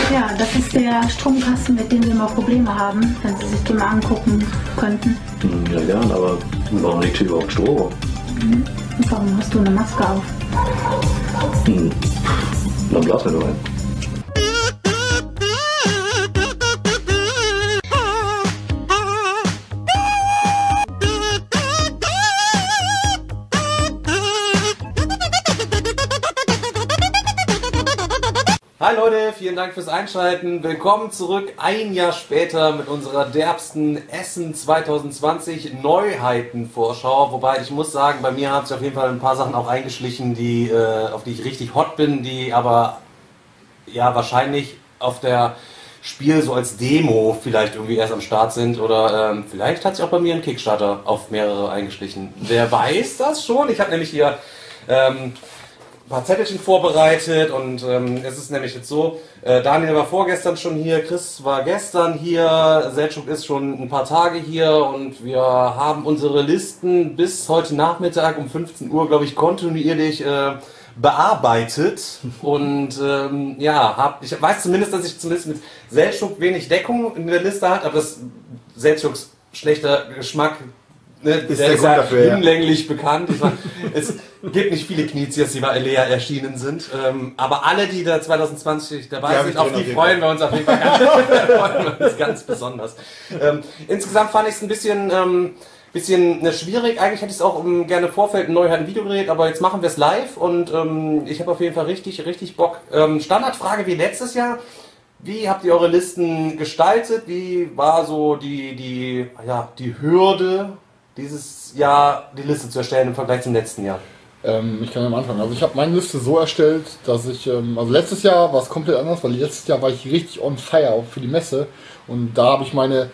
Ja, das ist der Stromkasten, mit dem wir immer Probleme haben, wenn Sie sich den mal angucken könnten. Ja, gern, aber warum liegt hier überhaupt Strom? Und warum hast du eine Maske auf? Dann blasen wir doch ein. Hi Leute, vielen Dank fürs Einschalten. Willkommen zurück, ein Jahr später mit unserer derbsten Essen 2020 Neuheiten-Vorschau. Wobei ich muss sagen, bei mir haben sich auf jeden Fall ein paar Sachen auch eingeschlichen, auf die ich richtig hot bin, die aber ja wahrscheinlich auf der Spiel so als Demo vielleicht irgendwie erst am Start sind. Oder vielleicht hat sich auch bei mir ein Kickstarter auf mehrere eingeschlichen. Wer weiß das schon? Ich habe nämlich hier ein paar Zettelchen vorbereitet und es ist nämlich jetzt so, Daniel war vorgestern schon hier, Chris war gestern hier, Selçuk ist schon ein paar Tage hier und wir haben unsere Listen bis heute Nachmittag um 15 Uhr, glaube ich, kontinuierlich bearbeitet und ich weiß zumindest, dass ich zumindest mit Selçuk wenig Deckung in der Liste hat, aber das Selçuks schlechter Geschmack, ne, ist der der ist Grund ja dafür, hinlänglich bekannt. Ich meine, es gibt nicht viele Knizias, die bei Elea erschienen sind. Aber alle, die da 2020 dabei sind, auf die freuen wir uns auf jeden Fall ganz besonders. Insgesamt fand ich es ein bisschen schwierig. Eigentlich hätte ich es auch gerne im Vorfeld ein Neuheiten-Video gedreht, aber jetzt machen wir es live und ich habe auf jeden Fall richtig Bock. Standardfrage wie letztes Jahr. Wie habt ihr eure Listen gestaltet? Wie war so die Hürde, dieses Jahr die Liste zu erstellen im Vergleich zum letzten Jahr? Ich kann am Anfang. Also ich habe meine Liste so erstellt, dass ich, also letztes Jahr war es komplett anders, weil letztes Jahr war ich richtig on fire auch für die Messe und da habe ich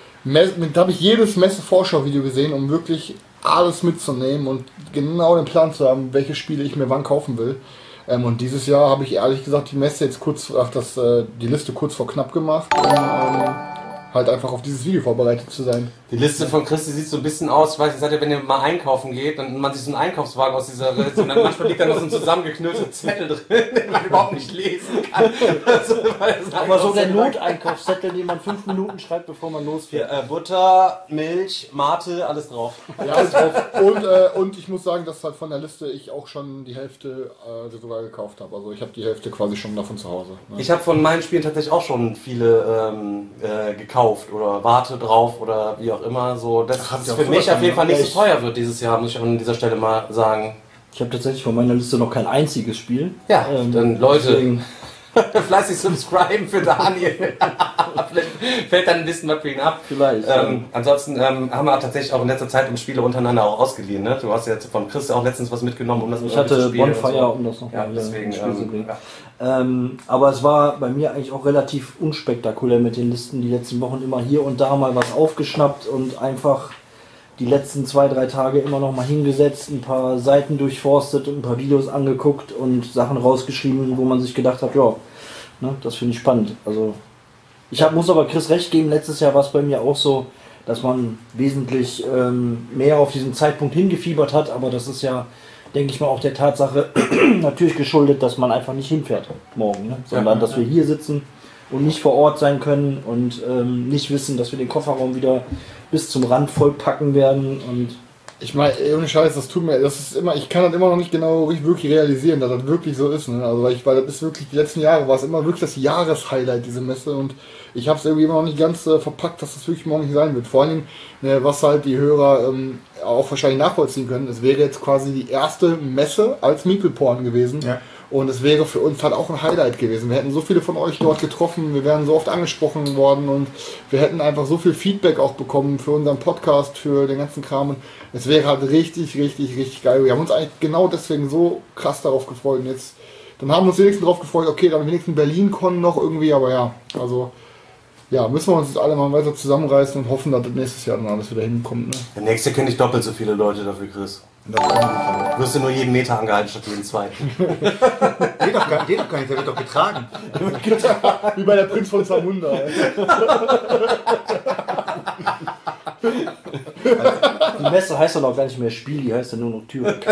jedes Messe-Vorschau-Video gesehen, um wirklich alles mitzunehmen und genau den Plan zu haben, welche Spiele ich mir wann kaufen will. Und dieses Jahr habe ich ehrlich gesagt die Messe jetzt die Liste kurz vor knapp gemacht, um halt einfach auf dieses Video vorbereitet zu sein. Die Liste von Chris, die sieht so ein bisschen aus, ich weiß nicht, wenn ihr mal einkaufen geht, dann man sich so einen Einkaufswagen aus dieser Liste und dann manchmal liegt da noch so ein zusammengeknüllter Zettel drin, den man überhaupt nicht lesen kann. Aber so der Noteinkaufszettel, den man 5 Minuten schreibt, bevor man losfährt. Butter, Milch, Mate, alles drauf. Ja, alles drauf. Und ich muss sagen, dass halt von der Liste ich auch schon die Hälfte sogar gekauft habe. Also ich habe die Hälfte quasi schon davon zu Hause. Ne? Ich habe von meinen Spielen tatsächlich auch schon viele gekauft oder warte drauf oder wie auch immer. So, dass es für mich auf jeden Fall nicht so teuer wird dieses Jahr, muss ich an dieser Stelle mal sagen. Ich habe tatsächlich von meiner Liste noch kein einziges Spiel. Ja, dann Leute, fleißig subscriben für Daniel. Vielleicht fällt dann ein bisschen was für ihn ab. Vielleicht. Ansonsten haben wir tatsächlich auch in letzter Zeit uns Spiele untereinander auch ausgeliehen. Ne? Du hast ja jetzt von Chris auch letztens was mitgenommen, um das zu spielen. Ich hatte Bonfire, um das noch mal deswegen, zu bringen. Aber es war bei mir eigentlich auch relativ unspektakulär mit den Listen die letzten Wochen. Immer hier und da mal was aufgeschnappt und einfach die letzten 2-3 Tage immer noch mal hingesetzt, ein paar Seiten durchforstet und ein paar Videos angeguckt und Sachen rausgeschrieben, wo man sich gedacht hat, ja, ne, das finde ich spannend. Also muss aber Chris recht geben, letztes Jahr war es bei mir auch so, dass man wesentlich mehr auf diesen Zeitpunkt hingefiebert hat, aber das ist ja, denke ich mal, auch der Tatsache natürlich geschuldet, dass man einfach nicht hinfährt morgen, ne? Sondern dass wir hier sitzen und nicht vor Ort sein können und nicht wissen, dass wir den Kofferraum wieder bis zum Rand vollpacken werden. Und ich meine, ohne Scheiß, ich kann das immer noch nicht genau wirklich realisieren, dass das wirklich so ist. Ne? Also weil das ist wirklich, die letzten Jahre war es immer wirklich das Jahreshighlight, diese Messe, und ich habe es irgendwie immer noch nicht ganz verpackt, dass das wirklich morgen nicht sein wird. Vor allem, was halt die Hörer auch wahrscheinlich nachvollziehen können, es wäre jetzt quasi die erste Messe als Meeple-Porn gewesen. Ja. Und es wäre für uns halt auch ein Highlight gewesen. Wir hätten so viele von euch dort getroffen, wir wären so oft angesprochen worden und wir hätten einfach so viel Feedback auch bekommen für unseren Podcast, für den ganzen Kram. Und es wäre halt richtig geil. Wir haben uns eigentlich genau deswegen so krass darauf gefreut. Und jetzt, dann haben wir uns wenigstens darauf gefreut, okay, dann wenigstens Berlin-Con noch irgendwie, aber ja, also ja, müssen wir uns jetzt alle mal weiter zusammenreißen und hoffen, dass das nächstes Jahr dann alles wieder hinkommt. Ne? Der nächste kenne ich doppelt so viele Leute dafür, Chris. Du wirst ja nur jeden Meter angehalten statt jeden zweiten. Geht doch gar nicht, der wird doch getragen. Wie bei der Prinz von Zamunda. Die Messe heißt dann auch gar nicht mehr Spiel, die heißt dann nur noch Türek.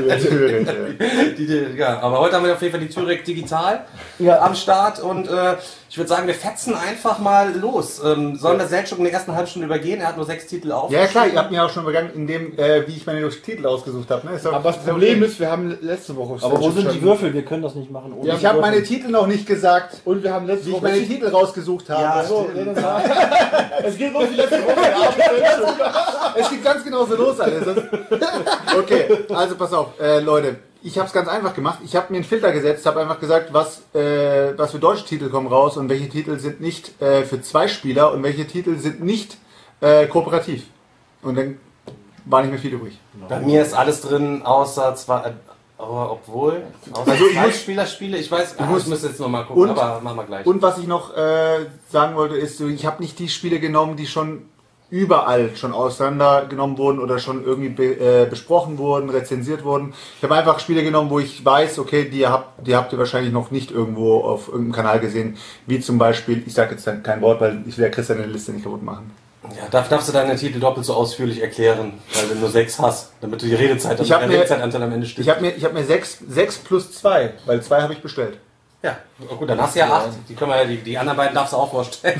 Ja, aber heute haben wir auf jeden Fall die Türek digital am Start und ich würde sagen, wir fetzen einfach mal los. Sollen wir Seltschuk in der ersten halben Stunde übergehen? Er hat nur 6 Titel auf. Ja klar, ihr habt mir auch schon übergangen, in dem, wie ich meine Titel ausgesucht habe. Ne? Aber das Problem ist, wir haben letzte Woche... Aber wo sind die Würfel? Wir können das nicht machen. Ohne Ich habe meine Titel noch nicht gesagt. Und wir haben letzte Wie ich Woche... meine Titel rausgesucht habe. Ja, so, Es geht los wie letzte Woche. es geht ganz genau so los alles. Okay, also pass auf, Leute. Ich habe es ganz einfach gemacht. Ich habe mir einen Filter gesetzt, habe einfach gesagt, was für deutsche Titel kommen raus und welche Titel sind nicht für 2 Spieler und welche Titel sind nicht kooperativ. Und dann war nicht mehr viel übrig. Bei mir ist alles drin, außer zwei... Aber obwohl, außer Also ich muss- Spielerspiele, ich weiß, ich müsste jetzt nochmal gucken, Und- aber machen wir gleich. Und was ich noch sagen wollte, ist, so, ich habe nicht die Spiele genommen, die schon überall schon auseinandergenommen wurden oder schon irgendwie besprochen wurden, rezensiert wurden. Ich habe einfach Spiele genommen, wo ich weiß, okay, die habt ihr wahrscheinlich noch nicht irgendwo auf irgendeinem Kanal gesehen, wie zum Beispiel, ich sage jetzt kein Wort, weil ich will ja Christian eine Liste nicht kaputt machen. Ja, darfst du deine Titel doppelt so ausführlich erklären, weil du nur 6 hast, damit du die Redezeit, Ich hab der mir- Redezeitanteil am Ende stimmt. Ich hab mir 6 plus 2, weil 2 habe ich bestellt. Ja, gut, dann hast du ja 8. Die können wir ja, die anderen beiden darfst du auch vorstellen.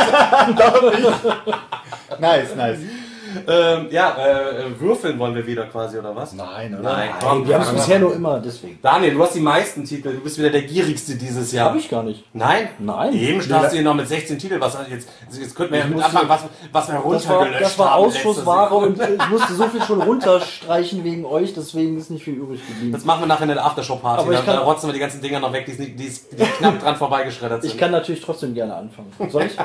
Nice. Würfeln wollen wir wieder quasi, oder was? Nein, oder? Nein, komm. Wir haben es bisher nur immer, deswegen. Daniel, du hast die meisten Titel, du bist wieder der gierigste dieses Jahr. Habe ich gar nicht. Nein? Nein. Eben startest du hier noch mit 16 Titeln. Jetzt könnten wir ja mit anfangen, was wir runtergelöscht Das war haben Ausschussware letzte und ich musste so viel schon runterstreichen wegen euch, deswegen ist nicht viel übrig geblieben. Das machen wir nachher in der Aftershow-Party. Aber ich Da kann- rotzen wir die ganzen Dinger noch weg, die knapp dran vorbeigeschreddert sind. Ich kann natürlich trotzdem gerne anfangen. Soll ich?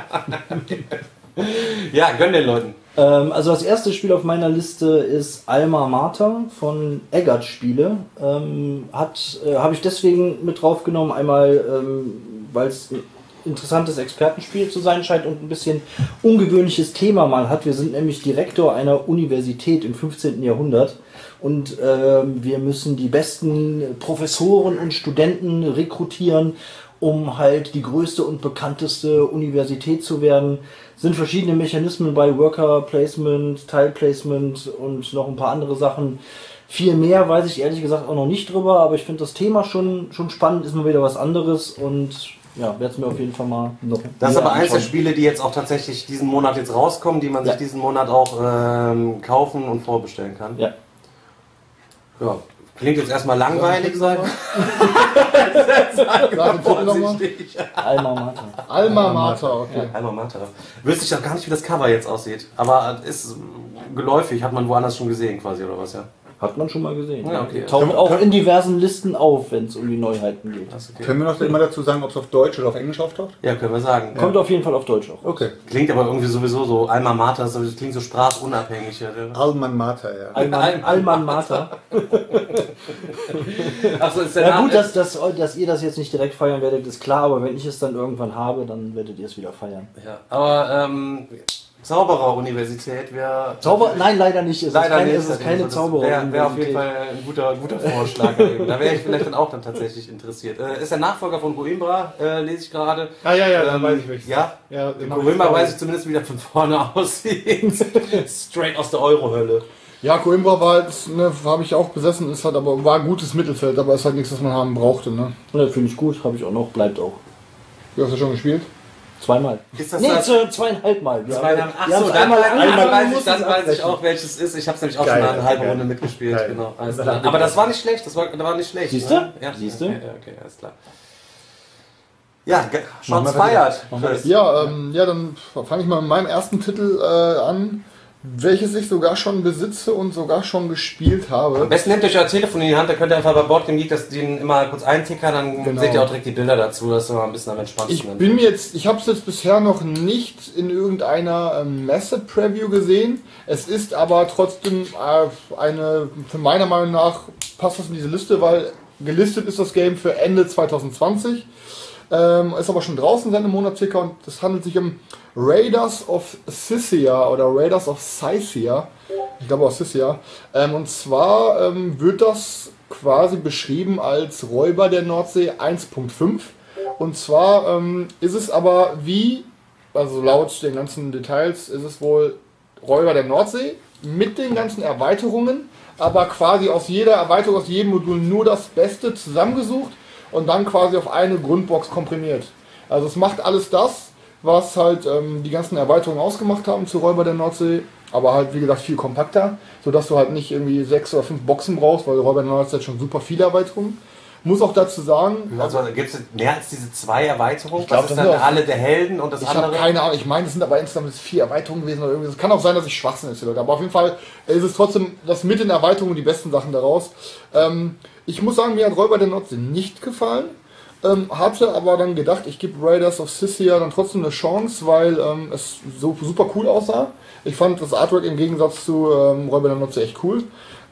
Ja, gönn den Leuten. Also das erste Spiel auf meiner Liste ist Alma Mater von Eggert Spiele. Habe ich deswegen mit draufgenommen, einmal weil es ein interessantes Expertenspiel zu sein scheint und ein bisschen ungewöhnliches Thema mal hat. Wir sind nämlich Direktor einer Universität im 15. Jahrhundert und wir müssen die besten Professoren und Studenten rekrutieren, um halt die größte und bekannteste Universität zu werden. Sind verschiedene Mechanismen bei Worker Placement, Tile Placement und noch ein paar andere Sachen. Viel mehr weiß ich ehrlich gesagt auch noch nicht drüber, aber ich finde das Thema schon spannend, ist mal wieder was anderes und ja, werde es mir auf jeden Fall mal noch. Das ist näher aber eins der anschauen. Spiele, die jetzt auch tatsächlich diesen Monat jetzt rauskommen, die man Ja. sich diesen Monat auch kaufen und vorbestellen kann. Ja. Ja. Klingt jetzt erstmal langweilig, sein. Sag den Titel nochmal. Alma Mater. Alma Mater, okay. Alma Mater. Wüsste ich auch gar nicht, wie das Cover jetzt aussieht. Aber ist geläufig, hat man woanders schon gesehen quasi, oder was, ja? Hat man schon mal gesehen. Ja, okay. Taucht auch in diversen Listen auf, wenn es um die Neuheiten geht. Das ist okay. Können wir noch immer dazu sagen, ob es auf Deutsch oder auf Englisch auftaucht? Ja, können wir sagen. Kommt auf jeden Fall auf Deutsch auch. Okay. Klingt aber irgendwie sowieso so, Alma Mater, das klingt so sprachunabhängig. Alman Mater, ja. Alman Mater. Achso, ist der Ja Name. gut, dass ihr das jetzt nicht direkt feiern werdet, ist klar, aber wenn ich es dann irgendwann habe, dann werdet ihr es wieder feiern. Ja, aber Zauberer-Universität wäre... Nein, leider nicht. Es Leider ist keine Zauberer. Wäre auf jeden Fall ein guter Vorschlag. Da wäre ich vielleicht dann auch dann tatsächlich interessiert. Ist der Nachfolger von Coimbra, lese ich gerade. Ja, dann weiß ich welches. Ja? Ja, den hab ich Coimbra vor. weiß ich zumindest, wie der von vorne aussieht. Straight aus der Euro-Hölle. Ja, Coimbra war halt, ne, habe ich auch besessen, ist halt aber war ein gutes Mittelfeld, aber ist halt nichts, was man haben brauchte, ne? Ja, finde ich gut, habe ich auch noch, bleibt auch. Du hast ja schon gespielt? Zweimal. Ist das Nee, das? 2,5 Mal. Wir haben- Ach wir so, haben's dann, angefangen, dann mussten weiß es ich auch, welches ist. Ich habe es nämlich auch Geil, schon mal eine halbe geil. Runde mitgespielt. Geil. Genau, alles klar. Aber das war nicht schlecht. Das war nicht schlecht. Siehst du? Ne? Ja, Siehst du? Ja, okay, alles klar. Ja, Shots feiert. Ja, dann fange ich mal mit meinem ersten Titel an, welches ich sogar schon besitze und sogar schon gespielt Am habe. besten nehmt euch euer Telefon in die Hand, da könnt ihr einfach bei Boardgame Geek den immer kurz eintickern, dann Genau. seht ihr auch direkt die Bilder dazu, das ist immer ein bisschen am entspanntesten. Ich habe es jetzt bisher noch nicht in irgendeiner Messe-Preview gesehen. Es ist aber trotzdem für meiner Meinung nach passt das in diese Liste, weil gelistet ist das Game für Ende 2020. Ist aber schon draußen seit einem Monat circa und es handelt sich um Raiders of Scythia oder Raiders of Scythia. Ich glaube auch Scythia. Und zwar wird das quasi beschrieben als Räuber der Nordsee 1.5. Und zwar ist es aber also laut den ganzen Details, ist es wohl Räuber der Nordsee mit den ganzen Erweiterungen, aber quasi aus jeder Erweiterung, aus jedem Modul nur das Beste zusammengesucht und dann quasi auf eine Grundbox komprimiert. Also es macht alles das, was halt die ganzen Erweiterungen ausgemacht haben zu Räuber der Nordsee, aber halt wie gesagt viel kompakter, sodass du halt nicht irgendwie 6 oder 5 Boxen brauchst, weil Räuber der Nordsee hat schon super viele Erweiterungen. Muss auch dazu sagen... Also gibt es mehr als diese 2 Erweiterungen? Ich glaub, was ist dann alle der Helden und das ich andere? Ich habe keine Ahnung, ich meine, es sind aber insgesamt 4 Erweiterungen gewesen oder irgendwie. Es kann auch sein, dass ich Schwachsinn ist, Leute. Aber auf jeden Fall ist es trotzdem das mit den Erweiterungen die besten Sachen daraus. Ich muss sagen, mir hat Räuber der Nordsee nicht gefallen. Hatte aber dann gedacht, ich gebe Raiders of Scythia dann trotzdem eine Chance, weil es so super cool aussah. Ich fand das Artwork im Gegensatz zu Räuber der Nordsee echt cool.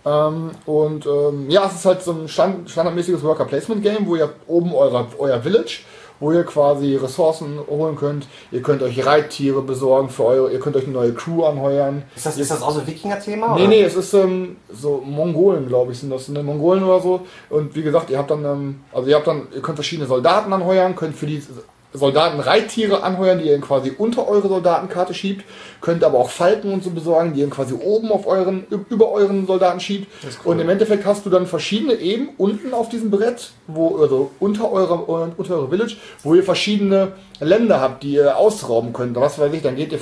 Ja, es ist halt so ein standardmäßiges Worker-Placement-Game, wo ihr oben euer Village, wo ihr quasi Ressourcen holen könnt. Ihr könnt euch Reittiere besorgen ihr könnt euch eine neue Crew anheuern. Ist das auch so ein Wikinger-Thema? Nee, es ist so Mongolen, glaube ich, sind das Mongolen oder so. Und wie gesagt, ihr könnt verschiedene Soldaten anheuern, könnt für die Soldaten Reittiere anheuern, die ihr quasi unter eure Soldatenkarte schiebt, könnt aber auch Falken und so besorgen, die ihr quasi oben über euren Soldaten schiebt. Cool. Und im Endeffekt hast du dann verschiedene Eben unten auf diesem Brett, unter eure Village, wo ihr verschiedene Länder habt, die ihr ausrauben könnt. Was weiß ich, dann geht ihr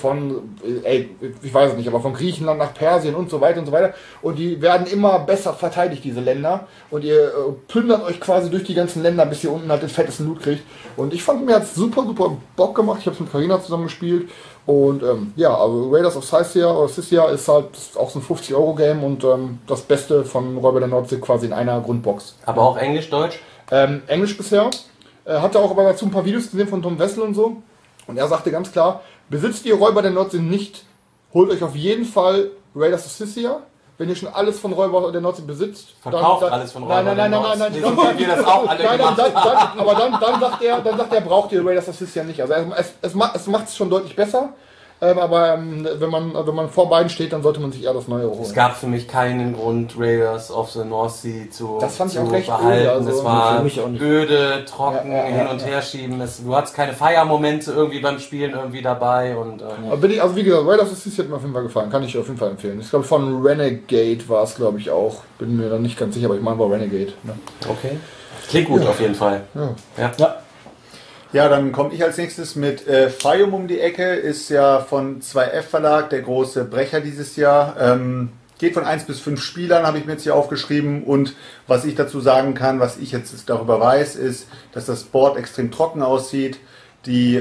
ich weiß es nicht, aber von Griechenland nach Persien und so weiter und so weiter. Und die werden immer besser verteidigt, diese Länder. Und ihr plündert euch quasi durch die ganzen Länder, bis ihr unten halt den fettesten Loot kriegt. Und ich fand, mir hat es super Bock gemacht. Ich habe es mit Carina zusammen gespielt. Und also Raiders of Scythia ist halt auch so ein 50-Euro-Game und das Beste von Räuber der Nordsee quasi in einer Grundbox. Aber auch Englisch, Deutsch? Englisch bisher. Hatte auch aber dazu ein paar Videos gesehen von Tom Wessel und so. Und er sagte ganz klar, besitzt ihr Räuber der Nordsee nicht, holt euch auf jeden Fall Raiders of Scythia. Wenn ihr schon alles von Räuber der Nordsee besitzt, verkauft dann alles von Räuber der Nordsee. Nein. Wir das auch alle aber dann sagt er, braucht ihr Raiders of Scythia nicht. Also es macht es schon deutlich besser. Aber wenn man vor beiden steht, dann sollte man sich eher das Neue holen. Es gab für mich keinen Grund, Raiders of the North Sea zu behalten. Öde, also es war öde, trocken, hin und her schieben. Du hattest keine Feiermomente irgendwie beim Spielen irgendwie dabei. Also wie gesagt, Raiders of the Sea hat mir auf jeden Fall gefallen. Kann ich auf jeden Fall empfehlen. Ich glaube von Renegade war es, glaube ich, auch. Bin mir da nicht ganz sicher, aber ich meine war Renegade. Ne? Okay. Klingt gut auf jeden Fall. Ja. Ja, dann komme ich als nächstes mit Fayum um die Ecke, ist ja von 2F Verlag, der große Brecher dieses Jahr. Geht von 1 bis 5 Spielern, habe ich mir jetzt hier aufgeschrieben. Und was ich dazu sagen kann, was ich jetzt darüber weiß, ist, dass das Board extrem trocken aussieht. Die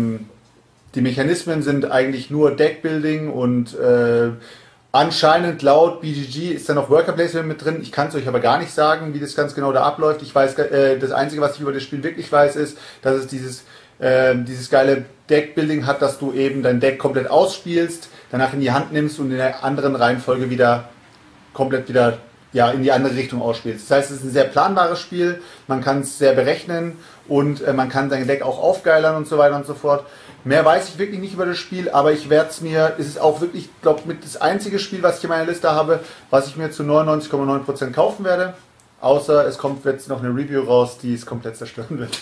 Mechanismen sind eigentlich nur Deckbuilding und anscheinend laut BGG ist da noch Worker Placement mit drin. Ich kann es euch aber gar nicht sagen, wie das ganz genau da abläuft. Ich weiß, das Einzige, was ich über das Spiel wirklich weiß, ist, dass es dieses geile Deckbuilding hat, dass du eben dein Deck komplett ausspielst, danach in die Hand nimmst und in der anderen Reihenfolge komplett wieder in die andere Richtung ausspielst. Das heißt, es ist ein sehr planbares Spiel, man kann es sehr berechnen und man kann sein Deck auch aufgeilern und so weiter und so fort. Mehr weiß ich wirklich nicht über das Spiel, aber es ist auch wirklich, glaube ich, das einzige Spiel, was ich in meiner Liste habe, was ich mir zu 99,9% kaufen werde. Außer es kommt jetzt noch eine Review raus, die es komplett zerstören wird.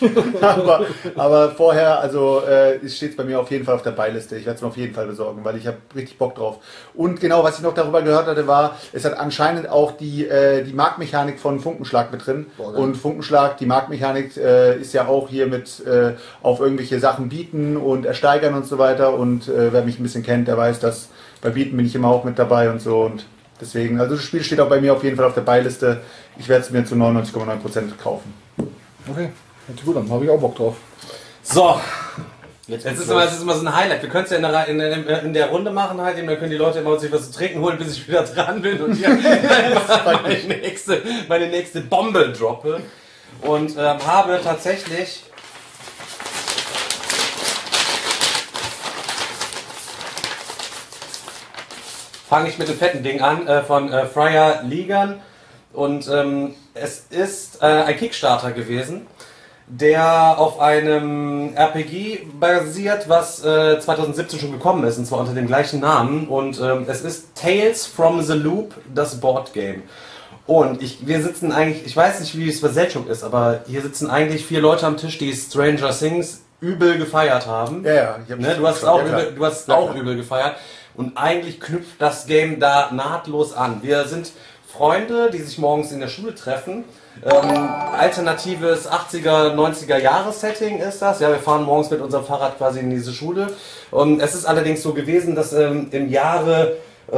aber vorher, steht es bei mir auf jeden Fall auf der Beiliste. Ich werde es mir auf jeden Fall besorgen, weil ich habe richtig Bock drauf. Und genau, was ich noch darüber gehört hatte, war, es hat anscheinend auch die Marktmechanik von Funkenschlag mit drin. Und Funkenschlag, die Marktmechanik ist ja auch hier mit auf irgendwelche Sachen bieten und ersteigern und so weiter. Und wer mich ein bisschen kennt, der weiß, dass bei Bieten bin ich immer auch mit dabei und so. Und deswegen, also das Spiel steht auch bei mir auf jeden Fall auf der Beiliste. Ich werde es mir zu 99,9% kaufen. Okay, hört sich gut an, habe ich auch Bock drauf. So, jetzt ist immer so ein Highlight. Wir können es ja in der Runde machen halt, dann können die Leute immer sich was zu trinken holen, bis ich wieder dran bin und hier meine nächste Bombe droppe. Und habe tatsächlich fange ich mit dem fetten Ding an, von Fryer Ligan. Und es ist ein Kickstarter gewesen, der auf einem RPG basiert, was 2017 schon gekommen ist, und zwar unter dem gleichen Namen. Und es ist Tales from the Loop, das Boardgame. Und wir sitzen eigentlich, ich weiß nicht, wie es bei Selchuk ist, aber hier sitzen eigentlich 4 Leute am Tisch, die Stranger Things übel gefeiert haben. Ja, du hast es auch übel gefeiert. Und eigentlich knüpft das Game da nahtlos an. Wir sind Freunde, die sich morgens in der Schule treffen. Alternatives 80er, 90er Jahres-Setting ist das. Ja, wir fahren morgens mit unserem Fahrrad quasi in diese Schule. Es ist allerdings so gewesen, dass im Jahre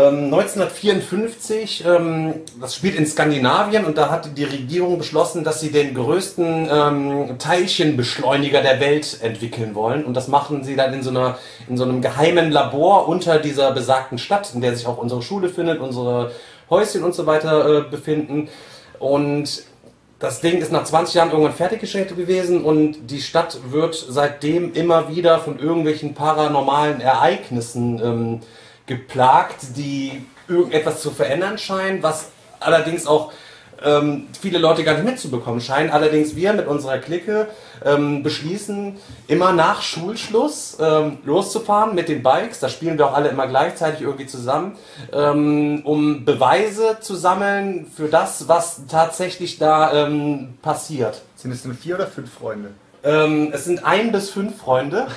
1954, das spielt in Skandinavien, und da hat die Regierung beschlossen, dass sie den größten Teilchenbeschleuniger der Welt entwickeln wollen. Und das machen sie dann in so einem geheimen Labor unter dieser besagten Stadt, in der sich auch unsere Schule findet, unsere Häuschen und so weiter befinden. Und das Ding ist nach 20 Jahren irgendwann fertiggestellt gewesen, und die Stadt wird seitdem immer wieder von irgendwelchen paranormalen Ereignissen geplagt, die irgendetwas zu verändern scheinen, was allerdings auch viele Leute gar nicht mitzubekommen scheinen. Allerdings wir mit unserer Clique beschließen, immer nach Schulschluss loszufahren mit den Bikes. Da spielen wir auch alle immer gleichzeitig irgendwie zusammen, um Beweise zu sammeln für das, was tatsächlich da passiert. Sind es denn 4 oder 5 Freunde? Es sind 1 bis 5 Freunde,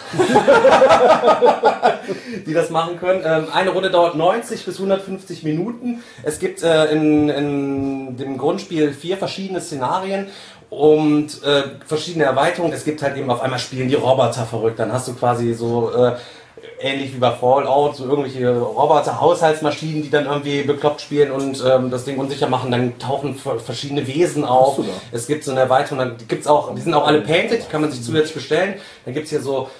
die das machen können. Eine Runde dauert 90 bis 150 Minuten. Es gibt in dem Grundspiel 4 verschiedene Szenarien und verschiedene Erweiterungen. Es gibt halt eben, auf einmal spielen die Roboter verrückt. Dann hast du quasi so ähnlich wie bei Fallout, so irgendwelche Roboter-Haushaltsmaschinen, die dann irgendwie bekloppt spielen und das Ding unsicher machen. Dann tauchen verschiedene Wesen auf. Es gibt so eine Erweiterung, dann gibt's auch, die sind auch alle painted, die kann man sich zusätzlich bestellen. Dann gibt's hier so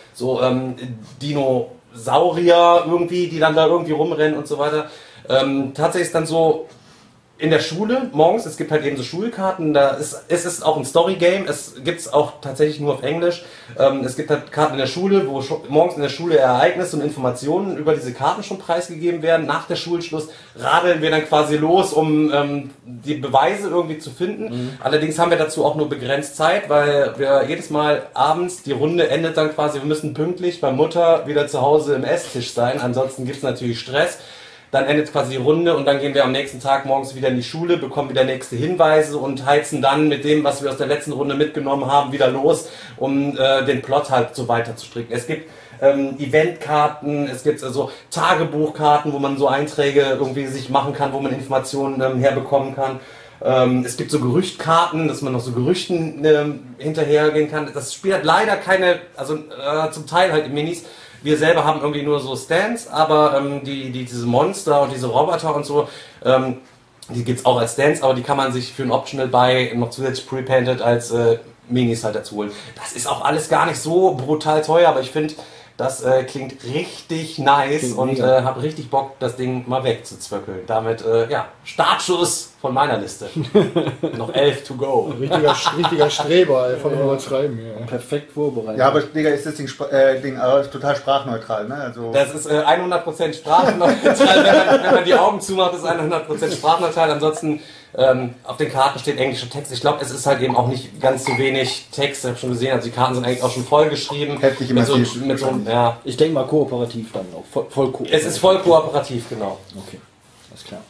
Dinosaurier irgendwie, die dann da irgendwie rumrennen und so weiter. Tatsächlich ist dann so, in der Schule morgens, es gibt halt eben so Schulkarten, es ist auch ein Story-Game, es gibt es auch tatsächlich nur auf Englisch. Es gibt halt Karten in der Schule, wo morgens in der Schule Ereignisse und Informationen über diese Karten schon preisgegeben werden. Nach der Schulschluss radeln wir dann quasi los, um die Beweise irgendwie zu finden. Allerdings haben wir dazu auch nur begrenzt Zeit, weil wir jedes Mal abends, die Runde endet dann quasi, wir müssen pünktlich bei Mutter wieder zu Hause im Esstisch sein, ansonsten gibt es natürlich Stress. Dann endet quasi die Runde und dann gehen wir am nächsten Tag morgens wieder in die Schule, bekommen wieder nächste Hinweise und heizen dann mit dem, was wir aus der letzten Runde mitgenommen haben, wieder los, um den Plot halt so weiter zu stricken. Es gibt Eventkarten, es gibt also Tagebuchkarten, wo man so Einträge irgendwie sich machen kann, wo man Informationen herbekommen kann. Es gibt so Gerüchtkarten, dass man noch so Gerüchten hinterhergehen kann. Das Spiel hat leider keine, also zum Teil halt in Minis. Wir selber haben irgendwie nur so Stands, aber diese Monster und diese Roboter und so, die gibt's auch als Stands, aber die kann man sich für ein Optional Buy noch zusätzlich pre-painted als Minis halt dazu holen. Das ist auch alles gar nicht so brutal teuer, aber ich finde, das klingt richtig nice und habe richtig Bock, das Ding mal wegzuzwöckeln. Damit, Startschuss von meiner Liste. Noch 11 to go. Richtiger Streber, einfach nur mal schreiben. Ja. Perfekt vorbereitet. Ja, aber Digga, ist das Ding total sprachneutral, ne? Also Das ist 100% sprachneutral. wenn man die Augen zumacht, ist 100% sprachneutral. Ansonsten auf den Karten steht englischer Text. Ich glaube, es ist halt eben auch nicht ganz so wenig Text. Ich habe schon gesehen, also die Karten sind eigentlich auch schon voll geschrieben. Heftig mit immer ja. Ich denke mal kooperativ dann auch. Voll kooperativ. Es ist voll kooperativ, genau. Okay, alles klar.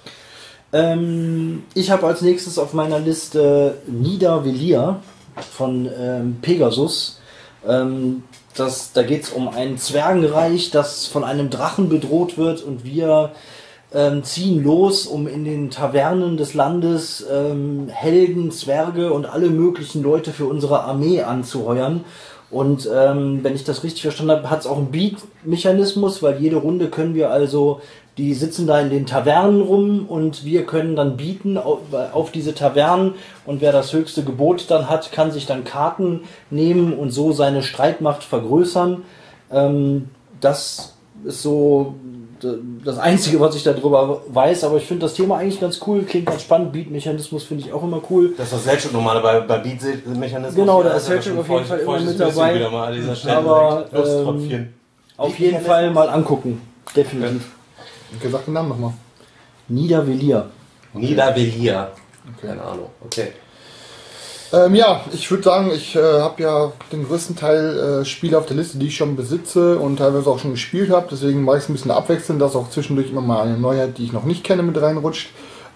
Ich habe als nächstes auf meiner Liste Nidavellir von Pegasus. Da geht es um ein Zwergenreich, das von einem Drachen bedroht wird, und wir ziehen los, um in den Tavernen des Landes Helden, Zwerge und alle möglichen Leute für unsere Armee anzuheuern. Und wenn ich das richtig verstanden habe, hat es auch einen Beat-Mechanismus, weil jede Runde können wir also, die sitzen da in den Tavernen rum und wir können dann bieten auf diese Tavernen, und wer das höchste Gebot dann hat, kann sich dann Karten nehmen und so seine Streitmacht vergrößern. Das ist so das Einzige, was ich darüber weiß, aber ich finde das Thema eigentlich ganz cool, klingt ganz spannend. Beat-Mechanismus finde ich auch immer cool. Das ist das Selchuk normale bei Beat-Mechanismus. Genau, da ist Selchuk auf jeden Fall immer mit dabei. Wieder mal an dieser Stelle aber auf jeden Fall mal angucken, definitiv. Gesagt den Namen nochmal. Nidavellir. Nidavellir. Keine Ahnung. Okay. Ja, ich würde sagen, ich habe ja den größten Teil Spiele auf der Liste, die ich schon besitze und teilweise auch schon gespielt habe. Deswegen mache ich es ein bisschen abwechselnd, dass auch zwischendurch immer mal eine Neuheit, die ich noch nicht kenne, mit reinrutscht.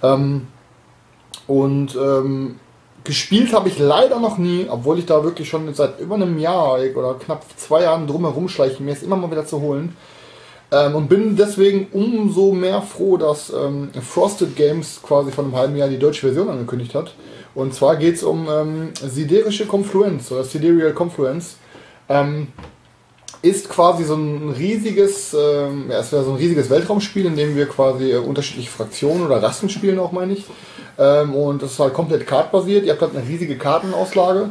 Gespielt habe ich leider noch nie, obwohl ich da wirklich schon seit über einem Jahr oder knapp 2 Jahren drumherum schleiche, mir es immer mal wieder zu holen. Und bin deswegen umso mehr froh, dass Frosted Games quasi vor einem halben Jahr die deutsche Version angekündigt hat. Und zwar geht es um Siderische Confluence oder Sidereal Confluence. Ist quasi so ein riesiges, es wäre so ein riesiges Weltraumspiel, in dem wir quasi unterschiedliche Fraktionen oder Rassen spielen, auch meine ich. Und das ist halt komplett kartbasiert. Ihr habt halt eine riesige Kartenauslage.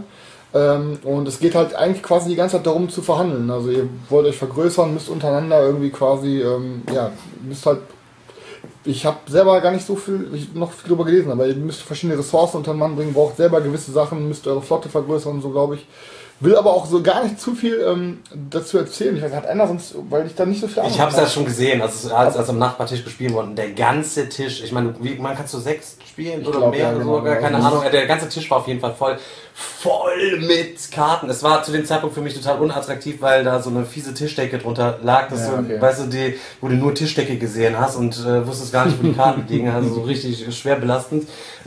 Und es geht halt eigentlich quasi die ganze Zeit darum zu verhandeln. Also ihr wollt euch vergrößern, müsst untereinander irgendwie quasi, müsst halt, ich habe selber gar nicht so viel, noch viel drüber gelesen, aber ihr müsst verschiedene Ressourcen unter den Mann bringen, braucht selber gewisse Sachen, müsst eure Flotte vergrößern und so, glaube ich. Will aber auch so gar nicht zu viel dazu erzählen. Ich weiß, hat einer sonst, weil ich da nicht so viel Ahnung Ich habe es ja schon gesehen, als am Nachbartisch gespielt wurde. Der ganze Tisch, ich meine, man kannst du 6 spielen oder glaub, mehr, ja, genau, sogar, ja. keine Ahnung. Der ganze Tisch war auf jeden Fall voll mit Karten. Es war zu dem Zeitpunkt für mich total unattraktiv, weil da so eine fiese Tischdecke drunter lag. Dass Ja, okay. du, weißt du, wo du nur Tischdecke gesehen hast und wusstest gar nicht, wo die Karten liegen. Also so richtig schwer belastend.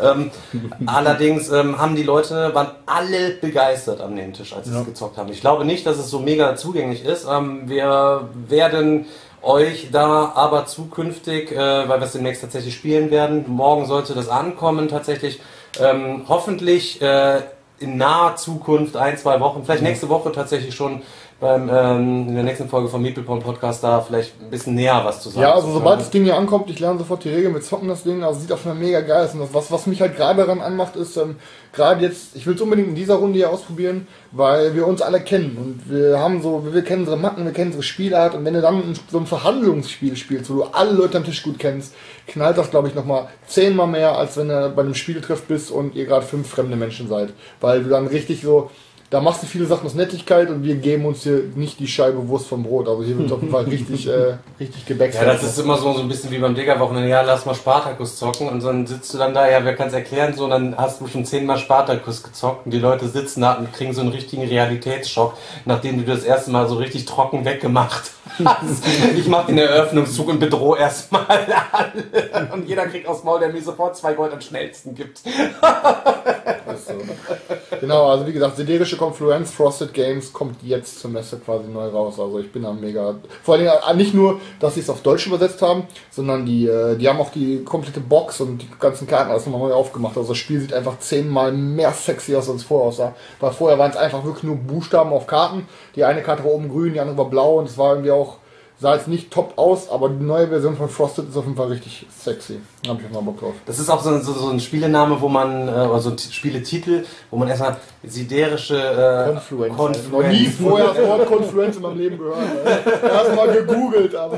Allerdings waren alle begeistert am Nebentisch, als sie es gezockt haben. Ich glaube nicht, dass es so mega zugänglich ist. Wir werden euch da aber zukünftig, weil wir es demnächst tatsächlich spielen werden, morgen sollte das ankommen tatsächlich, hoffentlich in naher Zukunft, 1-2 Wochen, vielleicht nächste Woche tatsächlich schon in der nächsten Folge vom Meepleporn Podcast da vielleicht ein bisschen näher was zu sagen. Ja, also sobald das Ding hier ankommt, ich lerne sofort die Regeln, wir zocken das Ding, also sieht auch schon mega geil aus. Und was mich halt gerade daran anmacht, ist, gerade jetzt, ich will es unbedingt in dieser Runde hier ausprobieren, weil wir uns alle kennen und wir kennen unsere Macken, wir kennen unsere Spielart und wenn du dann so ein Verhandlungsspiel spielst, wo du alle Leute am Tisch gut kennst, knallt das, glaube ich, nochmal 10-mal mehr, als wenn du bei einem Spieltreff bist und ihr gerade 5 fremde Menschen seid. Weil du dann richtig so, da machst du viele Sachen aus Nettigkeit und wir geben uns hier nicht die Scheibe Wurst vom Brot. Also hier wird auf jeden Fall richtig gebäckst. Ja, das ist immer so ein bisschen wie beim Digger-Wochenende. Ja, lass mal Spartacus zocken und dann sitzt du dann da, ja, wer kann es erklären, so, und dann hast du schon 10-mal Spartacus gezockt und die Leute sitzen da und kriegen so einen richtigen Realitätsschock, nachdem du das erste Mal so richtig trocken weggemacht hast. Ich mach den Eröffnungszug und bedrohe erstmal alle und jeder kriegt aufs Maul, der mir sofort 2 Gold am schnellsten gibt. So. Genau, also wie gesagt, Siderische Confluence, Frosted Games kommt jetzt zur Messe quasi neu raus. Also ich bin da mega. Vor allem nicht nur, dass sie es auf Deutsch übersetzt haben, sondern die haben auch die komplette Box und die ganzen Karten alles nochmal neu aufgemacht. Also das Spiel sieht einfach 10-mal mehr sexy aus, als es vorher aussah. Weil vorher waren es einfach wirklich nur Buchstaben auf Karten. Die eine Karte war oben grün, die andere war blau und es war irgendwie auch, sah jetzt nicht top aus, aber die neue Version von Frosted ist auf jeden Fall richtig sexy. Da habe ich mal Bock drauf. Das ist auch so ein Spielename, wo man, oder so ein Spieletitel, wo man erstmal siderische Confluence. Noch nie vorher das Wort Confluence in meinem Leben gehört. Erstmal gegoogelt, aber.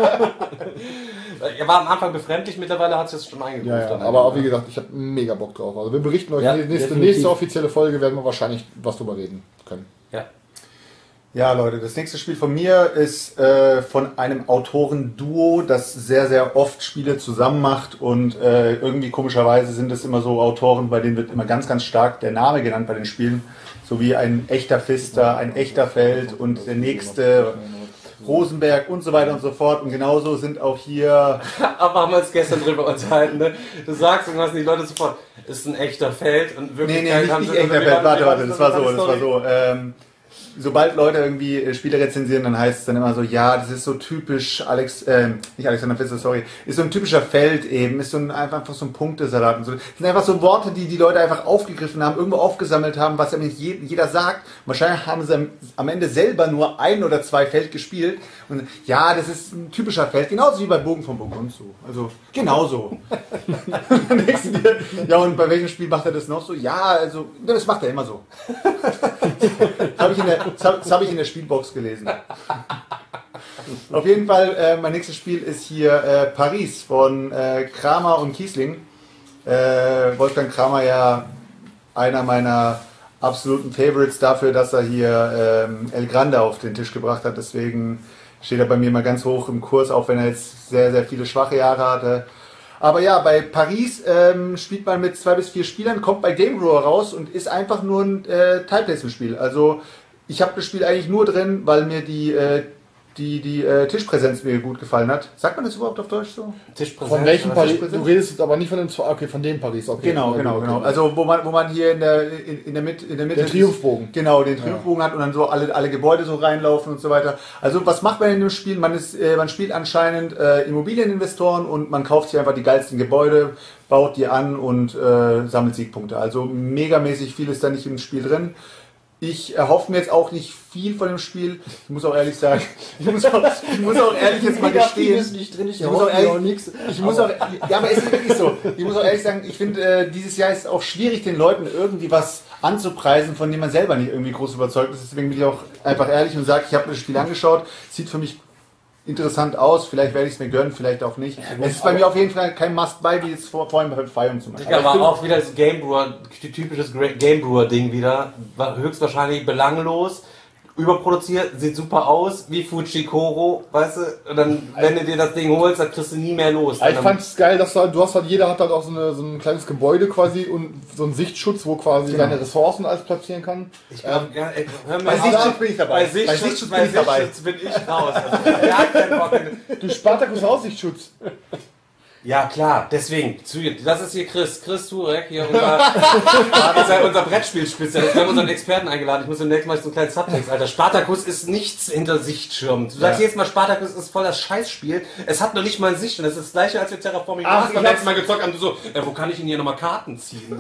Er war am Anfang befremdlich, mittlerweile hat es jetzt schon eingegroovt. Ja, aber auch wie gesagt, ich habe mega Bock drauf. Also wir berichten euch, nächste offizielle Folge werden wir wahrscheinlich was drüber reden können. Ja. Ja, Leute, das nächste Spiel von mir ist von einem Autorenduo, das sehr, sehr oft Spiele zusammen macht und irgendwie komischerweise sind es immer so Autoren, bei denen wird immer ganz, ganz stark der Name genannt bei den Spielen, so wie ein echter Pfister, ein echter Feld und der nächste Rosenberg und so weiter und so fort und genauso sind auch hier... Aber haben wir uns gestern drüber unterhalten, ne? Du sagst irgendwas und die Leute sofort, ist ein echter Feld und wirklich... Nee, nicht echter Feld, warte, das war so. Sobald Leute irgendwie Spiele rezensieren, dann heißt es dann immer so, ja, das ist so typisch nicht Alexander Pfister, sorry, ist so ein typischer Feld eben, ist so einfach so ein Punktesalat und so. Das sind einfach so Worte, die Leute einfach aufgegriffen haben, irgendwo aufgesammelt haben, was ja nicht jeder sagt. Wahrscheinlich haben sie am Ende selber nur 1 oder 2 Feld gespielt und ja, das ist ein typischer Feld, genauso wie bei Bogen von Burgund so. Also, genauso. Ja, und bei welchem Spiel macht er das noch so? Ja, also, das macht er immer so. Das habe ich in der Spielbox gelesen. Auf jeden Fall, mein nächstes Spiel ist hier Paris von Kramer und Kiesling. Wolfgang Kramer ja einer meiner absoluten Favorites dafür, dass er hier El Grande auf den Tisch gebracht hat. Deswegen steht er bei mir mal ganz hoch im Kurs, auch wenn er jetzt sehr, sehr viele schwache Jahre hatte. Aber ja, bei Paris spielt man mit 2 bis 4 Spielern, kommt bei Game Grower raus und ist einfach nur ein Tile-Placement-Spiel. Also ich habe das Spiel eigentlich nur drin, weil mir die die Tischpräsenz mir gut gefallen hat. Sagt man das überhaupt auf Deutsch so? Tischpräsenz. Von welchem Paris? Tischpräsenz? Du redest jetzt aber nicht von dem, okay, von dem Paris. Okay. Genau. Also wo man hier in der Mitte Der Triumphbogen. Genau, den Triumphbogen hat und dann so alle Gebäude so reinlaufen und so weiter. Also was macht man in dem Spiel? Man spielt anscheinend Immobilieninvestoren und man kauft sich einfach die geilsten Gebäude, baut die an und sammelt Siegpunkte. Also megamäßig viel ist da nicht im Spiel drin. Ich erhoffe mir jetzt auch nicht viel von dem Spiel. Ich muss auch ehrlich sagen, ich muss auch ehrlich jetzt mal gestehen. Ja, aber es ist wirklich so. Ich muss auch ehrlich sagen, ich finde, dieses Jahr ist auch schwierig, den Leuten irgendwie was anzupreisen, von dem man selber nicht irgendwie groß überzeugt ist. Deswegen bin ich auch einfach ehrlich und sage, ich habe mir das Spiel angeschaut. Sieht für mich interessant aus, vielleicht werde ich es mir gönnen, vielleicht auch nicht. Es ist bei mir auf jeden Fall kein Must-Buy, wie jetzt vorhin bei Fire zum Beispiel. Ja, war auch wieder das typisches Game Brewer-Ding wieder. War höchstwahrscheinlich belanglos, überproduziert, sieht super aus, wie Fujikoro, weißt du? Und dann, wenn du dir das Ding holst, dann kriegst du nie mehr los. Ich fand es geil, dass jeder hat halt auch so ein kleines Gebäude quasi und so einen Sichtschutz, wo quasi seine Ressourcen alles platzieren kann. Ich glaub, hör mir Bei auf. Sichtschutz bin ich dabei. Bei Sichtschutz bin ich raus. Also, der hat keinen Bock. Du Spartacus Aussichtschutz. Ja, klar, deswegen, das ist hier Chris Turek, hier unser Brettspielspezialist. Wir haben unseren Experten eingeladen. Ich muss demnächst mal so einen kleinen Subtext, Alter. Spartacus ist nichts hinter Sichtschirm. Du sagst jedes Mal, Spartacus ist voll das Scheißspiel. Es hat noch nicht mal Sicht und das ist das gleiche, als wir Terraforming Mars beim letzten Mal gezockt haben. Du so, wo kann ich denn hier nochmal Karten ziehen?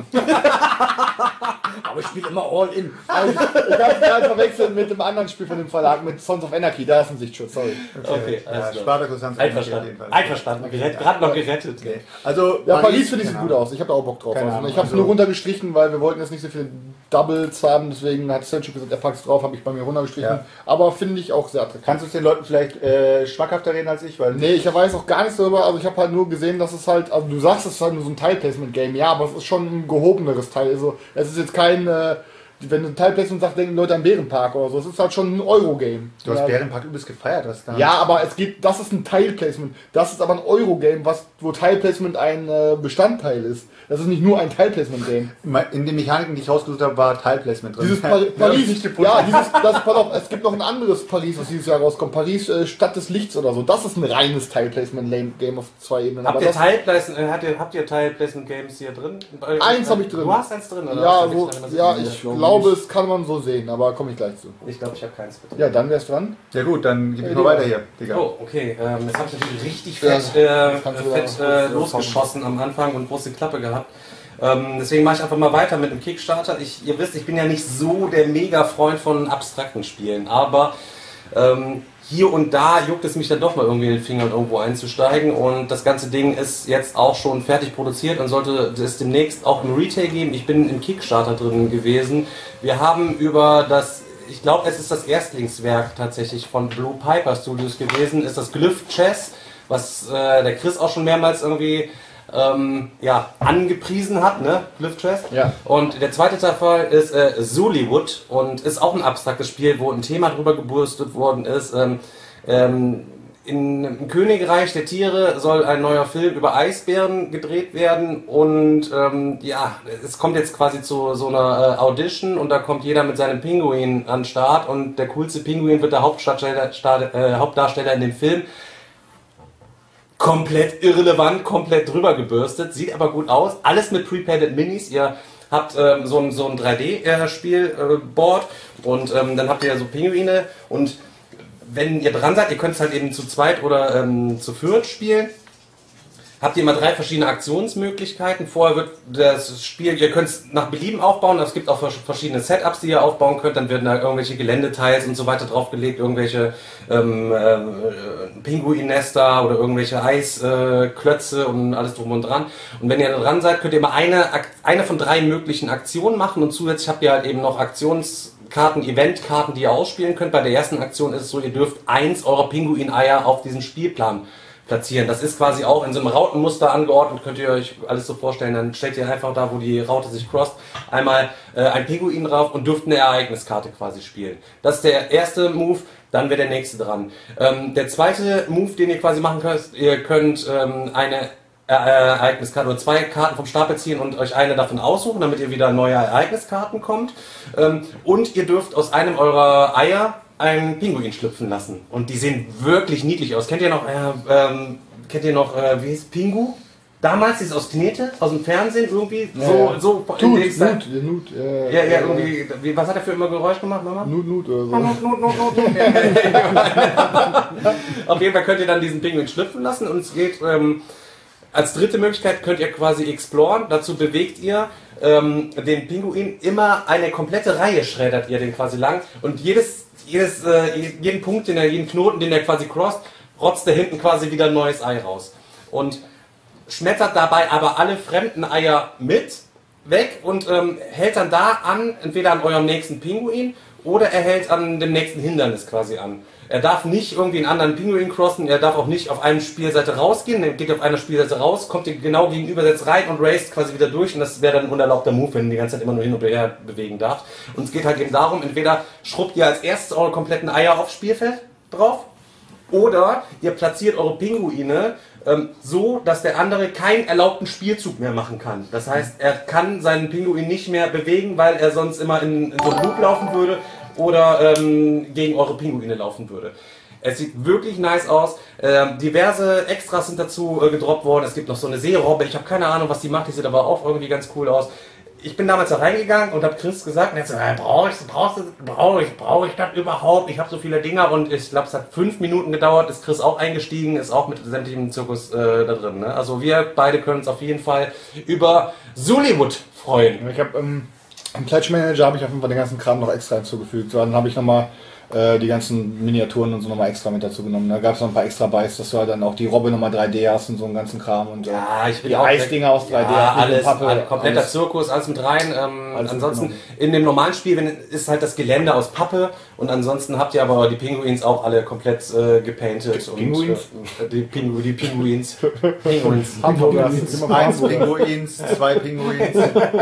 Aber ich spiele immer all in. Also, ich habe es gerade verwechselt mit dem anderen Spiel von dem Verlag, mit Sons of Anarchy. Da ist ein Sichtschutz, sorry. Okay, Ja, Spartacus haben Einverstanden. Gerade noch gerettet. Okay. Also Ja, Paris finde ich sieht gut aus. Ich habe da auch Bock drauf. Keine Also, Ahnung. ich habe es nur runtergestrichen, weil wir wollten jetzt nicht so viele Doubles haben. Deswegen hat Sancho gesagt, er packt es drauf, habe ich bei mir runtergestrichen. Ja. Aber finde ich auch sehr attraktiv. Kannst du es den Leuten vielleicht schmackhafter reden als ich? Weil Nee, ich weiß auch gar nichts darüber. Also ich habe halt nur gesehen, dass es halt, also du sagst, es ist halt nur so ein Teilplacement-Game. Ja, aber es ist schon ein gehobeneres Teil. Also es ist jetzt kein, wenn du ein Teilplacement sagst, denken Leute an Bärenpark oder so. Es ist halt schon ein Euro-Game. du hast Ja. Bärenpark übelst gefeiert. Hast da Ja, aber das ist ein Teilplacement. Das ist aber ein Euro-Game, wo Teilplacement ein Bestandteil ist. Das ist nicht nur ein Teilplacement-Game. in den Mechaniken, die ich rausgesucht habe, war Teilplacement drin. Dieses Ja, hab ich Paris, nicht gefunden. pass auf, es gibt noch ein anderes Paris, was dieses Jahr rauskommt. Paris Stadt des Lichts oder so. Das ist ein reines Teilplacement-Game auf 2 Ebenen. Habt Aber ihr das- habt ihr Teilplacement Games hier drin? Eins habe ich drin. Du hast eins drin, oder? Ja, Hast du so, wirklich ja, drin? ich glaube, es kann man so sehen, aber komme ich gleich zu. Ich glaube, ich habe keins bitte. Ja, dann wär's dran. Ja gut, dann gib ich Ja, mal weiter hier, Digga. Oh, okay. Jetzt habe ich natürlich richtig Ja, fett losgeschossen am Anfang und große Klappe gehabt. Deswegen mache ich einfach mal weiter mit dem Kickstarter. Ihr wisst, ich bin ja nicht so der Mega-Freund von abstrakten Spielen, aber hier und da juckt es mich dann doch mal irgendwie in den Fingern irgendwo einzusteigen und das ganze Ding ist jetzt auch schon fertig produziert und sollte es demnächst auch im Retail geben. Ich bin im Kickstarter drin gewesen. Wir haben über ich glaube, es ist das Erstlingswerk tatsächlich von Blue Piper Studios gewesen, ist das Glyph Chess, was der Chris auch schon mehrmals irgendwie angepriesen hat, ne? Glyph Chess. Ja. Und der zweite Teil ist Zullywood und ist auch ein abstraktes Spiel, wo ein Thema drüber gebürstet worden ist. Im Königreich der Tiere soll ein neuer Film über Eisbären gedreht werden und es kommt jetzt quasi zu so einer Audition und da kommt jeder mit seinem Pinguin an den Start und der coolste Pinguin wird der Hauptdarsteller in dem Film. Komplett irrelevant, komplett drüber gebürstet, sieht aber gut aus. Alles mit Prepainted Minis. Ihr habt so ein 3D-Spielboard und dann habt ihr so Pinguine und wenn ihr dran seid, ihr könnt es halt eben zu zweit oder zu viert spielen. Habt ihr immer 3 verschiedene Aktionsmöglichkeiten. Vorher wird das Spiel, ihr könnt es nach Belieben aufbauen. Es gibt auch verschiedene Setups, die ihr aufbauen könnt. Dann werden da irgendwelche Geländeteils und so weiter draufgelegt, irgendwelche Pinguinnester oder irgendwelche Eisklötze und alles drum und dran. Und wenn ihr da dran seid, könnt ihr immer eine von 3 möglichen Aktionen machen und zusätzlich habt ihr halt eben noch Aktionskarten, Eventkarten, die ihr ausspielen könnt. Bei der ersten Aktion ist es so, ihr dürft 1 eurer Pinguineier auf diesem Spielplan platzieren. Das ist quasi auch in so einem Rautenmuster angeordnet, könnt ihr euch alles so vorstellen. Dann stellt ihr einfach da, wo die Raute sich crosst, einmal ein Pinguin drauf und dürft eine Ereigniskarte quasi spielen. Das ist der erste Move, dann wäre der nächste dran. Der zweite Move, den ihr quasi machen könnt, ihr könnt eine Ereigniskarte oder 2 Karten vom Stapel ziehen und euch eine davon aussuchen, damit ihr wieder neue Ereigniskarten kommt. Und ihr dürft aus einem eurer Eier einen Pinguin schlüpfen lassen. Und die sehen wirklich niedlich aus. Kennt ihr noch, wie hieß Pingu? Damals, dieses aus Knete, aus dem Fernsehen irgendwie, so in dem Style. Ja, irgendwie, was hat er für immer Geräusch gemacht, Mama? Nut oder so. Nut. Auf jeden Fall könnt ihr dann diesen Pinguin schlüpfen lassen und es geht, als dritte Möglichkeit könnt ihr quasi exploren, dazu bewegt ihr den Pinguin immer eine komplette Reihe, schreddert ihr den quasi lang und jeden Punkt, jeden Knoten, den er quasi crosst, rotzt er hinten quasi wieder ein neues Ei raus. Und schmettert dabei aber alle fremden Eier weg und hält dann da an, entweder an eurem nächsten Pinguin oder er hält an dem nächsten Hindernis quasi an. Er darf nicht irgendwie einen anderen Pinguin crossen, er darf auch nicht auf eine Spielseite rausgehen, er geht auf einer Spielseite raus, kommt dir genau gegenüber, setzt rein und raced quasi wieder durch und das wäre dann ein unerlaubter Move, wenn ihr die ganze Zeit immer nur hin und her bewegen darf. Und es geht halt eben darum, entweder schrubbt ihr als erstes eure kompletten Eier aufs Spielfeld drauf oder ihr platziert eure Pinguine so, dass der andere keinen erlaubten Spielzug mehr machen kann. Das heißt, er kann seinen Pinguin nicht mehr bewegen, weil er sonst immer in so einen Loop laufen würde oder gegen eure Pinguine laufen würde. Es sieht wirklich nice aus. Diverse Extras sind dazu gedroppt worden. Es gibt noch so eine Seerobbe. Ich habe keine Ahnung, was die macht. Die sieht aber auch irgendwie ganz cool aus. Ich bin damals da reingegangen und habe Chris gesagt, und er hat gesagt, brauche ich das überhaupt? Ich habe so viele Dinger und ich glaube, es hat 5 Minuten gedauert, ist Chris auch eingestiegen, ist auch mit sämtlichem Zirkus da drin. Ne? Also wir beide können uns auf jeden Fall über Zullywood freuen. Ich habe im Pledge-Manager habe ich auf jeden Fall den ganzen Kram noch extra hinzugefügt. Dann habe ich nochmal die ganzen Miniaturen und so nochmal extra mit dazu genommen. Da gab es noch ein paar extra Buys, dass du halt dann auch die Robbe nochmal 3D hast und so einen ganzen Kram und ja, ich will die Eisdinger aus 3D. Ja, alles, Pappe, kompletter alles. Zirkus, alles mit rein. Alles Ansonsten in dem normalen Spiel ist halt das Gelände aus Pappe und ansonsten habt ihr aber die Pinguins auch alle komplett gepainted. Pinguins? Die Pinguins. Pinguins. Hamburger. 1 Pinguins, 2 Pinguins.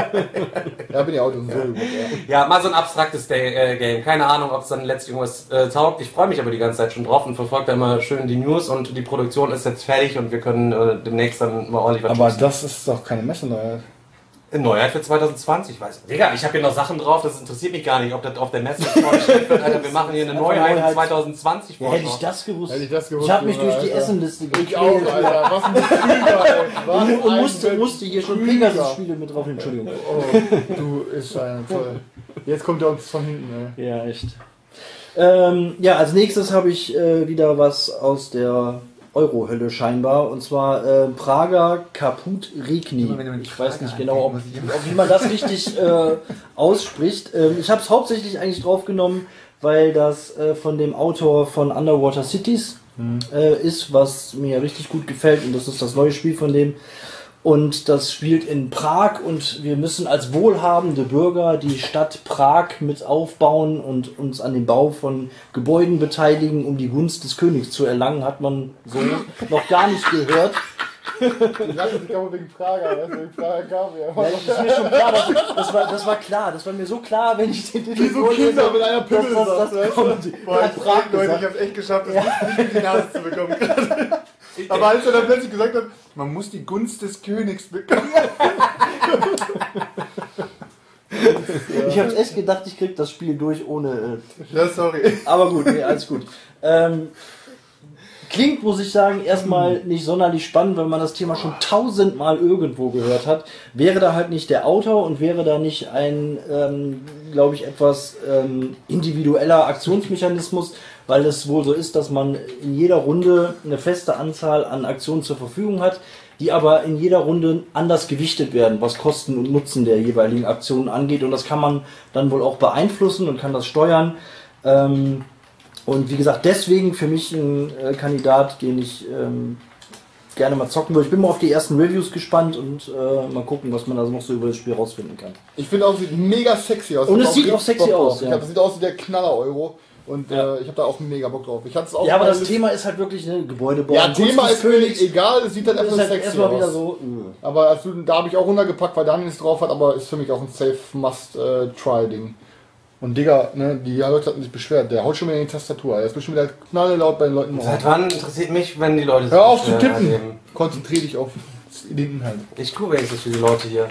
Ja, bin ich auch so. Ja, mal so ein abstraktes Game. Keine Ahnung, ob es dann letztlich irgendwas taugt. Ich freue mich aber die ganze Zeit schon drauf und verfolge da immer schön die News und die Produktion ist jetzt fertig und wir können demnächst dann mal ordentlich was Aber schießen. das ist doch keine Messe-Neuheit. Neuheit für 2020, weiß ich. Digga, ich habe hier noch Sachen drauf, das interessiert mich gar nicht, ob das auf der Messe vorgestellt wird. Alter, wir machen hier eine Neuheit 2020 Ja, hätte ich das gewusst. Hätte ich das gewusst, Ich habe mich Junge, durch die Alter. Essenliste Ich auch, Alter. Was ein Gefühl, ey. und musste hier schon Pegasus-Spiele mit drauf, Entschuldigung. Oh, du ist ein toll. Jetzt kommt er uns von hinten, ey. Ja, echt. Ja, als nächstes habe ich wieder was aus der Euro-Hölle scheinbar. Und zwar Prager Kaput Regni. Ich weiß nicht genau, wie man das richtig ausspricht. Ich habe es hauptsächlich eigentlich drauf genommen, weil das von dem Autor von Underwater Cities ist, was mir richtig gut gefällt. Und das ist das neue Spiel von dem. Und das spielt in Prag und wir müssen als wohlhabende Bürger die Stadt Prag mit aufbauen und uns an dem Bau von Gebäuden beteiligen, um die Gunst des Königs zu erlangen, hat man so noch gar nicht gehört. Ich dachte, sie kam wegen Prager, weißt du, wegen Prager kam ja. Ja, das ist mir schon klar, das war klar, das war mir so klar, wenn ich den Wie so Kinder mit einer Pimmel das kommt. Boah, Hat Prag Leute, gesagt. ich hab's echt geschafft, das nicht in die Nase zu bekommen. Aber als er dann plötzlich gesagt hat, man muss die Gunst des Königs bekommen. Ich habe echt gedacht, ich krieg das Spiel durch ohne... Ja, sorry. Aber gut, nee, alles gut. Klingt, muss ich sagen, erstmal nicht sonderlich spannend, weil man das Thema schon 1000-mal irgendwo gehört hat. Wäre da halt nicht der Autor und wäre da nicht ein, glaube ich, etwas individueller Aktionsmechanismus, weil es wohl so ist, dass man in jeder Runde eine feste Anzahl an Aktionen zur Verfügung hat, die aber in jeder Runde anders gewichtet werden, was Kosten und Nutzen der jeweiligen Aktionen angeht. Und das kann man dann wohl auch beeinflussen und kann das steuern. Und wie gesagt, deswegen für mich ein Kandidat, den ich gerne mal zocken würde. Ich bin mal auf die ersten Reviews gespannt und mal gucken, was man da noch so über das Spiel rausfinden kann. Ich finde auch, sieht mega sexy aus. Und es sieht auch sexy aus, ja. Das sieht aus wie der Knaller-Euro. Und ich habe da auch mega Bock drauf. Ich auch ja, aber das Thema ist halt wirklich eine Gebäudebau. Ja, Thema ist völlig egal, es sieht dann das einfach ist halt sexy erstmal aus. wieder so. Aber da habe ich auch runtergepackt, weil Daniel es drauf hat, aber ist für mich auch ein safe Must-Try-Ding. Und Digga, ne, die Leute hatten sich beschwert, der haut schon wieder in die Tastatur. Er ist bestimmt wieder knallelaut bei den Leuten. Seit wann interessiert mich, wenn die Leute Hör auf zu beschweren, tippen! halt eben. Konzentrier dich auf den Inhalt. Ich gucke wenigstens für die Leute hier.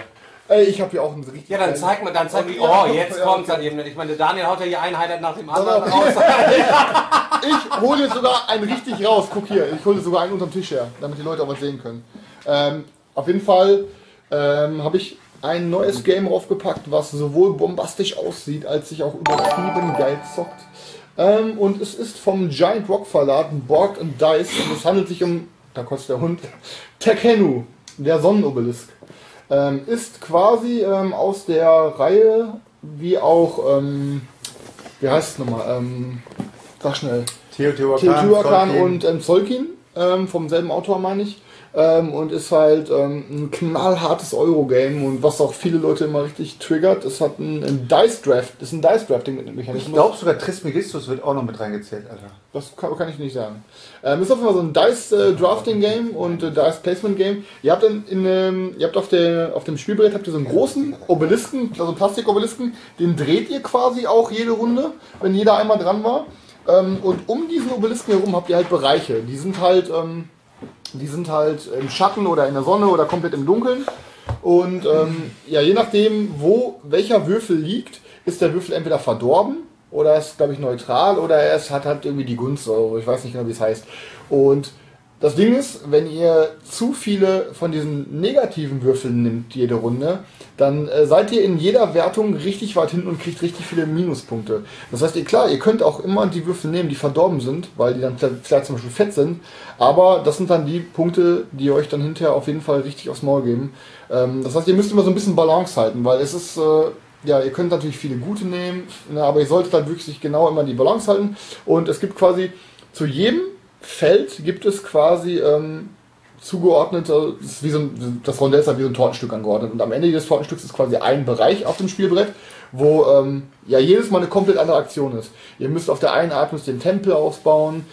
Ey, ich habe hier auch einen richtig... Ja, dann zeig mal, jetzt kommt's dann eben. Ich meine, Daniel haut ja hier ein Highlight nach dem anderen Pass raus. Ich hole jetzt sogar einen richtig raus. Guck hier, ich hole sogar einen unterm Tisch her, damit die Leute auch was sehen können. Auf jeden Fall habe ich ein neues Game raufgepackt, was sowohl bombastisch aussieht, als sich auch übertrieben geil zockt. Und es ist vom Giant Rock Verlag, Board and Dice. Und es handelt sich um, da kotzt der Hund, Tekhenu, der Sonnenobelisk. Ist quasi aus der Reihe, wie auch, wie heißt es nochmal, sag schnell, Teotihuacan und Tzolk'in, vom selben Autor meine ich. Und ist halt ein knallhartes Eurogame und was auch viele Leute immer richtig triggert, es hat ein Dice-Draft, ist ein Dice-Drafting-Mechanismus. Ich glaube sogar Trismegistus wird auch noch mit reingezählt, Alter. Das kann ich nicht sagen. Ist auf jeden Fall so ein Dice-Drafting-Game und Dice-Placement-Game. Ihr habt ihr habt auf dem Spielbrett habt ihr so einen großen Obelisken, also einen Plastikobelisken, den dreht ihr quasi auch jede Runde, wenn jeder einmal dran war. Und um diesen Obelisken herum habt ihr halt Bereiche, die sind halt im Schatten oder in der Sonne oder komplett im Dunkeln. Und ja, je nachdem, wo welcher Würfel liegt, ist der Würfel entweder verdorben oder ist, glaube ich, neutral oder hat halt irgendwie die Gunst. Also ich weiß nicht genau, wie es heißt. Und das Ding ist, wenn ihr zu viele von diesen negativen Würfeln nimmt jede Runde, dann seid ihr in jeder Wertung richtig weit hinten und kriegt richtig viele Minuspunkte. Das heißt, ihr könnt auch immer die Würfel nehmen, die verdorben sind, weil die dann vielleicht zum Beispiel fett sind, aber das sind dann die Punkte, die euch dann hinterher auf jeden Fall richtig aufs Maul geben. Das heißt, ihr müsst immer so ein bisschen Balance halten, weil es ist, ja, ihr könnt natürlich viele gute nehmen, aber ihr solltet halt wirklich genau immer die Balance halten und es gibt quasi zu jedem Feld gibt es quasi zugeordnete, das Rondell ist halt wie so ein Tortenstück angeordnet und am Ende jedes Tortenstücks ist quasi ein Bereich auf dem Spielbrett, wo ja jedes Mal eine komplett andere Aktion ist. Ihr müsst auf der einen Art den Tempel ausbauen,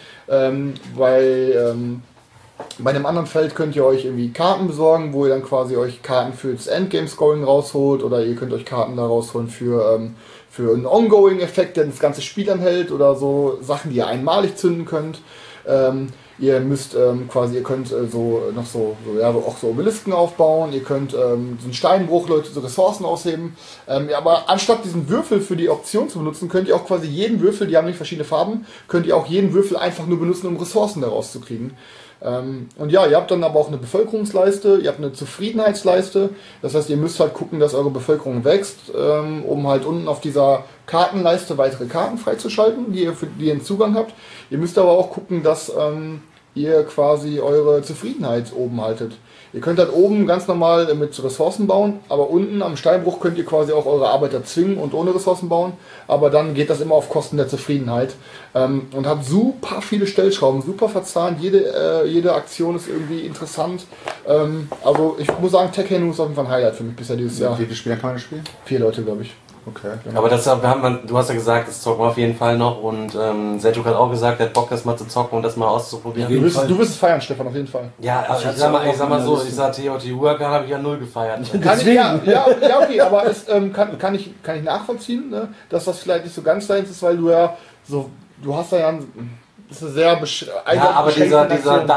bei einem anderen Feld könnt ihr euch irgendwie Karten besorgen, wo ihr dann quasi euch Karten für das Endgame-Scoring rausholt oder ihr könnt euch Karten da rausholen für einen Ongoing-Effekt, der das ganze Spiel anhält oder so Sachen, die ihr einmalig zünden könnt. Ihr müsst ihr könnt auch so Obelisken aufbauen, ihr könnt so einen Steinbruch, Leute, so Ressourcen ausheben. Aber anstatt diesen Würfel für die Option zu benutzen, könnt ihr auch quasi jeden Würfel, die haben nicht verschiedene Farben, könnt ihr auch jeden Würfel einfach nur benutzen, um Ressourcen daraus zu kriegen. Und ja, ihr habt dann aber auch eine Bevölkerungsleiste, ihr habt eine Zufriedenheitsleiste, das heißt, ihr müsst halt gucken, dass eure Bevölkerung wächst, um halt unten auf dieser Kartenleiste weitere Karten freizuschalten, die ihr einen Zugang habt. Ihr müsst aber auch gucken, dass ihr quasi eure Zufriedenheit oben haltet. Ihr könnt halt oben ganz normal mit Ressourcen bauen, aber unten am Steinbruch könnt ihr quasi auch eure Arbeiter zwingen und ohne Ressourcen bauen, aber dann geht das immer auf Kosten der Zufriedenheit und hat super viele Stellschrauben, super verzahnt, jede Aktion ist irgendwie interessant. Also ich muss sagen, Tekhenu ist auf jeden Fall ein Highlight für mich bisher dieses Jahr. Wie viele Spieler kann man das spielen? 4 Leute, glaube ich. Okay. Aber du hast ja gesagt, das zocken wir auf jeden Fall noch und Seljuk hat auch gesagt, er hat Bock, das mal zu zocken und das mal auszuprobieren. Du wirst es feiern, Stefan, auf jeden Fall. Ja, also ich sag mal so, ich sag Teotihuacan habe ich ja 0 gefeiert. Okay, aber es kann ich nachvollziehen, ne, dass das vielleicht nicht so ganz deins ist, weil du hast da ja das ist eine sehr aber dieser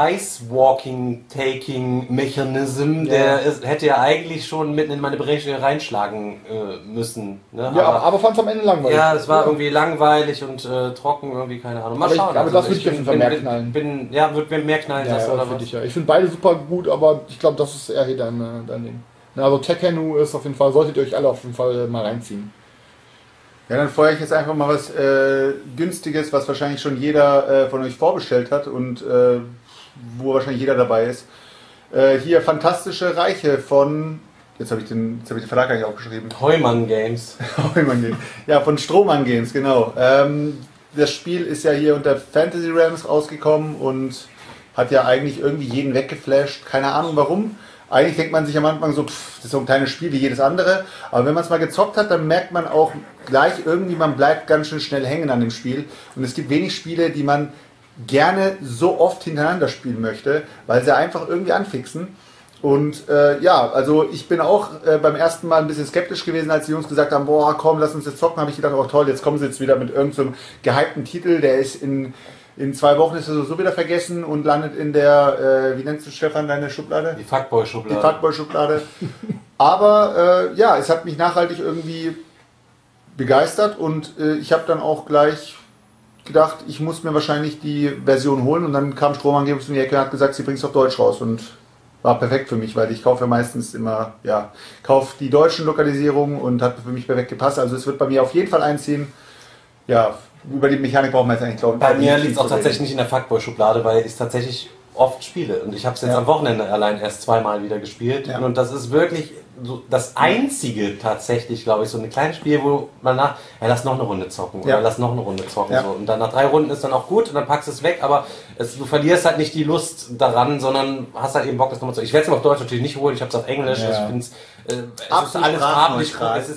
Dice-Walking-Taking-Mechanism, der hätte ja eigentlich schon mitten in meine Berechnung reinschlagen müssen. Ne? Ja, aber fand es am Ende langweilig. Ja, es war irgendwie langweilig und trocken, irgendwie, keine Ahnung. Mal schauen. Aber das würde ich auf jeden Fall mehr knallen. Wird mir mehr knallen lassen, oder was? Ich finde beide super gut, aber ich glaube, das ist eher hier dein Ding. Also Tekhenu ist auf jeden Fall, solltet ihr euch alle auf jeden Fall mal reinziehen. Ja, dann feuere ich jetzt einfach mal was Günstiges, was wahrscheinlich schon jeder von euch vorbestellt hat und wo wahrscheinlich jeder dabei ist. Hier Fantastische Reiche von, jetzt habe ich den Verlag gar nicht aufgeschrieben. Heumann Games. Heumann Games. Ja, von Strohmann Games, genau. Das Spiel ist ja hier unter Fantasy Realms rausgekommen und hat ja eigentlich irgendwie jeden weggeflasht. Keine Ahnung warum. Eigentlich denkt man sich am Anfang so, das ist so ein kleines Spiel wie jedes andere. Aber wenn man es mal gezockt hat, dann merkt man auch gleich irgendwie, man bleibt ganz schön schnell hängen an dem Spiel. Und es gibt wenig Spiele, die man gerne so oft hintereinander spielen möchte, weil sie einfach irgendwie anfixen. Und ja, also ich bin auch beim ersten Mal ein bisschen skeptisch gewesen, als die Jungs gesagt haben, boah, komm, lass uns jetzt zocken. Habe ich gedacht, oh toll, jetzt kommen sie jetzt wieder mit irgendeinem gehypten Titel, der ist in 2 Wochen ist er so wieder vergessen und landet in der, wie nennst du, Stefan, deine Schublade? Die Fuckboy-Schublade. Die Fuckboy-Schublade. Aber ja, es hat mich nachhaltig irgendwie begeistert und ich habe dann auch gleich gedacht, ich muss mir wahrscheinlich die Version holen und dann kam Strohmann um die Ecke und hat gesagt, sie bringt es auf Deutsch raus und war perfekt für mich, weil ich kaufe ja meistens immer, kaufe die deutschen Lokalisierungen und hat für mich perfekt gepasst. Also es wird bei mir auf jeden Fall einziehen. Ja, über die Mechanik brauchen wir jetzt eigentlich, glaube ich. Bei mir liegt es auch tatsächlich nicht in der Fuckboy-Schublade, weil ich es tatsächlich oft spiele. Und ich habe es jetzt am Wochenende allein erst zweimal wieder gespielt. Ja. Und das ist wirklich so das einzige tatsächlich, glaube ich, so ein kleines Spiel, wo man lass noch eine Runde zocken oder lass noch eine Runde zocken. Ja. So. Und dann nach 3 Runden ist dann auch gut und dann packst du es weg, aber du verlierst halt nicht die Lust daran, sondern hast halt eben Bock, das nochmal zu. Ich werde es auf Deutsch natürlich nicht holen, ich habe es auf Englisch. Ja. Ich finde es ist alles farblich.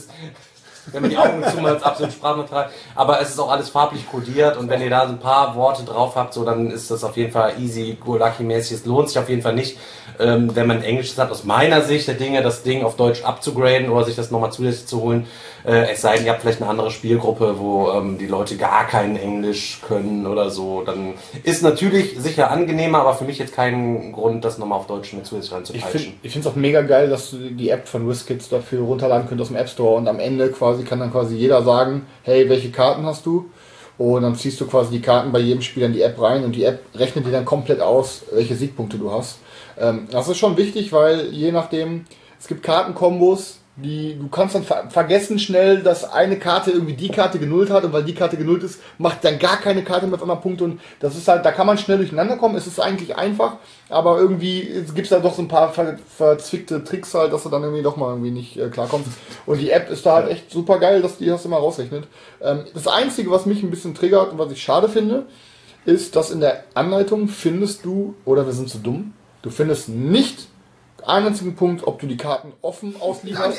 Wenn man die Augen zumacht, ist absolut sprachneutral. Aber es ist auch alles farblich kodiert und wenn ihr da so ein paar Worte drauf habt, so, dann ist das auf jeden Fall easy, go-lucky-mäßig. Es lohnt sich auf jeden Fall nicht, wenn man Englisch hat, aus meiner Sicht der Dinge, das Ding auf Deutsch abzugraden oder sich das nochmal zusätzlich zu holen. Es sei denn, ihr habt vielleicht eine andere Spielgruppe, wo die Leute gar kein Englisch können oder so. Dann ist natürlich sicher angenehmer, aber für mich jetzt kein Grund, das nochmal auf Deutsch mit zusätzlich reinzupeitschen. Ich finde es auch mega geil, dass du die App von WizKids dafür runterladen könnt aus dem App Store und am Ende kann dann quasi jeder sagen, hey, welche Karten hast du? Und dann ziehst du quasi die Karten bei jedem Spieler in die App rein und die App rechnet dir dann komplett aus, welche Siegpunkte du hast. Das ist schon wichtig, weil je nachdem, es gibt Kartenkombos, du kannst dann vergessen schnell, dass eine Karte irgendwie die Karte genullt hat und weil die Karte genullt ist, macht dann gar keine Karte mehr auf einmal Punkte und das ist halt, da kann man schnell durcheinander kommen, es ist eigentlich einfach, aber irgendwie gibt es da doch so ein paar verzwickte Tricks halt, dass du dann irgendwie doch mal irgendwie nicht klarkommst und die App ist da halt echt super geil, dass die das immer rausrechnet. Das Einzige, was mich ein bisschen triggert und was ich schade finde, ist, dass in der Anleitung findest du, oder wir sind zu dumm, du findest nicht einen einzigen Punkt, ob du die Karten offen auslieferst.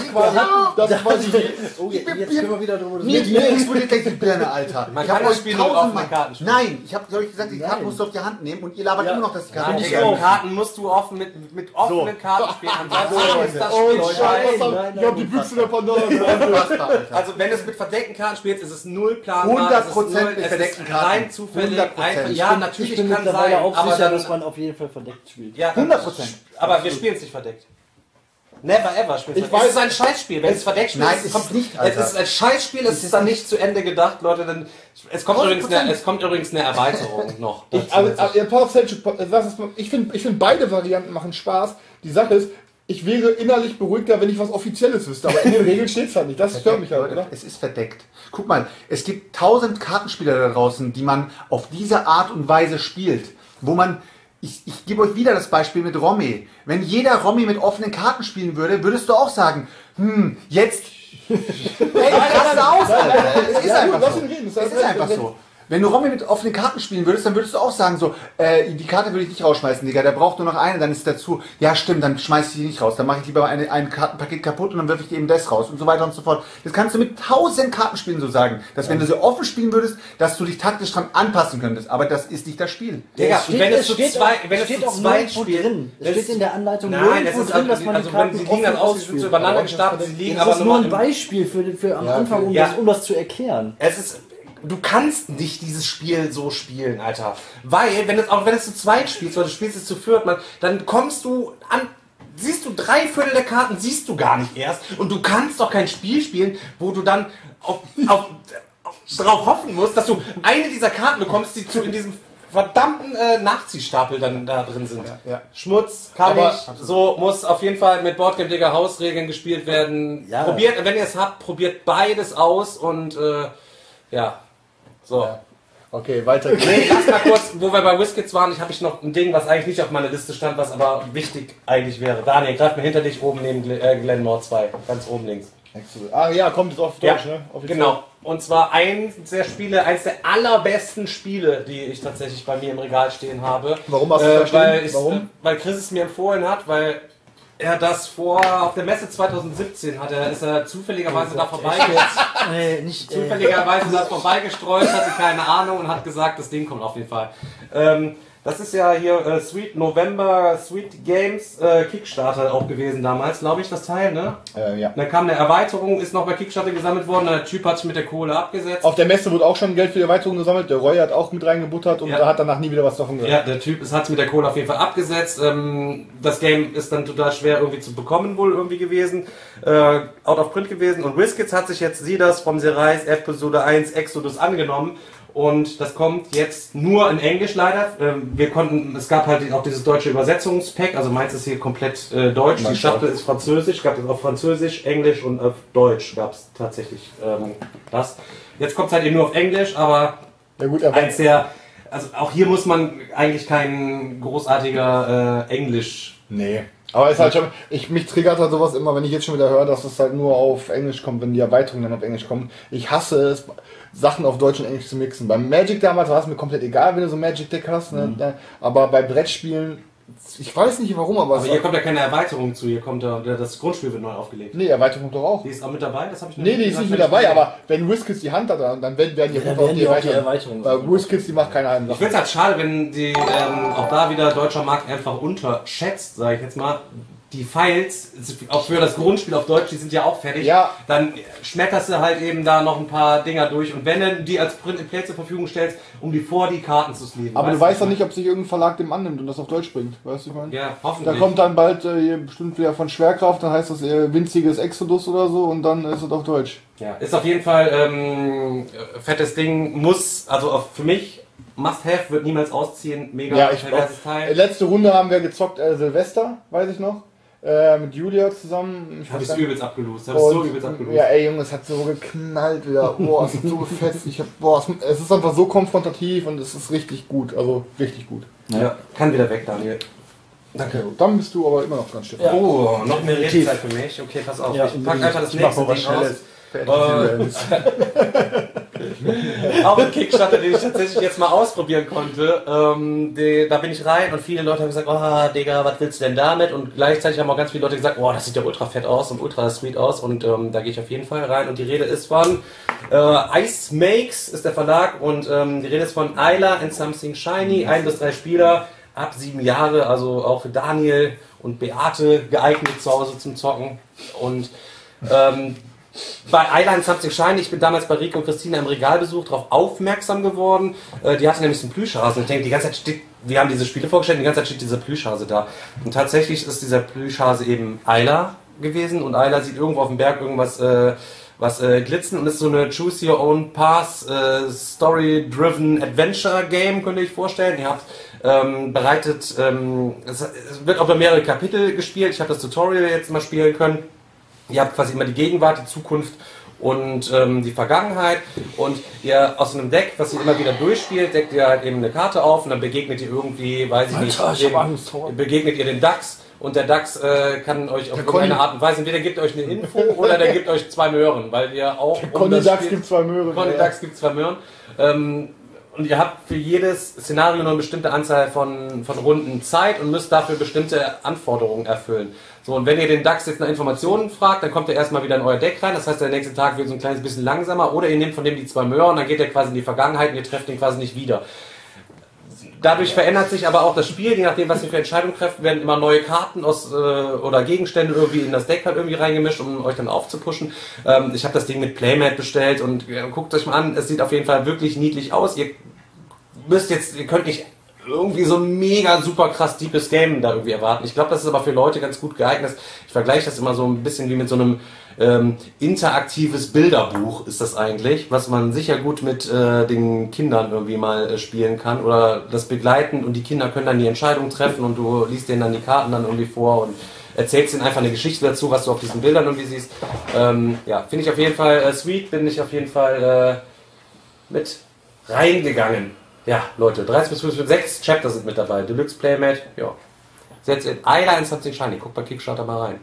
Das quasi oh, jetzt können wir wieder drüber Mir explodiert gleich die Birne, Alter. Man kann das Spiel nur auf den Karten spielen. Nein, ich habe euch gesagt, die Karten musst du auf die Hand nehmen und ihr labert immer noch, dass die Karten nicht auf. Karten musst du offen mit offenen Karten spielen. Ansonsten ist das Spiel scheiße. Ich hab die Büchse der Pandora. Also wenn es mit verdeckten Karten spielst, ist es null planbar. 100% mit verdeckten Karten. Rein zufällig. Ja, natürlich kann sein, aber sicher, dass man auf jeden Fall verdeckt spielt. Ja, 100%. Aber wir spielen es nicht verdeckt. Never ever spielen es. Es ist ein Scheißspiel. Wenn es verdeckt spielt, nein, es ist nicht. Alter. Es ist ein Scheißspiel, es ist dann nicht zu Ende gedacht, Leute. Denn es kommt übrigens eine Erweiterung noch. Ich finde beide Varianten machen Spaß. Die Sache ist, ich wäre innerlich beruhigter, wenn ich was Offizielles wüsste, aber in den Regeln steht es halt nicht. Das stört mich halt, oder? Es ist verdeckt. Guck mal, es gibt 1000 Kartenspieler da draußen, die man auf diese Art und Weise spielt, wo man ich gebe euch wieder das Beispiel mit Romy. Wenn jeder Romy mit offenen Karten spielen würde, würdest du auch sagen, jetzt raste aus, Alter. Es ist einfach so. Es ist einfach so. Wenn du Romy mit offenen Karten spielen würdest, dann würdest du auch sagen so, die Karte würde ich nicht rausschmeißen, Digga, der braucht nur noch eine, dann ist dazu, ja stimmt, dann schmeiß ich die nicht raus, dann mache ich lieber ein Kartenpaket kaputt und dann wirf ich dir eben das raus und so weiter und so fort. Das kannst du mit 1000 Kartenspielen so sagen, dass wenn du so offen spielen würdest, dass du dich taktisch dran anpassen könntest, aber das ist nicht das Spiel. Digga, wenn es zu zweit spielen, es steht in der Anleitung nein, es ist drin, dass man die Karten liegen dann ausgespielt, so übereinander gestapelt, sie liegen aber nur Das ist nur ein Beispiel für am Anfang, um das zu erklären. Du kannst nicht dieses Spiel so spielen, Alter. Weil, wenn es zu zweit spielst, oder du spielst es zu viert, dann kommst du an, siehst du 3/4 der Karten, siehst du gar nicht erst. Und du kannst doch kein Spiel spielen, wo du dann darauf hoffen musst, dass du eine dieser Karten bekommst, die in diesem verdammten Nachziehstapel dann da drin sind. Ja. Schmutz, so muss auf jeden Fall mit Boardgame Digger Hausregeln gespielt werden. Ja. Probiert, wenn ihr es habt, probiert beides aus und ja. So. Ja. Okay, weiter geht's. Nee, lass mal kurz, wo wir bei WizKids waren, habe ich noch ein Ding, was eigentlich nicht auf meiner Liste stand, was aber wichtig eigentlich wäre. Daniel, greif mir hinter dich oben neben Glenmore 2, ganz oben links. Ah ja, kommt jetzt auf Deutsch, ne? Offiziell. Genau. Und zwar eins der allerbesten Spiele, die ich tatsächlich bei mir im Regal stehen habe. Warum hast du das Warum? Weil Chris es mir empfohlen hat, weil er das auf der Messe 2017 ist er zufälligerweise da vorbeigestreut, hatte keine Ahnung und hat gesagt, das Ding kommt auf jeden Fall. Das ist ja hier Sweet November, Sweet Games Kickstarter auch gewesen damals, glaube ich, das Teil, ne? Ja. Dann kam eine Erweiterung, ist noch bei Kickstarter gesammelt worden, der Typ hat sich mit der Kohle abgesetzt. Auf der Messe wurde auch schon Geld für die Erweiterung gesammelt, der Roy hat auch mit reingebuttert und Ja. da hat danach nie wieder was davon gehört. Ja, der Typ hat sich mit der Kohle auf jeden Fall abgesetzt. Das Game ist dann total schwer irgendwie zu bekommen wohl irgendwie gewesen. Out of Print gewesen. Und WizKids hat sich jetzt Sidas from the Rise Episode 1 Exodus angenommen. Und das kommt jetzt nur in Englisch leider. Es gab halt auch dieses deutsche Übersetzungspack, also meins ist hier komplett deutsch. Die Schachtel ist französisch, gab es auf Französisch, Englisch und auf Deutsch gab es tatsächlich das. Jetzt kommt es halt eben nur auf Englisch, aber Ja gut, also auch hier muss man eigentlich kein großartiger Englisch. Nee. Aber es ist halt schon, mich triggert halt sowas immer, wenn ich jetzt schon wieder höre, dass es halt nur auf Englisch kommt, wenn die Erweiterung dann auf Englisch kommt. Ich hasse es, Sachen auf Deutsch und Englisch zu mixen. Beim Magic damals war es mir komplett egal, wenn du so ein Magic Deck hast, ne? Aber bei Brettspielen, ich weiß nicht warum, aber hier kommt ja keine Erweiterung zu, hier kommt das Grundspiel wird neu aufgelegt. Nee, Erweiterung kommt doch auch. Die ist auch mit dabei, das habe ich noch Nee, die ist nicht mit dabei, aber wenn WizKids die Hand hat, dann werden die dann auch werden die auch die Erweiterung. Weil WizKids, die macht keine halben Ich finde es halt schade, wenn die auch da wieder deutscher Markt einfach unterschätzt, sage ich jetzt mal. Die Files, auch für das Grundspiel auf Deutsch, die sind ja auch fertig. Ja. Dann schmetterst du halt eben da noch ein paar Dinger durch. Und wenn du die als Print and Play zur Verfügung stellst, um die vor die Karten zu sleeven. Aber du weißt doch nicht, ob sich irgendein Verlag dem annimmt und das auf Deutsch bringt. Weißt du, ich meine? Ja, Da hoffentlich. kommt dann bald bestimmt wieder von Schwerkraft, dann heißt das winziges Exodus oder so und dann ist es auf Deutsch. Ja, ist auf jeden Fall fettes Ding. Also auch für mich, Must-Have, wird niemals ausziehen. Mega Ja, ich perverses Teil. Letzte Runde haben wir gezockt Silvester, weiß ich noch. Mit Julia zusammen. Hab ich übelst abgelost. Hab ich so übelst abgelost. Ja, ey Junge, es hat so geknallt wieder. Boah, es hat so gefetzt. Es ist einfach so konfrontativ und es ist richtig gut. Also richtig gut. Ja, kann wieder weg, Daniel. Danke. Dann bist du aber immer noch ganz still. Ja. Oh, noch mehr Redezeit für mich. Okay, pass auf. Ja, ich pack einfach das ich mach nächste mal was Ding aus. Schnelles. Auch ein Kickstarter, den ich tatsächlich jetzt mal ausprobieren konnte. Da bin ich rein und viele Leute haben gesagt, oh Digga, was willst du denn damit? Und gleichzeitig haben auch ganz viele Leute gesagt, oh, das sieht ja ultra fett aus und ultra sweet aus. Und da gehe ich auf jeden Fall rein. Und die Rede ist von Ice Makes ist der Verlag. Und die Rede ist von Isla and Something Shiny. 1 bis 3 Spieler, ab 7 Jahre. Also auch für Daniel und Beate geeignet zu Hause zum Zocken. Und bei Island Something Shiny, ich bin damals bei Rico und Christina im Regalbesuch darauf aufmerksam geworden. Die hatte nämlich so einen Plüschhasen. Ich denke, die ganze Zeit steht, wir haben diese Spiele vorgestellt, die ganze Zeit steht dieser Plüschhase da. Und tatsächlich ist dieser Plüschhase eben Isla gewesen und Isla sieht irgendwo auf dem Berg irgendwas was glitzen und ist so eine Choose Your Own Path Story-Driven Adventure Game, könnte ich vorstellen. Ihr habt es wird auch bei mehrere Kapitel gespielt. Ich habe das Tutorial jetzt mal spielen können. Ihr habt quasi immer die Gegenwart, die Zukunft und die Vergangenheit und ihr aus einem Deck, was ihr immer wieder durchspielt, deckt ihr halt eben eine Karte auf und dann begegnet ihr irgendwie, weiß ich nicht, begegnet ihr den Dachs und der Dachs kann euch auf irgendeine Art und Weise, entweder gibt euch eine Info oder der gibt euch 2 Möhren, weil ihr auch... Conny Dachs gibt 2 Möhren. Conny Dachs gibt 2 Möhren. Und ihr habt für jedes Szenario nur eine bestimmte Anzahl von Runden Zeit und müsst dafür bestimmte Anforderungen erfüllen. So, und wenn ihr den DAX jetzt nach Informationen fragt, dann kommt er erstmal wieder in euer Deck rein. Das heißt, der nächste Tag wird so ein kleines bisschen langsamer. Oder ihr nehmt von dem die 2 Möhren und dann geht er quasi in die Vergangenheit und ihr trefft ihn quasi nicht wieder. Dadurch verändert sich aber auch das Spiel. Je nachdem, was ihr für Entscheidungen trefft, werden immer neue Karten oder Gegenstände irgendwie in das Deck halt irgendwie reingemischt, um euch dann aufzupushen. Ich habe das Ding mit Playmat bestellt und guckt euch mal an. Es sieht auf jeden Fall wirklich niedlich aus. Ihr könnt nicht irgendwie so ein mega super krass deepes Game da irgendwie erwarten. Ich glaube, das ist aber für Leute ganz gut geeignet. Ich vergleiche das immer so ein bisschen wie mit so einem interaktives Bilderbuch ist das eigentlich, was man sicher gut mit den Kindern irgendwie mal spielen kann oder das begleiten und die Kinder können dann die Entscheidung treffen und du liest denen dann die Karten dann irgendwie vor und erzählst ihnen einfach eine Geschichte dazu, was du auf diesen Bildern irgendwie siehst. Ja, finde ich auf jeden Fall sweet, bin ich auf jeden Fall mit reingegangen. Ja, Leute, 30 bis 6 Chapter sind mit dabei. Deluxe Playmat, ja. Setzt in Isla and Something Shiny. Guckt bei Kickstarter mal rein.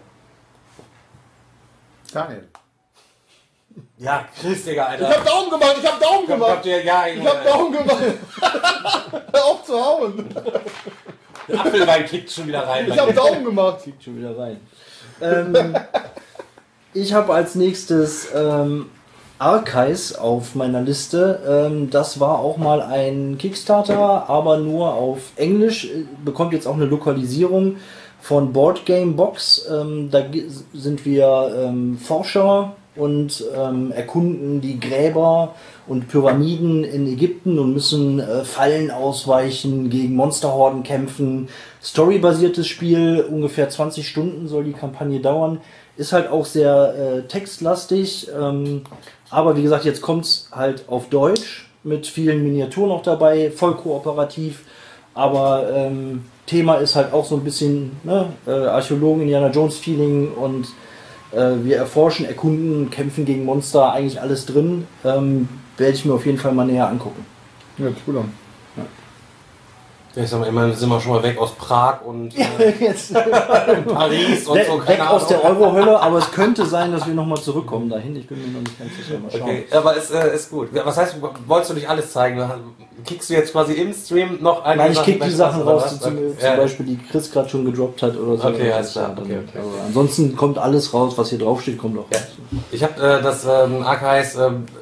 Daniel. Ja, Chris, Digga, Alter. Ich hab Daumen gemacht, ich hab Daumen gemacht. Ich hab Daumen gemacht. Hör auf zu hauen. Der Apfelwein kickt schon wieder rein. Ich hab Daumen gemacht. Kickt schon wieder rein. Ich habe als nächstes Arceus auf meiner Liste. Das war auch mal ein Kickstarter, aber nur auf Englisch. Bekommt jetzt auch eine Lokalisierung von Board Game Box. Da sind wir Forscher und erkunden die Gräber und Pyramiden in Ägypten und müssen Fallen ausweichen, gegen Monsterhorden kämpfen. Storybasiertes Spiel, ungefähr 20 Stunden soll die Kampagne dauern. Ist halt auch sehr textlastig, aber wie gesagt, jetzt kommt's halt auf Deutsch mit vielen Miniaturen noch dabei, voll kooperativ, aber Thema ist halt auch so ein bisschen Archäologen, Indiana Jones Feeling und wir erforschen, erkunden, kämpfen gegen Monster, eigentlich alles drin. Werde ich mir auf jeden Fall mal näher angucken. Ja, cool. Ich sag mal, immerhin sind wir schon mal weg aus Prag und Jetzt Paris und so. weg aus der Eurohölle, aber es könnte sein, dass wir nochmal zurückkommen dahin. Ich bin mir noch nicht ganz sicher. Mal schauen. Okay, aber es ist gut. Was heißt, wolltest du nicht alles zeigen? Kickst du jetzt quasi im Stream noch eine Nein, ich kick die Sachen raus, die zum Ja. Beispiel die Chris gerade schon gedroppt hat oder so. Okay, alles klar. Dann, Okay. aber ansonsten kommt alles raus, was hier draufsteht, kommt auch raus. Ich habe das Arceus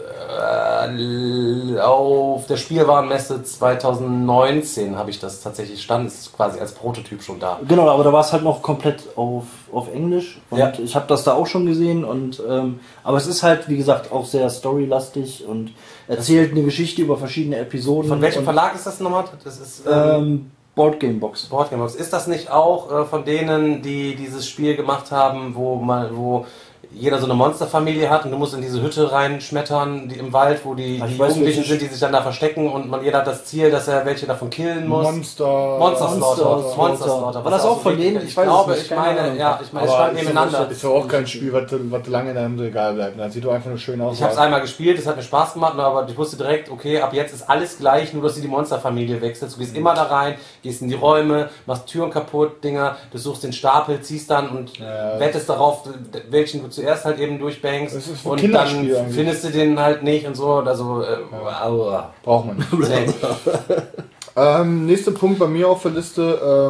auf der Spielwarenmesse 2019 habe ich das tatsächlich stand, ist quasi als Prototyp schon da. Genau, aber da war es halt noch komplett auf Englisch und Ja. ich habe das da auch schon gesehen und aber es ist halt, wie gesagt, auch sehr storylastig und erzählt eine Geschichte über verschiedene Episoden. Von welchem und, Verlag ist das nochmal? Das ist Board Game Box. Board Game Box. Ist das nicht auch von denen, die dieses Spiel gemacht haben, wo jeder so eine Monsterfamilie hat und du musst in diese Hütte reinschmettern, die im Wald, wo die Ich weiß, Jugendlichen welches- sind, die sich dann da verstecken und jeder hat das Ziel, dass er welche davon killen muss. Monster Monster. War das auch von denen? Ich glaube, ich meine, es stand Aber nebeneinander. ist ja auch kein Spiel, was lange in deinem Regal bleibt. Das sieht doch einfach nur schön aus. Ich habe es einmal gespielt, es hat mir Spaß gemacht, aber ich wusste direkt, okay, ab jetzt ist alles gleich, nur dass du die Monsterfamilie wechselst. Du gehst immer da rein, gehst in die Räume, machst Türen kaputt, Dinger, du suchst den Stapel, ziehst dann und wettest darauf, welchen du zuerst halt eben durchbangst Das ist ein und dann Kinderspiel eigentlich. findest du den halt nicht und so. Also, Braucht man nicht. Nächster Punkt bei mir auf der Liste,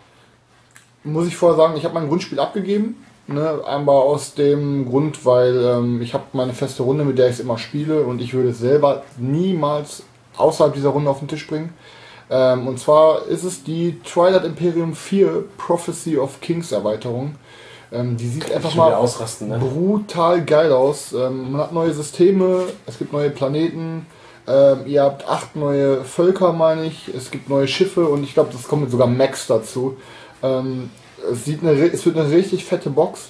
muss ich vorher sagen, ich habe mein Grundspiel abgegeben. Ne? Einmal aus dem Grund, weil ich habe meine feste Runde, mit der ich es immer spiele und ich würde es selber niemals außerhalb dieser Runde auf den Tisch bringen. Und zwar ist es die Twilight Imperium 4 Prophecy of Kings Erweiterung. Die sieht einfach schon wieder mal ausrasten, ne? brutal geil aus. Man hat neue Systeme, es gibt neue Planeten, ihr habt 8 neue Völker, meine ich, es gibt neue Schiffe und ich glaube, das kommt sogar Max dazu. Es wird eine richtig fette Box.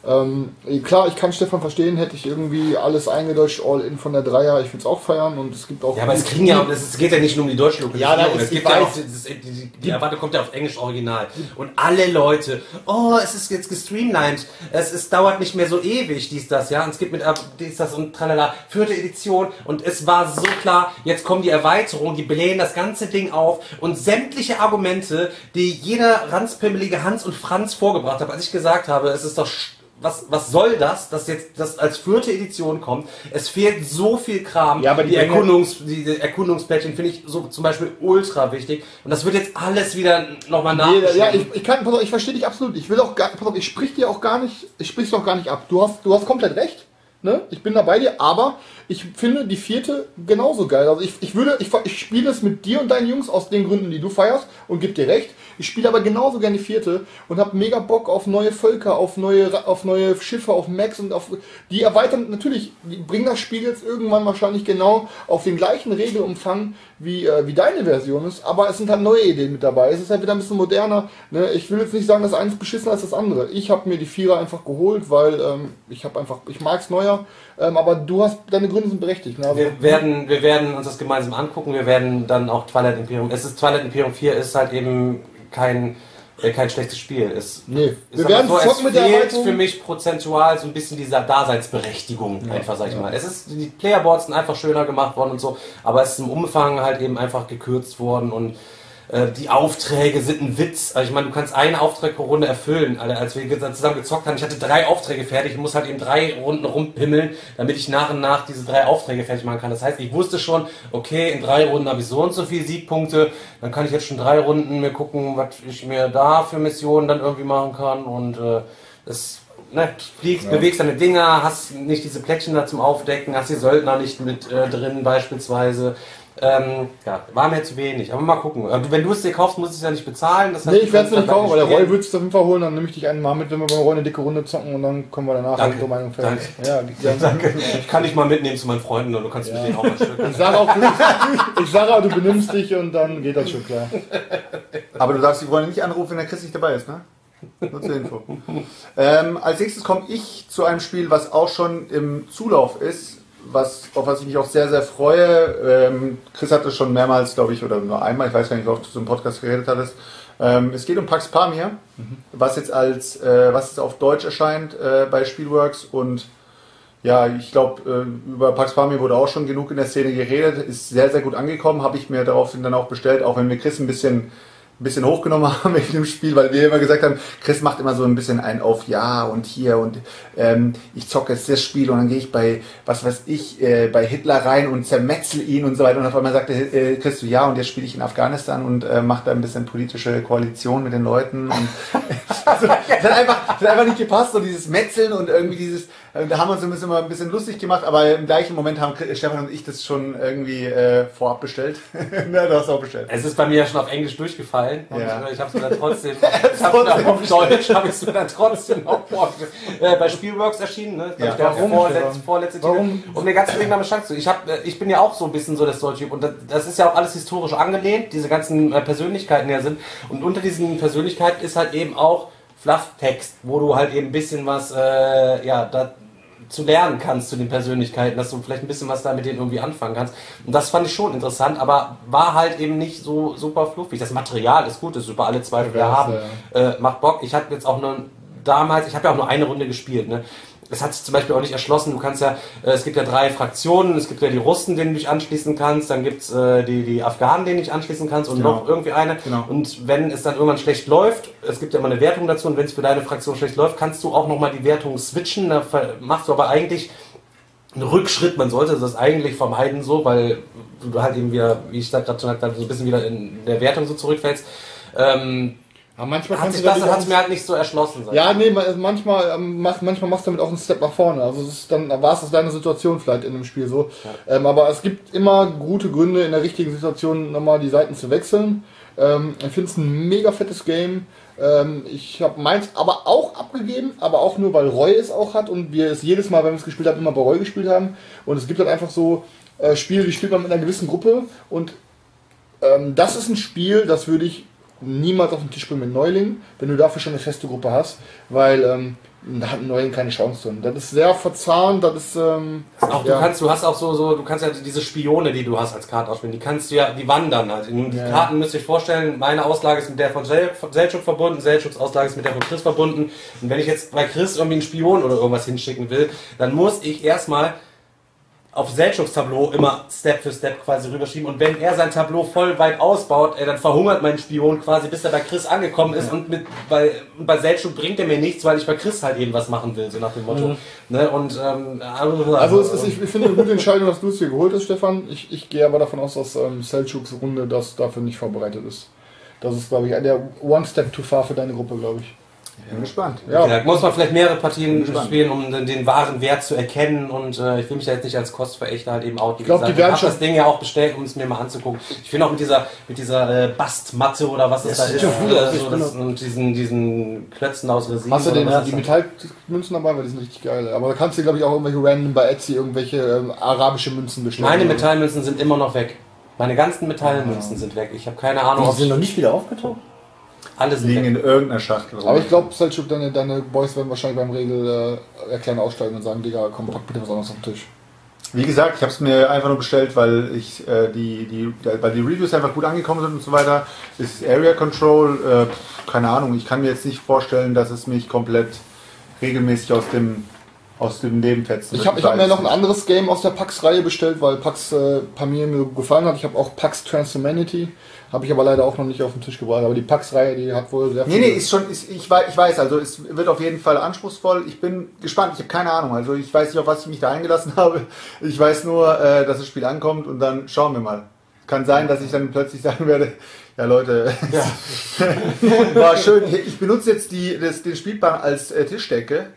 Klar, ich kann Stefan verstehen, hätte ich irgendwie alles eingedeutscht, All-In von der Dreier, ich würde es auch feiern und es gibt auch... Ja, aber es kriegen ja, es geht ja nicht nur um die deutsche Lokalisierung, Ja, da ist- es gibt ich ja weiß. auch, die Erwartung kommt ja auf Englisch Original. Und alle Leute, oh, es ist jetzt gestreamlined, es dauert nicht mehr so ewig, das, ja, und es gibt mit das und tralala, 4. Edition und es war so klar, jetzt kommen die Erweiterungen, die blähen das ganze Ding auf und sämtliche Argumente, die jeder ranzpimmelige Hans und Franz vorgebracht hat, als ich gesagt habe, es ist doch was soll das, dass jetzt das als 4. Edition kommt? Es fehlt so viel Kram. Ja, aber die die Erkundungsplättchen finde ich so zum Beispiel ultra wichtig. Und das wird jetzt alles wieder nochmal nachgeschrieben. Ja, pass auf, ich verstehe dich absolut. Ich will auch gar, pass auf, ich sprich dir auch gar nicht, ich sprich's doch gar nicht ab. Du hast komplett recht. Ne? Ich bin da bei dir, aber ich finde die 4. genauso geil. Also ich spiele es mit dir und deinen Jungs aus den Gründen, die du feierst und geb dir recht. Ich spiele aber genauso gerne die 4. und habe mega Bock auf neue Völker, auf neue Schiffe, auf Max und auf die erweitern natürlich, die bringen das Spiel jetzt irgendwann wahrscheinlich genau auf den gleichen Regelumfang wie deine Version ist, aber es sind halt neue Ideen mit dabei. Es ist halt wieder ein bisschen moderner. Ne? Ich will jetzt nicht sagen, dass eins beschissener ist als das andere. Ich habe mir die 4er einfach geholt, weil ich mag's neuer. Aber deine Gründe sind berechtigt. Ne? Also, Wir werden uns das gemeinsam angucken. Wir werden dann auch Twilight Imperium. Twilight Imperium 4 ist halt eben kein schlechtes Spiel. Nee, wir wir werden zocken mit der fehlt Erweiterung. für mich prozentual so ein bisschen dieser Daseinsberechtigung, einfach sag ich mal. Die Playerboards sind einfach schöner gemacht worden und so, aber es ist im Umfang halt eben einfach gekürzt worden und die Aufträge sind ein Witz. Also ich meine, du kannst eine Auftrag pro Runde erfüllen. Alter, als wir zusammen gezockt haben, ich hatte 3 Aufträge fertig. Ich muss halt eben 3 Runden rumpimmeln, damit ich nach und nach diese 3 Aufträge fertig machen kann. Das heißt, ich wusste schon, okay, in 3 Runden habe ich so und so viele Siegpunkte. Dann kann ich jetzt schon 3 Runden mir gucken, was ich mir da für Missionen dann irgendwie machen kann. Und ne, fliegst, bewegst deine Dinger, hast nicht diese Plättchen da zum Aufdecken, hast die Söldner nicht mit drin beispielsweise. War mir zu wenig, aber mal gucken. Wenn du es dir kaufst, musst du es ja nicht bezahlen. Das heißt, ich werde es nicht kaufen, weil der Roy würde es auf jeden Fall holen, dann nehme ich dich einmal mit, wenn wir beim Roy eine dicke Runde zocken und dann kommen wir danach Danke. so Meinung Danke. Ja, Danke. Ich kann dich mal mitnehmen zu meinen Freunden und du kannst mit denen auch ein Stück. Ich sage auch, du benimmst dich und dann geht das schon klar. Aber du darfst die Freunde nicht anrufen, wenn der Chris nicht dabei ist, ne? Nur zur Info. Als nächstes komme ich zu einem Spiel, was auch schon im Zulauf ist, auf was ich mich auch sehr, sehr freue. Chris hatte schon mehrmals, glaube ich, oder nur einmal, ich weiß gar nicht, wie oft du zum Podcast geredet hattest. Es geht um Pax Pamir, was jetzt auf Deutsch erscheint bei Spielworks. Und ja, ich glaube, über Pax Pamir wurde auch schon genug in der Szene geredet. Ist sehr, sehr gut angekommen, habe ich mir daraufhin dann auch bestellt, auch wenn wir Chris ein bisschen hochgenommen haben in dem Spiel, weil wir immer gesagt haben, Chris macht immer so ein bisschen einen auf ja und hier und ich zocke jetzt das Spiel und dann gehe ich bei, was weiß ich, bei Hitler rein und zermetzel ihn und so weiter und auf einmal sagte Chris so, ja und jetzt spiele ich in Afghanistan und mache da ein bisschen politische Koalition mit den Leuten und also, das hat einfach nicht gepasst, so dieses Metzeln und irgendwie dieses, da haben wir uns immer ein bisschen lustig gemacht, aber im gleichen Moment haben Stefan und ich das schon irgendwie vorab bestellt. Na, du hast auch bestellt. Es ist bei mir ja schon auf Englisch durchgefallen und ich habe es mir dann trotzdem, auf Deutsch habe ich es mir dann trotzdem auch bei Spielworks erschienen, ne? Ja. Der vorletzte Titel. Um den ganzen Ding mal eine Chance zu. Ich bin ja auch so ein bisschen so das deutsche Typ und das ist ja auch alles historisch angelehnt, diese ganzen Persönlichkeiten ja sind und unter diesen Persönlichkeiten ist halt eben auch Flufftext, wo du halt eben ein bisschen was zu lernen kannst zu den Persönlichkeiten, dass du vielleicht ein bisschen was da mit denen irgendwie anfangen kannst. Und das fand ich schon interessant, aber war halt eben nicht so super fluffig. Das Material ist gut, das ist über alle Zweifel haben. Macht Bock. Ich habe jetzt auch ich habe ja auch nur eine Runde gespielt, ne? Es hat sich zum Beispiel auch nicht erschlossen, du kannst ja, es gibt ja 3 Fraktionen, es gibt ja die Russen, denen du dich anschließen kannst, dann gibt es die Afghanen, denen du dich anschließen kannst und noch irgendwie eine. Genau. Und wenn es dann irgendwann schlecht läuft, es gibt ja immer eine Wertung dazu und wenn es für deine Fraktion schlecht läuft, kannst du auch nochmal die Wertung switchen, da machst du aber eigentlich einen Rückschritt, man sollte das eigentlich vermeiden so, weil du halt eben wieder, wie ich gerade schon gesagt habe, so ein bisschen wieder in der Wertung so zurückfällst. Aber manchmal hat es mir halt nicht so erschlossen. Ja, nee, manchmal machst du damit auch einen Step nach vorne. Also dann war es deine Situation vielleicht in dem Spiel so. Ja. Aber es gibt immer gute Gründe, in der richtigen Situation nochmal die Seiten zu wechseln. Ich finde es ein mega fettes Game. Ich habe meins aber auch abgegeben, aber auch nur, weil Roy es auch hat und wir es jedes Mal, wenn wir es gespielt haben, immer bei Roy gespielt haben. Und es gibt halt einfach so Spiele, die spielt man mit einer gewissen Gruppe und das ist ein Spiel, das würde ich niemals auf den Tisch bringen mit Neulingen, wenn du dafür schon eine feste Gruppe hast, weil da hat ein Neuling keine Chance drin. Das ist sehr verzahnt, das ist auch, du kannst ja diese Spione, die du hast als Karte ausspielen, die wandern halt. Die Karten müsst ihr euch vorstellen, meine Auslage ist mit der von Selchuk verbunden, Selchuks Auslage ist mit der von Chris verbunden und wenn ich jetzt bei Chris irgendwie einen Spion oder irgendwas hinschicken will, dann muss ich erstmal auf Selchuks Tableau immer Step für Step quasi rüberschieben und wenn er sein Tableau voll weit ausbaut, dann verhungert mein Spion quasi, bis er bei Chris angekommen ist und bei Selchuk bringt er mir nichts, weil ich bei Chris halt eben was machen will, so nach dem Motto. Ne? Und, ich finde eine gute Entscheidung, dass du es dir geholt hast, Stefan. Ich gehe aber davon aus, dass Selchuks Runde das dafür nicht vorbereitet ist. Das ist, glaube ich, der One Step too far für deine Gruppe, glaube ich. Ich bin gespannt. Ja. Da muss man vielleicht mehrere Partien spielen, um den wahren Wert zu erkennen und ich will mich da jetzt nicht als Kostverächter halt eben outen. Ich glaube, ich habe das Ding ja auch bestellt, um es mir mal anzugucken. Ich finde auch mit dieser Bastmatte oder was es da ist, und diesen Klötzen aus Resin. Hast du die Metallmünzen dabei, weil die sind richtig geil. Aber da kannst du, glaube ich, auch irgendwelche random bei Etsy irgendwelche arabische Münzen bestellen. Meine Metallmünzen sind immer noch weg. Meine ganzen Metallmünzen sind weg. Ich habe keine Ahnung. Die sind noch nicht wieder aufgetaucht? Alles liegen in irgendeiner Schachtel rum. Aber ich glaube, Selchuk, deine Boys werden wahrscheinlich beim Regel erklären aussteigen und sagen, Digga, komm, pack bitte was anderes auf den Tisch. Wie gesagt, ich habe es mir einfach nur bestellt, weil weil die Reviews einfach gut angekommen sind und so weiter. Ist Area Control, keine Ahnung, ich kann mir jetzt nicht vorstellen, dass es mich komplett regelmäßig aus dem Leben fetzt. Ich hab mir noch ein anderes Game aus der PAX-Reihe bestellt, weil PAX Pamir mir gefallen hat. Ich habe auch PAX Transhumanity. Habe ich aber leider auch noch nicht auf den Tisch gebracht. Aber die PAX-Reihe, die hat wohl sehr viel... Nee, ich weiß, also es wird auf jeden Fall anspruchsvoll. Ich bin gespannt, ich habe keine Ahnung. Also ich weiß nicht, auf was ich mich da eingelassen habe. Ich weiß nur, dass das Spiel ankommt und dann schauen wir mal. Kann sein, dass ich dann plötzlich sagen werde, ja Leute, war schön. Ich benutze jetzt den Spielplan als Tischdecke.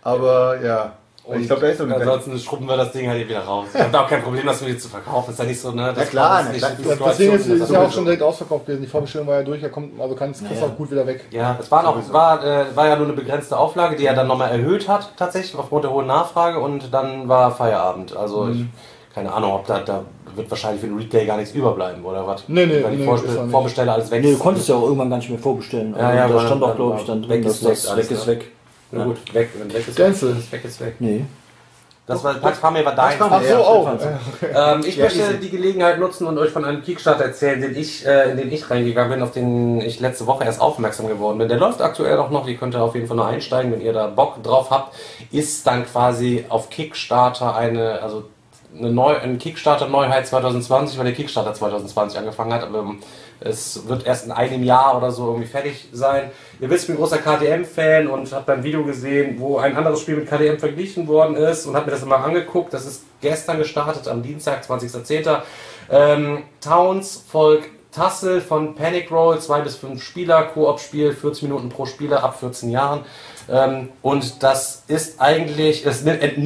Aber ja. Und ich glaube, da ist so eine ansonsten schrubben wir das Ding halt wieder raus. Ich habe da auch kein Problem, das wieder zu verkaufen. Ist ja nicht so, ne? Ja klar, ist na nicht klar. Das Ding ist ja auch schon direkt ausverkauft gewesen. Die Vorbestellung war ja durch, also kriegst du auch gut wieder weg. Ja, es war ja nur eine begrenzte Auflage, die er dann nochmal erhöht hat, tatsächlich, aufgrund der hohen Nachfrage, und dann war Feierabend. Also, keine Ahnung, ob da wird wahrscheinlich für den Retail gar nichts überbleiben, oder was? Nee, weil die Vorbesteller alles weg Nee, du konntest ja auch irgendwann gar nicht mehr vorbestellen. Ja, da stand auch, glaube ich, dann drin, dass das weg ist, weg. Na gut, weg. Wenn weg ist, Gänse. weg ist weg. Nee. Das war Pax Pamir war dein. Ach so, auch. Ich möchte die Gelegenheit nutzen und euch von einem Kickstarter erzählen, in den ich reingegangen bin, auf den ich letzte Woche erst aufmerksam geworden bin. Der läuft aktuell auch noch, ihr könnt da auf jeden Fall noch einsteigen, wenn ihr da Bock drauf habt. Ist dann quasi auf Kickstarter eine Kickstarter-Neuheit 2020, weil der Kickstarter 2020 angefangen hat, aber es wird erst in einem Jahr oder so irgendwie fertig sein. Ihr wisst, ich bin großer KTM-Fan und habe ein Video gesehen, wo ein anderes Spiel mit KTM verglichen worden ist und habe mir das mal angeguckt. Das ist gestern gestartet, am Dienstag, 20.10. Townsfolk Tassel von Panic Roll, 2 bis 5 Spieler, Koop-Spiel, 40 Minuten pro Spieler ab 14 Jahren. Und das ist eigentlich, es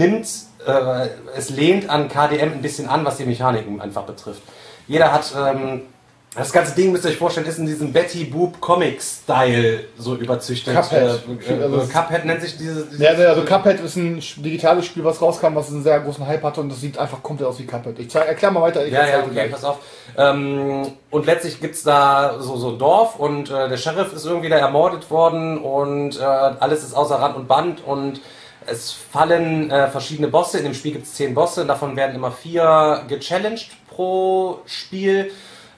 lehnt an KDM ein bisschen an, was die Mechaniken einfach betrifft. Jeder hat, das ganze Ding, müsst ihr euch vorstellen, ist in diesem Betty Boop Comic-Style so überzüchtet. Cuphead nennt sich dieses Ja, also Cuphead ist ein digitales Spiel, was rauskam, was einen sehr großen Hype hatte, und das sieht einfach komplett aus wie Cuphead. Erklär mal weiter. Okay, pass auf. Und letztlich gibt's da so ein Dorf und der Sheriff ist irgendwie da ermordet worden und alles ist außer Rand und Band und es fallen verschiedene Bosse. In dem Spiel gibt's 10 Bosse, davon werden immer 4 gechallenged pro Spiel.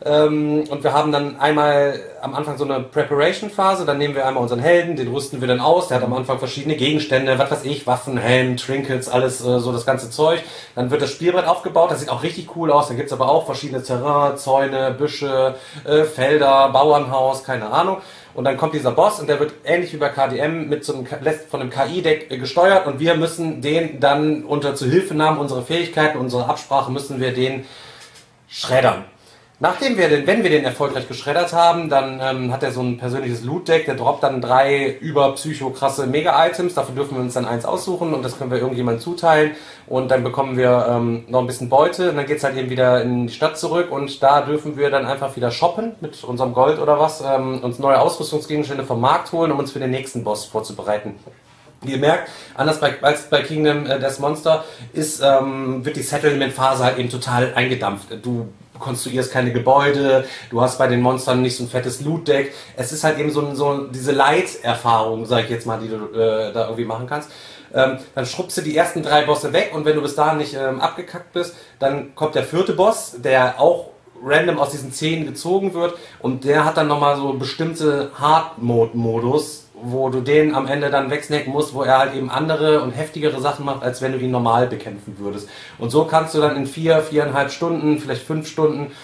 Und wir haben dann einmal am Anfang so eine Preparation-Phase, dann nehmen wir einmal unseren Helden, den rüsten wir dann aus, der hat am Anfang verschiedene Gegenstände, was weiß ich, Waffen, Helm, Trinkets, alles so das ganze Zeug. Dann wird das Spielbrett aufgebaut, das sieht auch richtig cool aus, dann gibt's aber auch verschiedene Terrain, Zäune, Büsche, Felder, Bauernhaus, keine Ahnung. Und dann kommt dieser Boss und der wird ähnlich wie bei KDM von einem KI-Deck gesteuert und wir müssen den dann unter Zuhilfenahmen unserer Fähigkeiten, unserer Absprache müssen wir den schreddern. Wenn wir den erfolgreich geschreddert haben, dann hat er so ein persönliches Loot-Deck, der droppt dann 3 überpsycho-krasse Mega-Items, dafür dürfen wir uns dann eins aussuchen und das können wir irgendjemandem zuteilen und dann bekommen wir noch ein bisschen Beute und dann geht's halt eben wieder in die Stadt zurück und da dürfen wir dann einfach wieder shoppen mit unserem Gold oder was, uns neue Ausrüstungsgegenstände vom Markt holen, um uns für den nächsten Boss vorzubereiten. Wie ihr merkt, anders als bei Kingdom Death Monster wird die Settlement-Phase halt eben total eingedampft. Du konstruierst keine Gebäude, du hast bei den Monstern nicht so ein fettes Loot-Deck. Es ist halt eben so diese Light-Erfahrung, sag ich jetzt mal, die du da irgendwie machen kannst. Dann schrubbst du die ersten 3 Bosse weg und wenn du bis dahin nicht abgekackt bist, dann kommt der 4. Boss, der auch random aus diesen 10 gezogen wird und der hat dann nochmal so bestimmte Hard-Mode-Modus, wo du den am Ende dann wegsnacken musst, wo er halt eben andere und heftigere Sachen macht, als wenn du ihn normal bekämpfen würdest. Und so kannst du dann in 4,5 Stunden, vielleicht 5 Stunden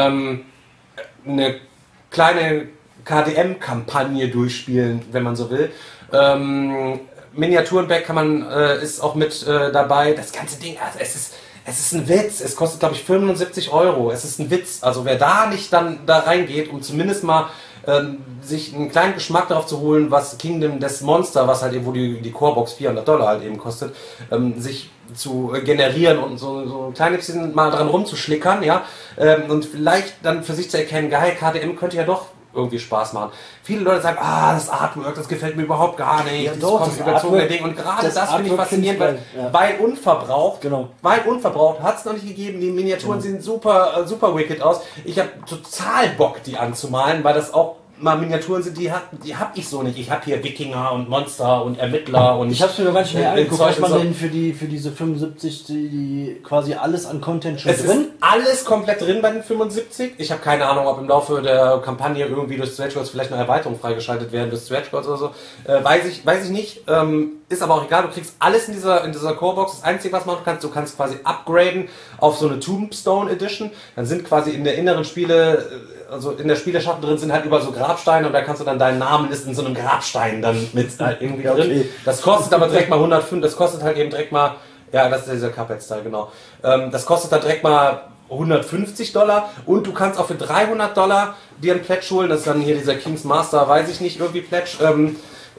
eine kleine KDM-Kampagne durchspielen, wenn man so will. Miniaturenback ist auch mit dabei. Das ganze Ding, also es ist ein Witz. Es kostet, glaube ich, 75 €. Es ist ein Witz. Also wer da nicht dann da reingeht, um zumindest mal sich einen kleinen Geschmack darauf zu holen, was Kingdom Death Monster, was halt eben, wo die Corebox $400 halt eben kostet, sich zu generieren und so ein kleines bisschen mal dran rumzuschlickern, ja, und vielleicht dann für sich zu erkennen, geil, KDM könnte ja doch irgendwie Spaß machen. Viele Leute sagen, das Artwork, das gefällt mir überhaupt gar nicht, ja, das doch, kommt überzogene Ding und gerade das finde ich faszinierend, weil unverbraucht, hat es noch nicht gegeben, die Miniaturen sehen super wicked aus. Ich habe total Bock, die anzumalen, weil das auch mal Miniaturen sind, die hab ich so nicht. Ich habe hier Wikinger und Monster und Ermittler und ich hab's mir noch gar nicht mehr angeguckt, was man so denn für diese 75, die quasi alles an Content schon drin? Es ist alles komplett drin bei den 75. Ich habe keine Ahnung, ob im Laufe der Kampagne irgendwie durch Stretch Goals vielleicht eine Erweiterung freigeschaltet werden durch Stretch Goals oder so. Weiß ich nicht. Ist aber auch egal, du kriegst alles in dieser Core-Box. Das Einzige, was du machen kannst, du kannst quasi upgraden auf so eine Tombstone Edition. Dann sind quasi in der inneren also in der Spielerschaft drin sind halt über so Grabsteine und da kannst du dann deinen Namen ist in so einem Grabstein dann mit irgendwie drin. Das kostet aber direkt mal 105, das kostet halt eben direkt mal, ja, das ist dieser Cuphead-Style, genau. Das kostet dann direkt mal $150 und du kannst auch für $300 dir einen Pledge holen, das ist dann hier dieser King's Master, weiß ich nicht, irgendwie Pledge,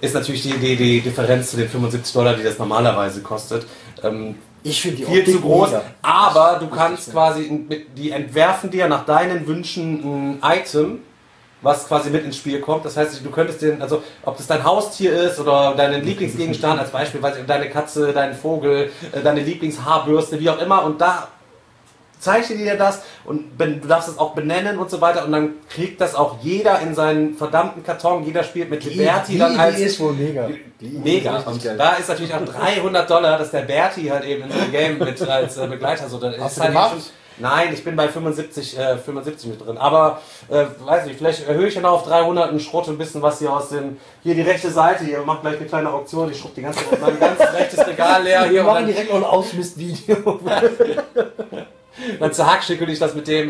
ist natürlich die Differenz zu den $75, die das normalerweise kostet. Ich finde die viel Optik zu groß, mega. aber du kannst quasi, die entwerfen dir nach deinen Wünschen ein Item, was quasi mit ins Spiel kommt. Das heißt, du könntest also ob das dein Haustier ist oder dein Lieblingsgegenstand, als Beispiel, weiß ich, deine Katze, dein Vogel, deine Lieblingshaarbürste, wie auch immer, und da zeichne dir das und du darfst es auch benennen und so weiter und dann kriegt das auch jeder in seinen verdammten Karton, jeder spielt mit Liberty dann als... Die ist wohl mega. Mega. Und da ist natürlich auch $300, dass der Berti halt eben in so einem Game mit als Begleiter so. Hast ist du halt gemacht? schon, nein, ich bin bei 75 mit drin. Aber weiß nicht, vielleicht erhöhe ich ja noch auf 300 und schrotte ein bisschen was hier aus dem. Hier die rechte Seite, hier macht gleich eine kleine Auktion, ich schrutte mein ganzes rechtes Regal leer hier. Wir Und machen dann, direkt noch ein Ausmistvideo. dann zerhackstücke ich das mit den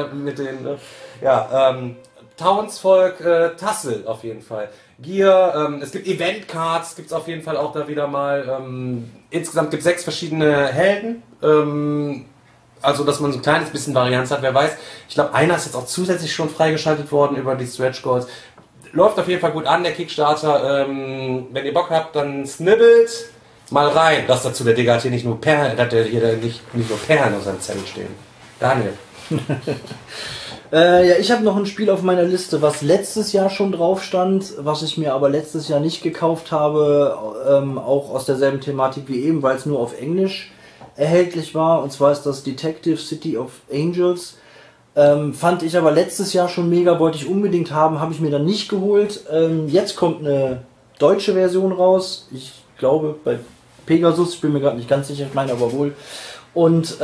Townsvolk Tassel auf jeden Fall. Gear, es gibt Event-Cards, gibt es auf jeden Fall auch da wieder mal. Insgesamt gibt es 6 verschiedene Helden. Also, dass man so ein kleines bisschen Varianz hat, wer weiß. Ich glaube, einer ist jetzt auch zusätzlich schon freigeschaltet worden über die Stretch Goals. Läuft auf jeden Fall gut an, der Kickstarter. Wenn ihr Bock habt, dann snibbelt mal rein. Das dazu, der Digga hat hier nicht nur Perlen, hat der hier nicht nur Perlen auf seinem Zettel stehen. Daniel. Ja, ich habe noch ein Spiel auf meiner Liste, was letztes Jahr schon drauf stand, was ich mir aber letztes Jahr nicht gekauft habe, auch aus derselben Thematik wie eben, weil es nur auf Englisch erhältlich war. Und zwar ist das Detective City of Angels. Fand ich aber letztes Jahr schon mega, wollte ich unbedingt haben, habe ich mir dann nicht geholt. Jetzt kommt eine deutsche Version raus. Ich glaube bei Pegasus, ich bin mir gerade nicht ganz sicher, ich meine aber wohl. Und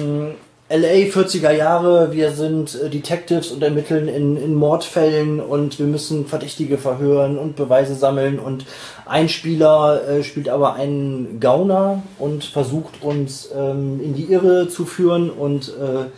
LA 40er Jahre, wir sind Detectives und ermitteln in Mordfällen und wir müssen Verdächtige verhören und Beweise sammeln und ein Spieler spielt aber einen Gauner und versucht uns in die Irre zu führen und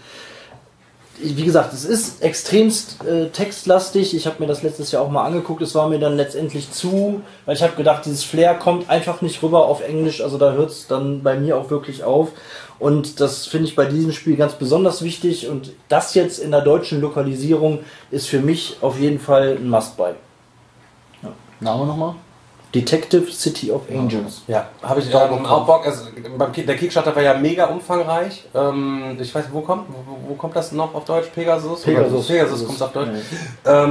wie gesagt, es ist extremst textlastig. Ich habe mir das letztes Jahr auch mal angeguckt. Es war mir dann letztendlich weil ich habe gedacht, dieses Flair kommt einfach nicht rüber auf Englisch. Also da hört es dann bei mir auch wirklich auf. Und das finde ich bei diesem Spiel ganz besonders wichtig. Und das jetzt in der deutschen Lokalisierung ist für mich auf jeden Fall ein Must-Buy. Ja. Name nochmal? Detective City of Angels. Ja, habe ich auch Bock. Also, der Kickstarter war ja mega umfangreich. Ich weiß, wo kommt das noch auf Deutsch? Pegasus kommt auf Deutsch. Ja.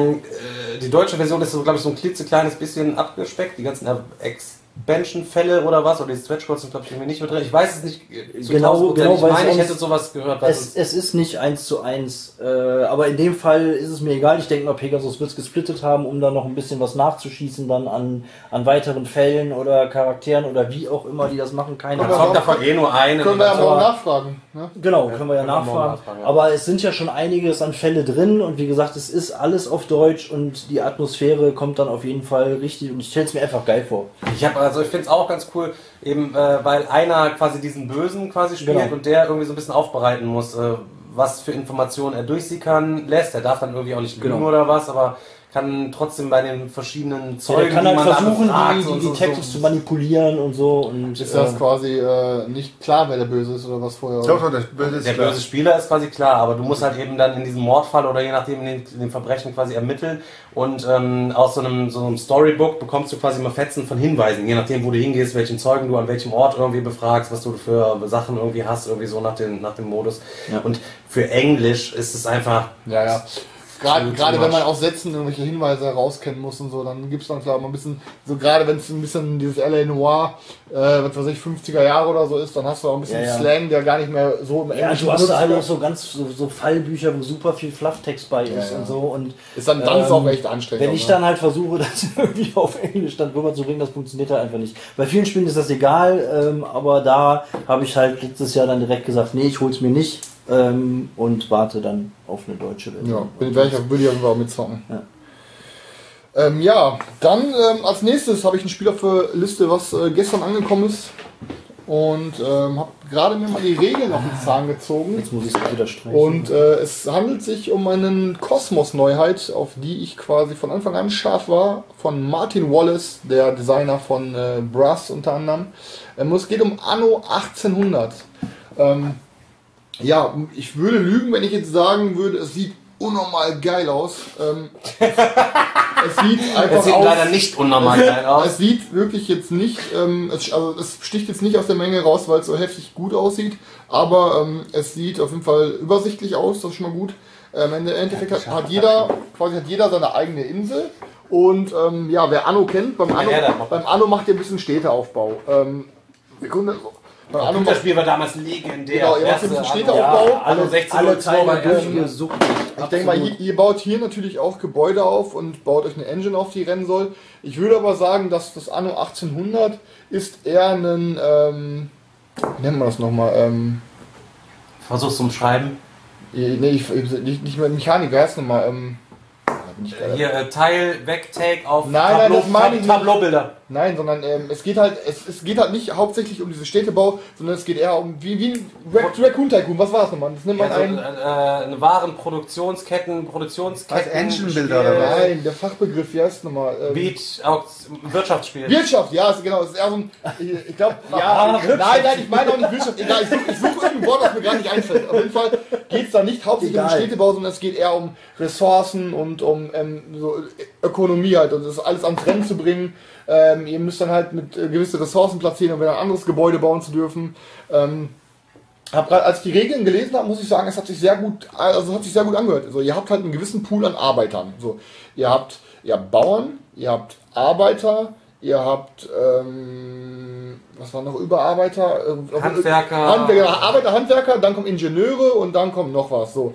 Die deutsche Version ist so, glaube ich, so ein klitzekleines bisschen abgespeckt. Die ganzen Expansion-Fälle oder was, oder die Stretch-Goals sind, glaube ich, irgendwie nicht mit drin. Ich weiß es nicht Genau, ich hätte sowas gehört. Es ist nicht 1:1, aber in dem Fall ist es mir egal. Ich denke mal, Pegasus wird es gesplittet haben, um dann noch ein bisschen was nachzuschießen dann an weiteren Fällen oder Charakteren oder wie auch immer die das machen. Keine Ahnung. Kommt davon nur einen. Können wir ja mal nachfragen. Ne? Genau, können wir ja nachfragen. Ja. Aber es sind ja schon einiges an Fälle drin und wie gesagt, es ist alles auf Deutsch und die Atmosphäre kommt dann auf jeden Fall richtig und ich stelle es mir einfach geil vor. Ich finde es auch ganz cool, eben weil einer quasi diesen Bösen quasi spielt, genau, und der irgendwie so ein bisschen aufbereiten muss, was für Informationen er durchsickern lässt. Er darf dann irgendwie auch nicht lügen oder was, aber kann trotzdem bei den verschiedenen Zeugen, kann halt versuchen, die Detectives zu manipulieren und so. Und ist das quasi nicht klar, wer der Böse ist oder was vorher? Doch, der böse Spieler ist quasi klar, aber du musst halt eben dann in diesem Mordfall oder je nachdem in den Verbrechen quasi ermitteln und aus so einem Storybook bekommst du quasi mal Fetzen von Hinweisen, je nachdem, wo du hingehst, welchen Zeugen du an welchem Ort irgendwie befragst, was du für Sachen irgendwie hast, irgendwie so nach dem Modus. Ja. Und für Englisch ist es einfach... Ja. Gerade wenn man auf Sätzen irgendwelche Hinweise herauskennen muss und so, dann gibt es dann klar mal ein bisschen, so gerade wenn es ein bisschen dieses LA Noir, was weiß ich, 50er Jahre oder so ist, dann hast du auch ein bisschen Slang, der gar nicht mehr so im Englischen du hast halt auch so ganz so Fallbücher, wo super viel Flufftext bei ist und so. Und ist dann auch echt anstrengend. Wenn ich dann halt versuche, das irgendwie auf Englisch dann rüberzubringen, das funktioniert halt einfach nicht. Bei vielen Spielen ist das egal, aber da habe ich halt letztes Jahr dann direkt gesagt, nee, ich hol's mir nicht. Und warte dann auf eine deutsche Version. Ja, würde ich auch mitzocken. Ja, dann als nächstes habe ich ein Spiel auf der Liste, was gestern angekommen ist. Und habe gerade mir mal die Regeln auf den Zahn gezogen. Jetzt muss ich es wieder streichen. Und es handelt sich um eine Kosmos-Neuheit, auf die ich quasi von Anfang an scharf war. Von Martin Wallace, der Designer von Brass unter anderem. Es geht um Anno 1800. Ja, ich würde lügen, wenn ich jetzt sagen würde, es sieht unnormal geil aus. Es sieht einfach Es sieht aus, leider nicht unnormal geil aus. es sieht wirklich jetzt nicht, es sticht jetzt nicht aus der Menge raus, weil es so heftig gut aussieht, aber es sieht auf jeden Fall übersichtlich aus, das ist schon mal gut. Im Endeffekt hat jeder seine eigene Insel und wer Anno kennt, beim Anno macht ihr ein bisschen Städteaufbau. Sekunde. Beim Anno Das Spiel war damals legendär. Genau, ihr macht ein bisschen Städteaufbau. Alle Teile durchgesucht. Ich denke mal, ihr baut hier natürlich auch Gebäude auf und baut euch eine Engine auf, die rennen soll. Ich würde aber sagen, dass das Anno 1800 ist eher ein, wie nennt man das nochmal? Versuch's zum Schreiben. Nicht mehr Mechanik, wer heißt nochmal? Hier, Teil, weg, Take auf Nein, das meine ich nicht. Tableaubilder. Nein, sondern es geht halt nicht hauptsächlich um diese Städtebau, sondern es geht eher um wie Raccoon Tycoon. Was war das nochmal? Das nimmt man eine Warenproduktionsketten. Als Engine-Bilder oder was? Nein, der Fachbegriff, wie heißt es nochmal? Wirtschaftsspiel. Wirtschaft, ja, genau. Es ist eher so ein. Ich glaube, ja. Nein, ich meine auch nicht Wirtschaft. Egal, ich suche irgendein Wort, das mir gar nicht einfällt. Auf jeden Fall geht es da nicht hauptsächlich um Städtebau, sondern es geht eher um Ressourcen und um so Ökonomie halt. Und das alles ans Rennen zu bringen. Ihr müsst dann halt mit gewisse Ressourcen platzieren, um wieder ein anderes Gebäude bauen zu dürfen. Als ich die Regeln gelesen habe, muss ich sagen, es hat sich sehr gut angehört. Also ihr habt halt einen gewissen Pool an Arbeitern. So, ihr habt Bauern, ihr habt Arbeiter, ihr habt was war noch über Arbeiter? Handwerker, dann kommen Ingenieure und dann kommt noch was. So.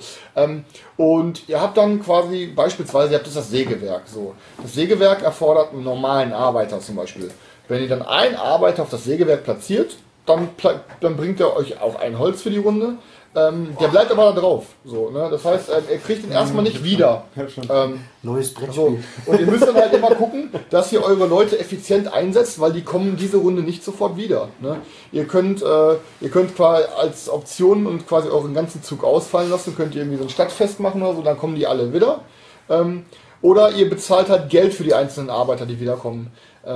Und ihr habt dann quasi beispielsweise, ihr habt das Sägewerk. So. Das Sägewerk erfordert einen normalen Arbeiter zum Beispiel. Wenn ihr dann einen Arbeiter auf das Sägewerk platziert, dann bringt er euch auch ein Holz für die Runde. Der bleibt aber da drauf. So, ne? Das heißt, er kriegt ihn erstmal nicht wieder. Neues Brettspiel. So. Und ihr müsst dann halt immer gucken, dass ihr eure Leute effizient einsetzt, weil die kommen diese Runde nicht sofort wieder. Ne? Ihr könnt quasi als Option und quasi euren ganzen Zug ausfallen lassen, könnt ihr irgendwie so ein Stadtfest machen oder so, dann kommen die alle wieder. Oder ihr bezahlt halt Geld für die einzelnen Arbeiter, die wiederkommen.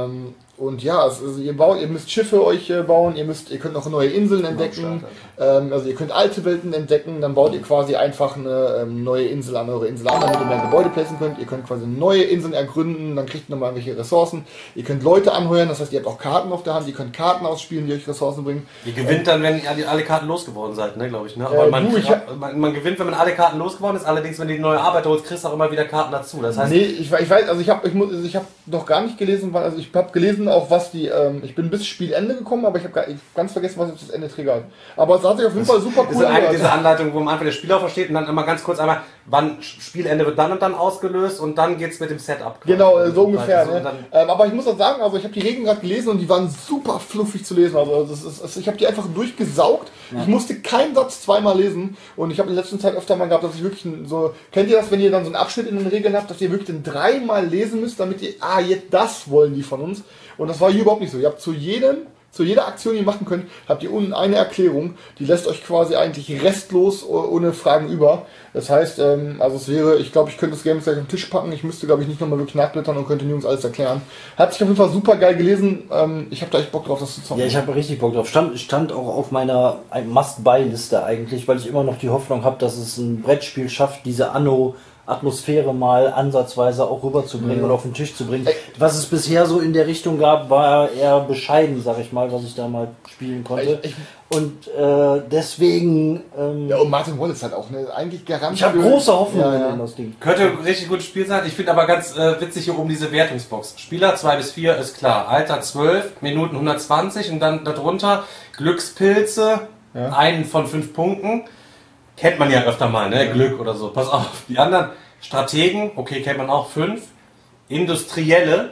Und ja, also ihr müsst Schiffe euch bauen, ihr könnt noch neue Inseln entdecken, also ihr könnt alte Welten entdecken, dann baut ihr quasi einfach eine neue Insel an eure Insel an, damit ihr mehr Gebäude placen könnt. Ihr könnt quasi neue Inseln ergründen, dann kriegt ihr nochmal irgendwelche Ressourcen. Ihr könnt Leute anheuern, das heißt, ihr habt auch Karten auf der Hand, ihr könnt Karten ausspielen, die euch Ressourcen bringen. Ihr gewinnt dann, wenn ihr alle Karten losgeworden seid, ne, glaube ich. Ne? Aber man gewinnt, wenn man alle Karten losgeworden ist, allerdings, wenn du die neue Arbeiter holst, kriegst du auch immer wieder Karten dazu. Das heißt, nee, ich weiß, also ich habe noch gar nicht gelesen, also ich habe gelesen auch, was die, ich bin bis Spielende gekommen, aber ich habe ganz vergessen, was jetzt das Ende triggert. Aber es hat sich auf jeden Fall super cool angehört. Diese Anleitung, wo am Anfang der Spielaufbau steht und dann immer ganz kurz einmal, wann Spielende wird dann und dann ausgelöst und dann geht's mit dem Setup. Genau, so ungefähr. Ne? Aber ich muss auch sagen, also ich habe die Regeln gerade gelesen und die waren super fluffig zu lesen. Also ich habe die einfach durchgesaugt. Ja. Ich musste keinen Satz zweimal lesen und ich habe in der letzten Zeit öfter mal gehabt, dass ich wirklich so, kennt ihr das, wenn ihr dann so einen Abschnitt in den Regeln habt, dass ihr wirklich den dreimal lesen müsst, damit ihr, jetzt das wollen die von uns. Und das war hier überhaupt nicht so. Ihr habt zu jeder Aktion, die ihr machen könnt, habt ihr unten eine Erklärung, die lässt euch quasi eigentlich restlos ohne Fragen über. Das heißt, ich glaube, ich könnte das Game gleich auf den Tisch packen, ich müsste, glaube ich, nicht nochmal wirklich nachblättern und könnte den Jungs alles erklären. Hat sich auf jeden Fall super geil gelesen, ich habe da echt Bock drauf, das zu zocken. Ja, ich habe richtig Bock drauf. Stand auch auf meiner Must-Buy-Liste eigentlich, weil ich immer noch die Hoffnung habe, dass es ein Brettspiel schafft, diese Atmosphäre mal ansatzweise auch rüberzubringen oder auf den Tisch zu bringen. Was es bisher so in der Richtung gab, war eher bescheiden, sag ich mal, was ich da mal spielen konnte. Und deswegen... und Martin Wallace hat auch eigentlich garantiert... Ich habe große Hoffnung in das Ding. Könnte ein richtig gutes Spiel sein. Ich finde aber ganz witzig hier oben diese Wertungsbox. Spieler 2 bis 4 ist klar. Alter 12, Minuten 120 und dann darunter Glückspilze, einen von 5 Punkten. Kennt man ja öfter mal, ne? Glück oder so. Pass auf, die anderen Strategen, okay, kennt man auch 5. Industrielle,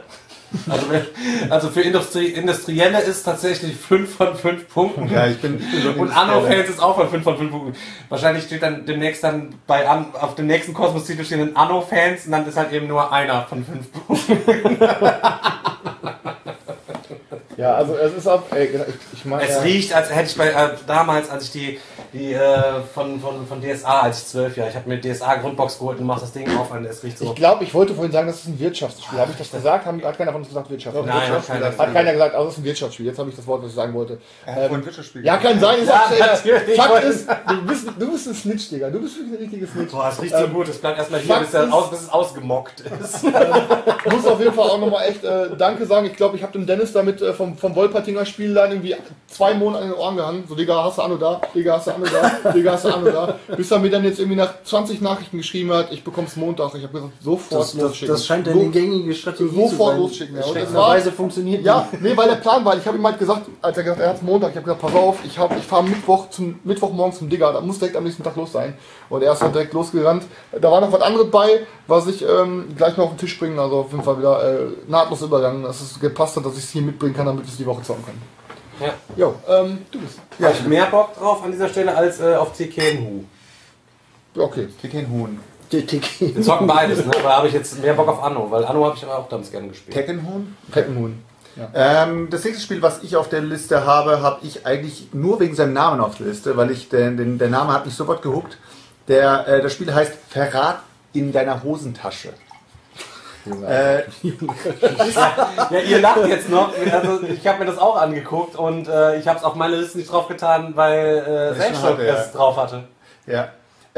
also für Industrielle ist tatsächlich 5 von 5 Punkten. Ja, ich bin und Anno-Fans ist auch von 5 von 5 Punkten. Wahrscheinlich steht dann demnächst auf dem nächsten Kosmos-Titel stehen dann Anno-Fans und dann ist halt eben nur einer von 5 Punkten. Ja, also es ist auch, ich meine... Es riecht, als hätte ich damals, als ich die von DSA, als ich 12 Jahre. Ich habe mir DSA Grundbox geholt und mach das Ding auf und es riecht so. Ich glaube, ich wollte vorhin sagen, das ist ein Wirtschaftsspiel. Habe ich das gesagt? Hat keiner von uns gesagt Wirtschaftsspiel? Nein, Hat keiner gesagt, also das ist ein Wirtschaftsspiel. Jetzt habe ich das Wort, was ich sagen wollte. Ein Wirtschaftsspiel. Ja, kann sein. natürlich. Fakt ist, du bist ein Snitch, Digga. Du bist wirklich ein richtiges Snitch. Boah, es riecht so gut. Es bleibt erstmal hier, bis es ausgemockt ist. Ich muss auf jeden Fall auch nochmal echt Danke sagen. Ich glaube, ich habe dem Dennis damit vom Wolpertinger Spiel dann irgendwie 2 Monate an den Ohren gehangen. So, Digga, hast du Anno da? Digga, hast du Anno da? Digga, hast du Anno da? Bis er mir dann jetzt irgendwie nach 20 Nachrichten geschrieben hat, ich bekomm's Montag. Ich habe gesagt, sofort losschicken. Das scheint eine gängige Strategie zu sein. Sofort losschicken. Ja. Schreckenderweise funktioniert ja, nee, weil der Plan war, ich habe ihm halt gesagt, als er gesagt hat, er hat's Montag, ich habe gesagt, pass auf, ich fahre Mittwochmorgen zum Digger, da muss direkt am nächsten Tag los sein. Und er ist dann direkt losgerannt. Da war noch was anderes bei, was ich gleich mal auf den Tisch bringen, also auf jeden Fall wieder nahtlos übergangen, dass es gepasst hat, dass ich es hier mitbringen kann, damit wir es die Woche zocken können. Ja. Jo, du bist. Ja, ich habe mehr Bock drauf an dieser Stelle als auf Tekken Hu. Okay. Tekken Huhn. Wir zocken beides, ne? Aber habe ich jetzt mehr Bock auf Anno, weil Anno habe ich aber auch ganz gerne gespielt. Tekken Huhn? Tekken Huhn. Ja. Das nächste Spiel, was ich auf der Liste habe ich eigentlich nur wegen seinem Namen auf der Liste, weil der Name hat mich sofort gehuckt. Das Spiel heißt Verrat in deiner Hosentasche. Ja, ihr lacht jetzt noch. Also ich habe mir das auch angeguckt und ich habe es auf meine Liste nicht drauf getan, weil Selchuk es drauf hatte. Ja.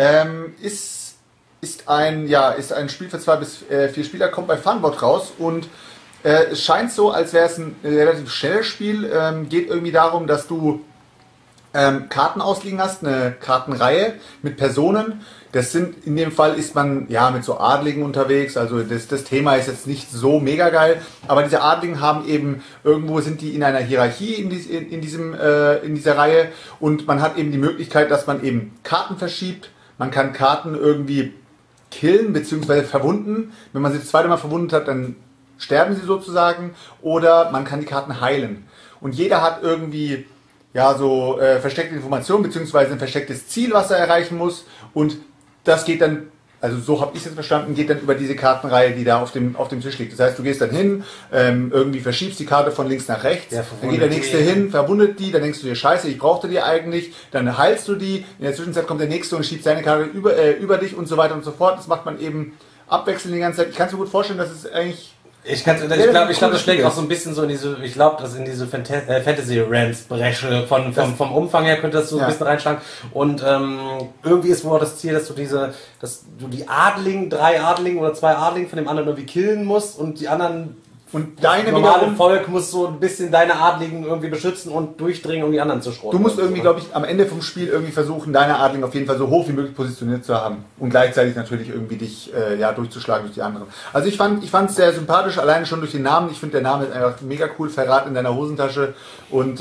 Ist ein Spiel für 2 bis 4 Spieler, kommt bei Funbot raus und es scheint so, als wäre es ein relativ schnelles Spiel. Geht irgendwie darum, dass du Karten ausliegen hast, eine Kartenreihe mit Personen. In dem Fall ist man ja mit so Adligen unterwegs, also das Thema ist jetzt nicht so mega geil, aber diese Adligen haben eben, irgendwo sind die in einer Hierarchie in dieser Reihe und man hat eben die Möglichkeit, dass man eben Karten verschiebt, man kann Karten irgendwie killen bzw. verwunden. Wenn man sie das zweite Mal verwundet hat, dann sterben sie sozusagen, oder man kann die Karten heilen. Und jeder hat irgendwie versteckte Informationen bzw. ein verstecktes Ziel, was er erreichen muss, und das geht dann, also so habe ich es jetzt verstanden, geht dann über diese Kartenreihe, die da auf dem Tisch liegt. Das heißt, du gehst dann hin, irgendwie verschiebst die Karte von links nach rechts, dann geht der nächste hin, verwundet die, dann denkst du dir, scheiße, ich brauchte die eigentlich, dann heilst du die, in der Zwischenzeit kommt der nächste und schiebt seine Karte über dich und so weiter und so fort. Das macht man eben abwechselnd die ganze Zeit. Ich kann es mir gut vorstellen, dass es eigentlich... Ich glaube, das schlägt auch so ein bisschen so in diese, ich glaube, dass in diese Fantasy-Rants-Bresche vom Umfang her könnte das so ein bisschen reinschlagen. Und irgendwie ist wohl das Ziel, dass du die 3 Adligen oder 2 Adligen von dem anderen irgendwie killen musst und die anderen, und deine normale Volk muss so ein bisschen deine Adligen irgendwie beschützen und durchdringen, um die anderen zu schroten. Du musst irgendwie, glaube ich, am Ende vom Spiel irgendwie versuchen, deine Adligen auf jeden Fall so hoch wie möglich positioniert zu haben und gleichzeitig natürlich irgendwie dich durchzuschlagen durch die anderen. Also ich fand es sehr sympathisch, alleine schon durch den Namen. Ich finde, der Name ist einfach mega cool, Verrat in deiner Hosentasche und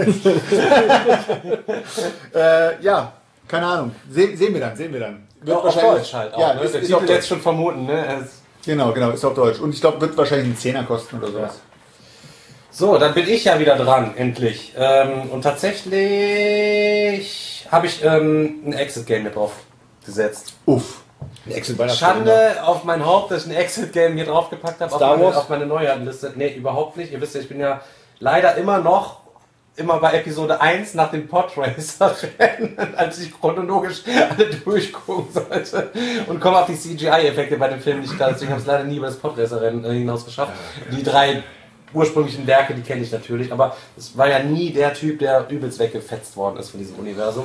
keine Ahnung. Sehen wir dann. Wird auf Deutsch halt auch. Ja, das ist auch jetzt schon vermuten, ne? Genau, ist auf Deutsch. Und ich glaube, wird wahrscheinlich einen Zehner kosten oder sowas. Ja. So, dann bin ich ja wieder dran, endlich. Und tatsächlich habe ich ein Exit-Game hier drauf gesetzt. Uff. Schande auf mein Haupt, dass ich ein Exit-Game hier drauf gepackt habe auf meine Neuheitenliste. Nee, überhaupt nicht. Ihr wisst ja, ich bin ja leider immer bei Episode 1 nach dem Podracer-Rennen, als ich chronologisch alle durchgucken sollte, und komme auf die CGI-Effekte bei dem Film nicht klar. Deswegen habe ich es leider nie über das Podracer-Rennen hinaus geschafft. Die 3 ursprünglichen Werke, die kenne ich natürlich, aber es war ja nie der Typ, der übelst weggefetzt worden ist von diesem Universum.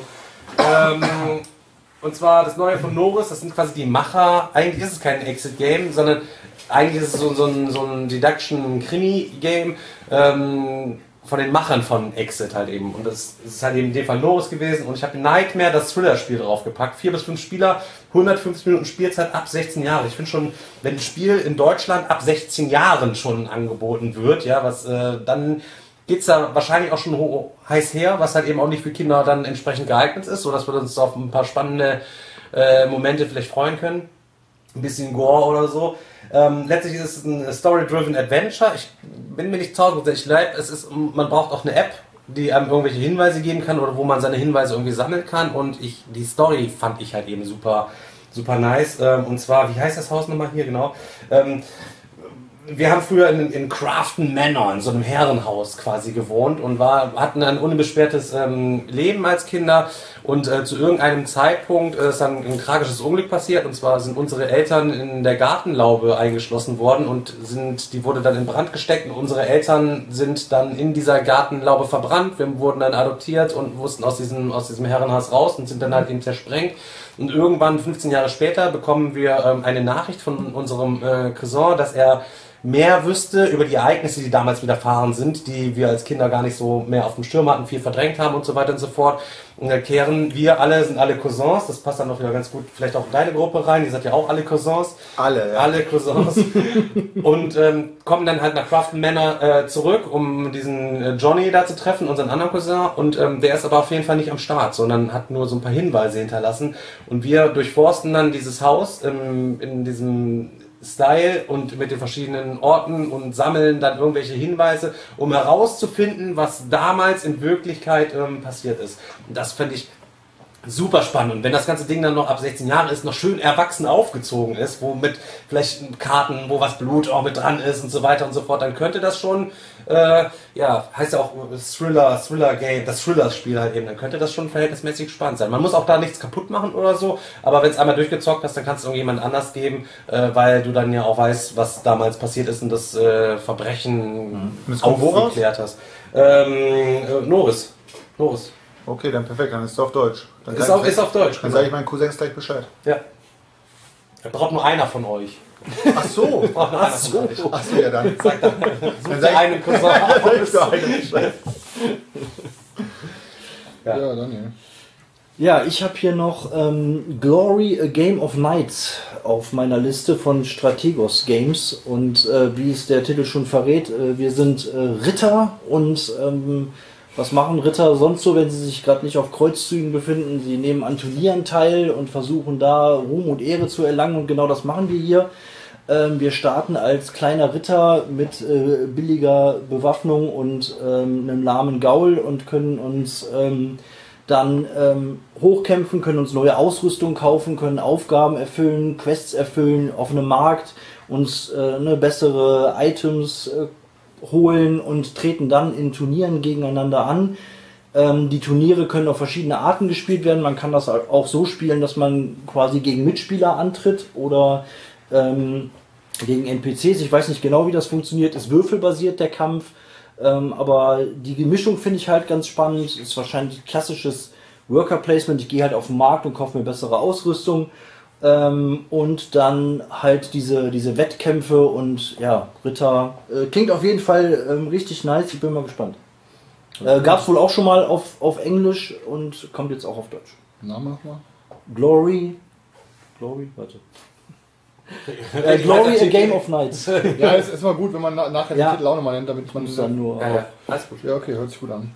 Und zwar das Neue von Norris, das sind quasi die Macher. Eigentlich ist es kein Exit-Game, sondern eigentlich ist es so ein Deduction-Krimi-Game, von den Machern von Exit halt eben. Und das ist halt eben in dem Fall Norris gewesen. Und ich habe Nightmare, das Thriller-Spiel, draufgepackt. 4 bis 5 Spieler, 150 Minuten Spielzeit ab 16 Jahre. Ich finde schon, wenn ein Spiel in Deutschland ab 16 Jahren schon angeboten wird, ja, dann geht's da wahrscheinlich auch schon heiß her, was halt eben auch nicht für Kinder dann entsprechend geeignet ist, sodass wir uns auf ein paar spannende Momente vielleicht freuen können. Ein bisschen Gore oder so. Letztlich ist es ein Story-Driven Adventure. Ich bin mir nicht tausendprozentig man braucht auch eine App, die einem irgendwelche Hinweise geben kann oder wo man seine Hinweise irgendwie sammeln kann. Und die Story fand ich halt eben super, super nice. Und zwar, wie heißt das Haus nochmal hier genau? wir haben früher in Crafton Manor, in so einem Herrenhaus quasi gewohnt und hatten ein unbeschwertes Leben als Kinder. Und zu irgendeinem Zeitpunkt ist dann ein tragisches Unglück passiert. Und zwar sind unsere Eltern in der Gartenlaube eingeschlossen worden und die wurde dann in Brand gesteckt. Und unsere Eltern sind dann in dieser Gartenlaube verbrannt. Wir wurden dann adoptiert und mussten aus diesem Herrenhaus raus und sind dann halt eben zersprengt. Und irgendwann, 15 Jahre später, bekommen wir eine Nachricht von unserem Cousin, dass er mehr wüsste über die Ereignisse, die damals widerfahren sind, die wir als Kinder gar nicht so mehr auf dem Schirm hatten, viel verdrängt haben und so weiter und so fort. Und da sind alle Cousins, das passt dann auch wieder ganz gut vielleicht auch in deine Gruppe rein, ihr seid ja auch alle Cousins. Alle, ja. Alle Cousins. Und kommen dann halt nach Crafton Manor zurück, um diesen Johnny da zu treffen, unseren anderen Cousin. Und der ist aber auf jeden Fall nicht am Start, sondern hat nur so ein paar Hinweise hinterlassen. Und wir durchforsten dann dieses Haus in diesem Style und mit den verschiedenen Orten und sammeln dann irgendwelche Hinweise, um herauszufinden, was damals in Wirklichkeit passiert ist. Und das fände ich super spannend. Und wenn das ganze Ding dann noch ab 16 Jahren ist, noch schön erwachsen aufgezogen ist, wo mit vielleicht Karten, wo was Blut auch mit dran ist und so weiter und so fort, dann könnte das schon, heißt ja auch Thriller-Game, das Thriller-Spiel halt eben, dann könnte das schon verhältnismäßig spannend sein. Man muss auch da nichts kaputt machen oder so, aber wenn es einmal durchgezockt hast, dann kannst du irgendjemand anders geben, weil du dann ja auch weißt, was damals passiert ist und das Verbrechen aufgeklärt hast. Norris. Okay, dann perfekt, dann ist es auf Deutsch. Dann Ist auf Deutsch. Dann sage ich meinen Cousins gleich Bescheid. Ja. Da braucht nur einer von euch. Ach so. Ach so, ja, dann. Such dir einen Cousin aus. Ja, Daniel. Ja, ich habe hier noch Glory, A Game of Knights auf meiner Liste von Strategos Games und wie es der Titel schon verrät, wir sind Ritter und was machen Ritter sonst so, wenn sie sich gerade nicht auf Kreuzzügen befinden? Sie nehmen an Turnieren teil und versuchen da Ruhm und Ehre zu erlangen und genau das machen wir hier. Wir starten als kleiner Ritter mit billiger Bewaffnung und einem lahmen Gaul und können uns dann hochkämpfen, können uns neue Ausrüstung kaufen, können Aufgaben erfüllen, Quests erfüllen auf einem Markt, uns bessere Items holen und treten dann in Turnieren gegeneinander an. Die Turniere können auf verschiedene Arten gespielt werden. Man kann das auch so spielen, dass man quasi gegen Mitspieler antritt oder gegen NPCs. Ich weiß nicht genau, wie das funktioniert. Ist würfelbasiert der Kampf. Aber die Mischung finde ich halt ganz spannend. Ist wahrscheinlich klassisches Worker Placement. Ich gehe halt auf den Markt und kaufe mir bessere Ausrüstung. Und dann halt diese Wettkämpfe und ja, Ritter. Klingt auf jeden Fall richtig nice. Ich bin mal gespannt. Gab es wohl auch schon mal auf Englisch und kommt jetzt auch auf Deutsch. Name nochmal? Glory, warte. Glory, A Game of Knights. Ja, es ist mal gut, wenn man nachher den Titel auch nochmal nennt, damit man es dann nur. Alles gut. Ja, okay, hört sich gut an.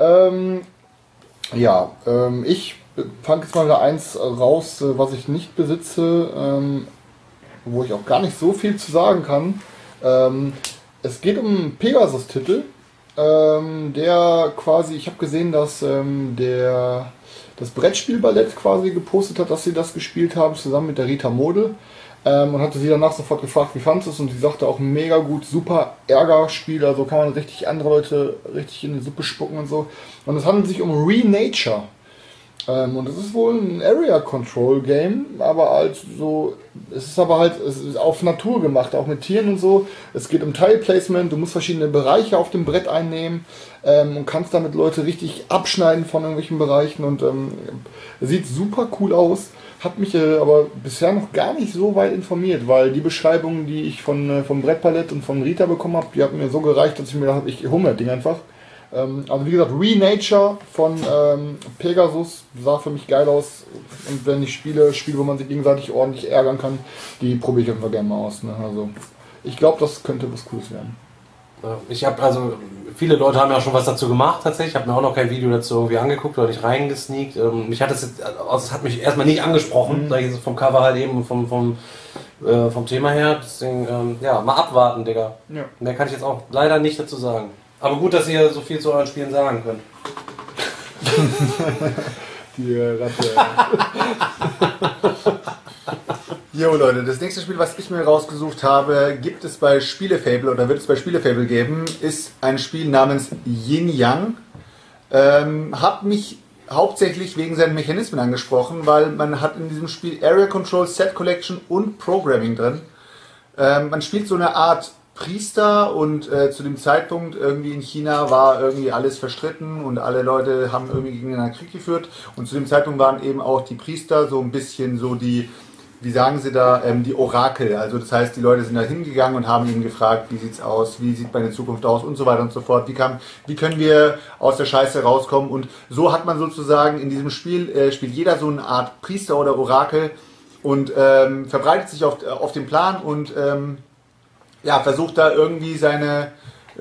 Ja. Ich fange jetzt mal wieder eins raus, was ich nicht besitze, wo ich auch gar nicht so viel zu sagen kann. Es geht um einen Pegasus-Titel, der quasi, ich habe gesehen, dass das Brettspielballett quasi gepostet hat, dass sie das gespielt haben, zusammen mit der Rita Model. Und hatte sie danach sofort gefragt, wie fandest du es? Und sie sagte auch mega gut, super Ärgerspiel, also kann man richtig andere Leute richtig in die Suppe spucken und so. Und es handelt sich um Renature. Und es ist wohl ein Area Control Game, aber halt so, es ist auf Natur gemacht, auch mit Tieren und so. Es geht um Tile-Placement, du musst verschiedene Bereiche auf dem Brett einnehmen und kannst damit Leute richtig abschneiden von irgendwelchen Bereichen und sieht super cool aus. Hat mich aber bisher noch gar nicht so weit informiert, weil die Beschreibungen, die ich vom Brettpalett und von Rita bekommen habe, die haben mir so gereicht, dass ich mir gedacht habe, ich hole mir das Ding einfach. Also wie gesagt, Renature von Pegasus sah für mich geil aus. Und wenn ich Spiele, wo man sich gegenseitig ordentlich ärgern kann, die probiere ich einfach gerne mal aus. Ne? Also ich glaube, das könnte was Cooles werden. Ich habe viele Leute haben ja schon was dazu gemacht tatsächlich. Ich habe mir auch noch kein Video dazu irgendwie angeguckt oder nicht reingesneakt. Es hat mich erstmal nicht angesprochen, vom Cover halt eben und vom Thema her. Deswegen, mal abwarten, Digga. Ja. Mehr kann ich jetzt auch leider nicht dazu sagen. Aber gut, dass ihr so viel zu euren Spielen sagen könnt. Die Ratte. Jo Leute, das nächste Spiel, was ich mir rausgesucht habe, gibt es bei Spielefable oder wird es bei Spielefable geben, ist ein Spiel namens Yin Yang. Hab mich hauptsächlich wegen seinen Mechanismen angesprochen, weil man hat in diesem Spiel Area Control, Set Collection und Programming drin. Man spielt so eine Art Priester und zu dem Zeitpunkt irgendwie in China war irgendwie alles verstritten und alle Leute haben irgendwie gegeneinander Krieg geführt und zu dem Zeitpunkt waren eben auch die Priester so ein bisschen so die, wie sagen sie da, die Orakel. Also das heißt, die Leute sind da hingegangen und haben ihn gefragt, wie sieht's aus, wie sieht meine Zukunft aus und so weiter und so fort. Wie können wir aus der Scheiße rauskommen? Und so hat man sozusagen in diesem Spiel, spielt jeder so eine Art Priester oder Orakel und verbreitet sich auf den Plan und versucht da irgendwie seine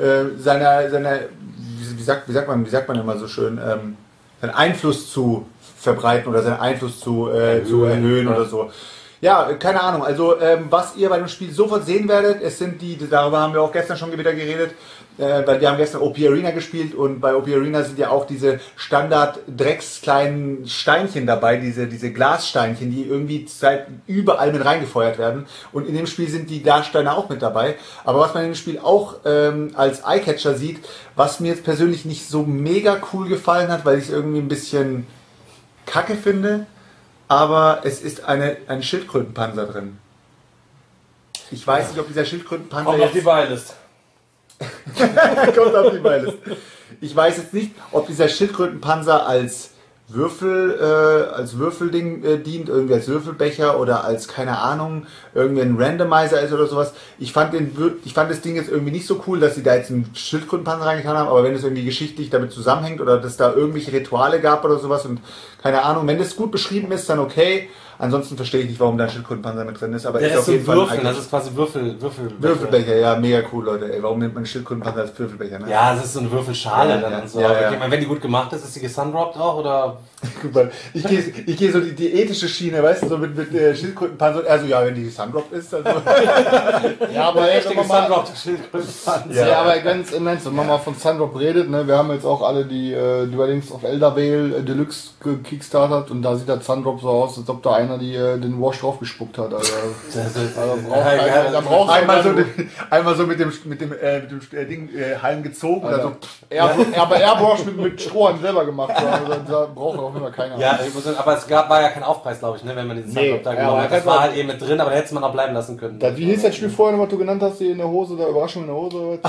wie sagt man immer so schön, seinen Einfluss zu verbreiten oder seinen Einfluss zu erhöhen oder so. Ja, keine Ahnung. Also was ihr bei dem Spiel sofort sehen werdet, es sind darüber haben wir auch gestern schon wieder geredet, weil wir haben gestern OP Arena gespielt und bei OP Arena sind ja auch diese Standard-Drecks kleinen Steinchen dabei, diese Glassteinchen, die irgendwie überall mit reingefeuert werden. Und in dem Spiel sind die Glassteine auch mit dabei. Aber was man in dem Spiel auch als Eyecatcher sieht, was mir jetzt persönlich nicht so mega cool gefallen hat, weil ich es irgendwie ein bisschen kacke finde, aber es ist ein Schildkrötenpanzer drin. Ich weiß nicht, ob dieser Schildkrötenpanzer Kommt auf die Beilist. kommt auf die Beilist. Ich weiß jetzt nicht, ob dieser Schildkrötenpanzer als Würfelding dient, irgendwie als Würfelbecher oder als, keine Ahnung, irgendwie ein Randomizer ist oder sowas. Ich fand das Ding jetzt irgendwie nicht so cool, dass sie da jetzt einen Schildkrötenpanzer reingetan haben, aber wenn es irgendwie geschichtlich damit zusammenhängt oder dass da irgendwelche Rituale gab oder sowas und keine Ahnung, wenn das gut beschrieben ist, dann okay. Ansonsten verstehe ich nicht, warum da ein Schildkrötenpanzer mit drin ist, aber Der ist ist auf so jeden Fall Würfel, das ist quasi Würfelbecher, ja, mega cool, Leute. Ey, warum nimmt man einen Schildkrötenpanzer als Würfelbecher, ne? Ja, das ist so eine Würfelschale Ja, dann ja. und so. Ja, Aber ja. ich meine, wenn die gut gemacht ist die gesundropped auch oder? Guck mal, ich gehe so die ethische Schiene, weißt du, so mit Schildkrötenpanzer. Also ja, wenn die Sundrop ist, also. Ja, aber ey, Richtige wenn man mal, Sundropped Schildkrötenpanzer. ja, aber ganz im Ernst, wenn man mal von Sundrop redet, ne, wir haben jetzt auch alle die Dwellings of Eldervale Deluxe gekickstartet und da sieht der Sundrop so aus, als ob da einer den Wash drauf gespuckt hat. Also, da braucht einmal so mit dem Ding Halm gezogen oder so. aber Airwash mit Strohhalm selber gemacht. Also, da braucht auch immer keiner. Ja, aber war ja kein Aufpreis, glaube ich, ne, wenn man diesen Sundrop da genommen hat. Das war halt eben mit drin, aber da hätte man auch bleiben lassen können. Wie hieß das Spiel vorhin, was du genannt hast, die in der Hose, da Überraschung in der Hose?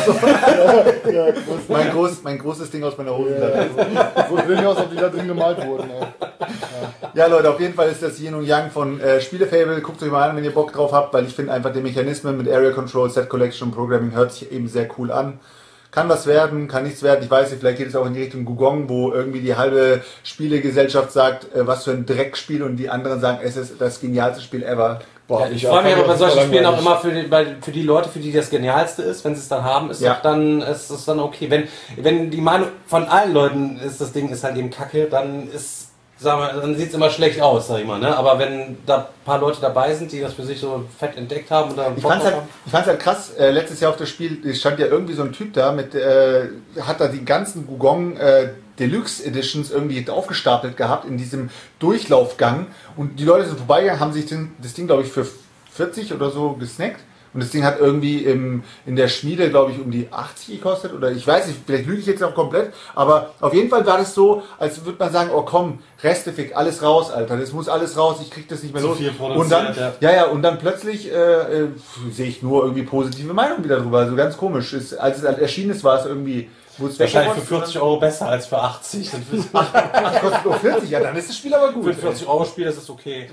Mein großes Ding aus meiner Hose. So sehen die aus, als ob die da drin gemalt wurden. Ey. Ja, Leute, auf jeden Fall ist das Yin und Yang von Spielefable. Guckt euch mal an, wenn ihr Bock drauf habt, weil ich finde einfach die Mechanismen mit Area Control, Set Collection und Programming hört sich eben sehr cool an. Kann was werden, kann nichts werden. Ich weiß nicht, vielleicht geht es auch in die Richtung Gugong, wo irgendwie die halbe Spielegesellschaft sagt, was für ein Dreckspiel und die anderen sagen, es ist das genialste Spiel ever. Boah, ich freue mich aber bei solchen Spielen auch immer für die Leute, für die das Genialste ist, wenn sie es dann haben, ist es dann okay. Wenn die Meinung von allen Leuten ist, das Ding ist halt eben kacke, dann dann sieht es immer schlecht aus, sag ich mal, ne? Aber wenn da ein paar Leute dabei sind, die das für sich so fett entdeckt haben oder Ich fand's halt krass, letztes Jahr auf das Spiel stand ja irgendwie so ein Typ da hat da die ganzen Gugong Deluxe Editions irgendwie aufgestapelt gehabt in diesem Durchlaufgang und die Leute sind vorbeigegangen, haben sich das Ding, glaube ich, für 40 oder so gesnackt. Und das Ding hat irgendwie in der Schmiede, glaube ich, um die 80 gekostet. Oder ich weiß nicht, vielleicht lüge ich jetzt auch komplett. Aber auf jeden Fall war das so, als würde man sagen, oh komm, Restefick, alles raus, Alter. Das muss alles raus, ich krieg das nicht mehr los. Und dann, und dann plötzlich sehe ich nur irgendwie positive Meinungen wieder drüber. Also ganz komisch. Als es erschienen ist, war es irgendwie... Wahrscheinlich für 40 € besser als für 80. Ach, kostet nur 40, ja, dann ist das Spiel aber gut. Für 40 € Spiel ist es okay.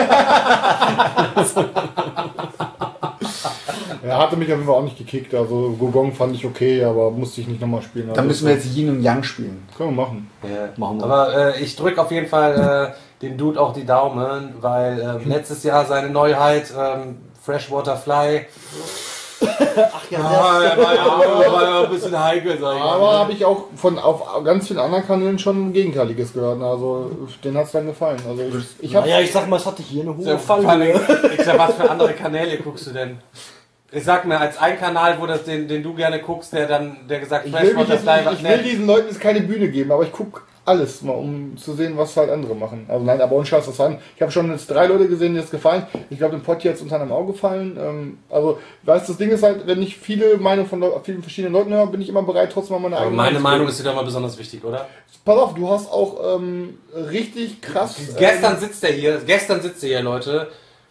Er hatte mich auf jeden Fall auch nicht gekickt. Also Gugong fand ich okay, aber musste ich nicht nochmal spielen. Dann müssen wir jetzt Yin und Yang spielen. Können wir machen. Ja. Machen wir. Aber ich drücke auf jeden Fall dem Dude auch die Daumen, weil letztes Jahr seine Neuheit Freshwater Fly. Ach ja, war ja ein bisschen heikel, sag ich mal. Aber habe ich auch auf ganz vielen anderen Kanälen schon Gegenteiliges gehört. Also den hat es dann gefallen. Also ich sag mal, es hatte hier eine hohe Falle. Ich sag, was für andere Kanäle guckst du denn? Ich sag mir, als ein Kanal, wo den du gerne guckst, der gesagt ich will diesen Leuten jetzt keine Bühne geben, aber ich gucke alles, mal um zu sehen, was halt andere machen. Also nein, aber ohne Scheiß, das waren, ich habe schon jetzt 3 Leute gesehen, die es gefallen. Ich glaube, dem Pott jetzt unter anderem auch gefallen. Also, weißt, das Ding ist halt, wenn ich viele Meinungen von vielen verschiedenen Leuten höre, bin ich immer bereit, trotzdem mal meine Aber eigene meine Meinung ist dir doch mal besonders wichtig, oder? Pass auf, du hast auch richtig krass... Gestern sitzt er hier, Leute.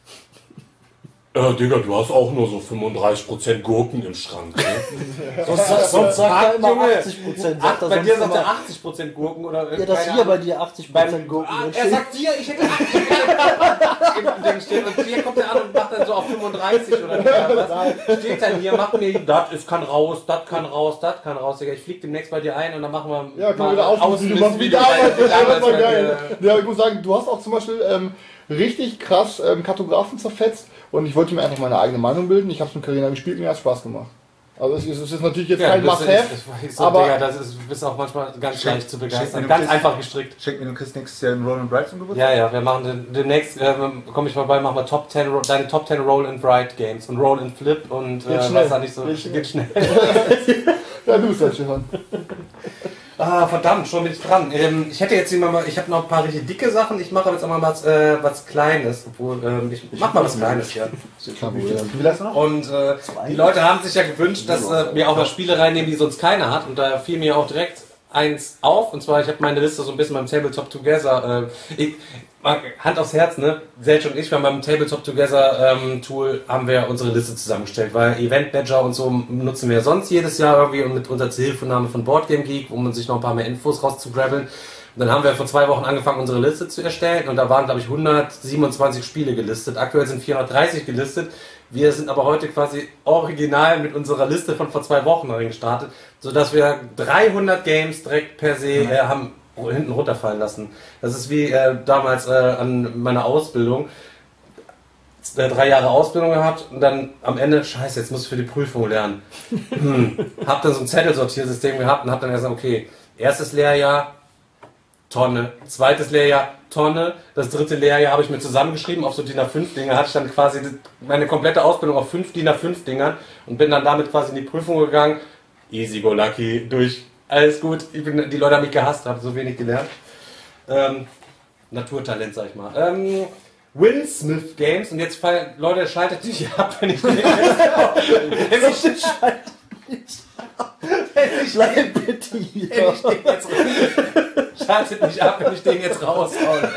Digga, du hast auch nur so 35% Gurken im Schrank. Ne? Sonst sagt er immer Junge, 80%. Bei dir sagt er 80% Gurken oder ja, dass hier bei dir 80% Gurken er sagt dir, ich hätte 80% im Ding stehen und hier kommt er an und macht dann so auf 35 oder was. Steht dann hier, macht mir, das kann raus, das kann raus, das kann raus, Digga. Ich flieg demnächst bei dir ein und dann machen wir ja, können wir wieder außen, du machst wieder Arbeit, das war geil. Ja, ich muss sagen, du hast auch zum Beispiel richtig krass Kartografen zerfetzt. Und ich wollte mir einfach meine eigene Meinung bilden. Ich habe es mit Carina gespielt, mir hat Spaß gemacht. Also es ist natürlich jetzt kein Must-Have, aber... Digga, das bist auch manchmal ganz leicht zu begeistern. Ganz einfach gestrickt. Schenk mir, du kriegst nächstes Jahr einen Roll and Ride zum Geburtstag. Ja, wir machen demnächst, komme ich vorbei, machen wir deine Top 10 Roll and Ride Games. Und Roll and Flip und was da nicht so... Geht schnell. Ja, du bist halt schon. Ah, verdammt, schon bin ich dran. Ich hätte jetzt immer mal, ich habe noch ein paar richtig dicke Sachen. Ich mache jetzt auch mal was Kleines. Obwohl, ich mach mal was Kleines, ja. Und die Leute haben sich ja gewünscht, dass wir auch mal Spiele reinnehmen, die sonst keiner hat. Und da fiel mir auch direkt eins auf. Und zwar, ich habe meine Liste so ein bisschen beim Tabletop Together. Hand aufs Herz, ne? Selch und ich, wir haben beim Tabletop Together Tool haben wir unsere Liste zusammengestellt, weil Event Badger und so nutzen wir sonst jedes Jahr irgendwie und mit unserer Zuhilfenahme von Boardgame Geek, um sich noch ein paar mehr Infos rauszugrabbeln. Und dann haben wir vor 2 Wochen angefangen, unsere Liste zu erstellen und da waren, glaube ich, 127 Spiele gelistet. Aktuell sind 430 gelistet. Wir sind aber heute quasi original mit unserer Liste von vor 2 Wochen gestartet, sodass wir 300 Games direkt per se haben hinten runterfallen lassen. Das ist wie damals an meiner Ausbildung. 3 Jahre Ausbildung gehabt und dann am Ende, scheiße, jetzt muss ich für die Prüfung lernen. Hab dann so ein Zettelsortiersystem gehabt und hab dann gesagt, okay, erstes Lehrjahr, Tonne, zweites Lehrjahr, Tonne, das 3. Lehrjahr habe ich mir zusammengeschrieben auf so DIN A5-Dinger, hatte ich dann quasi meine komplette Ausbildung auf 5 DIN A5-Dingern und bin dann damit quasi in die Prüfung gegangen. Easy go lucky, durch. Alles gut, die Leute haben mich gehasst, habe so wenig gelernt. Naturtalent, sag ich mal. Winsmith Games, und jetzt Leute, schaltet nicht ab, wenn ich den Schaltet nicht ab, wenn ich den jetzt raushaue.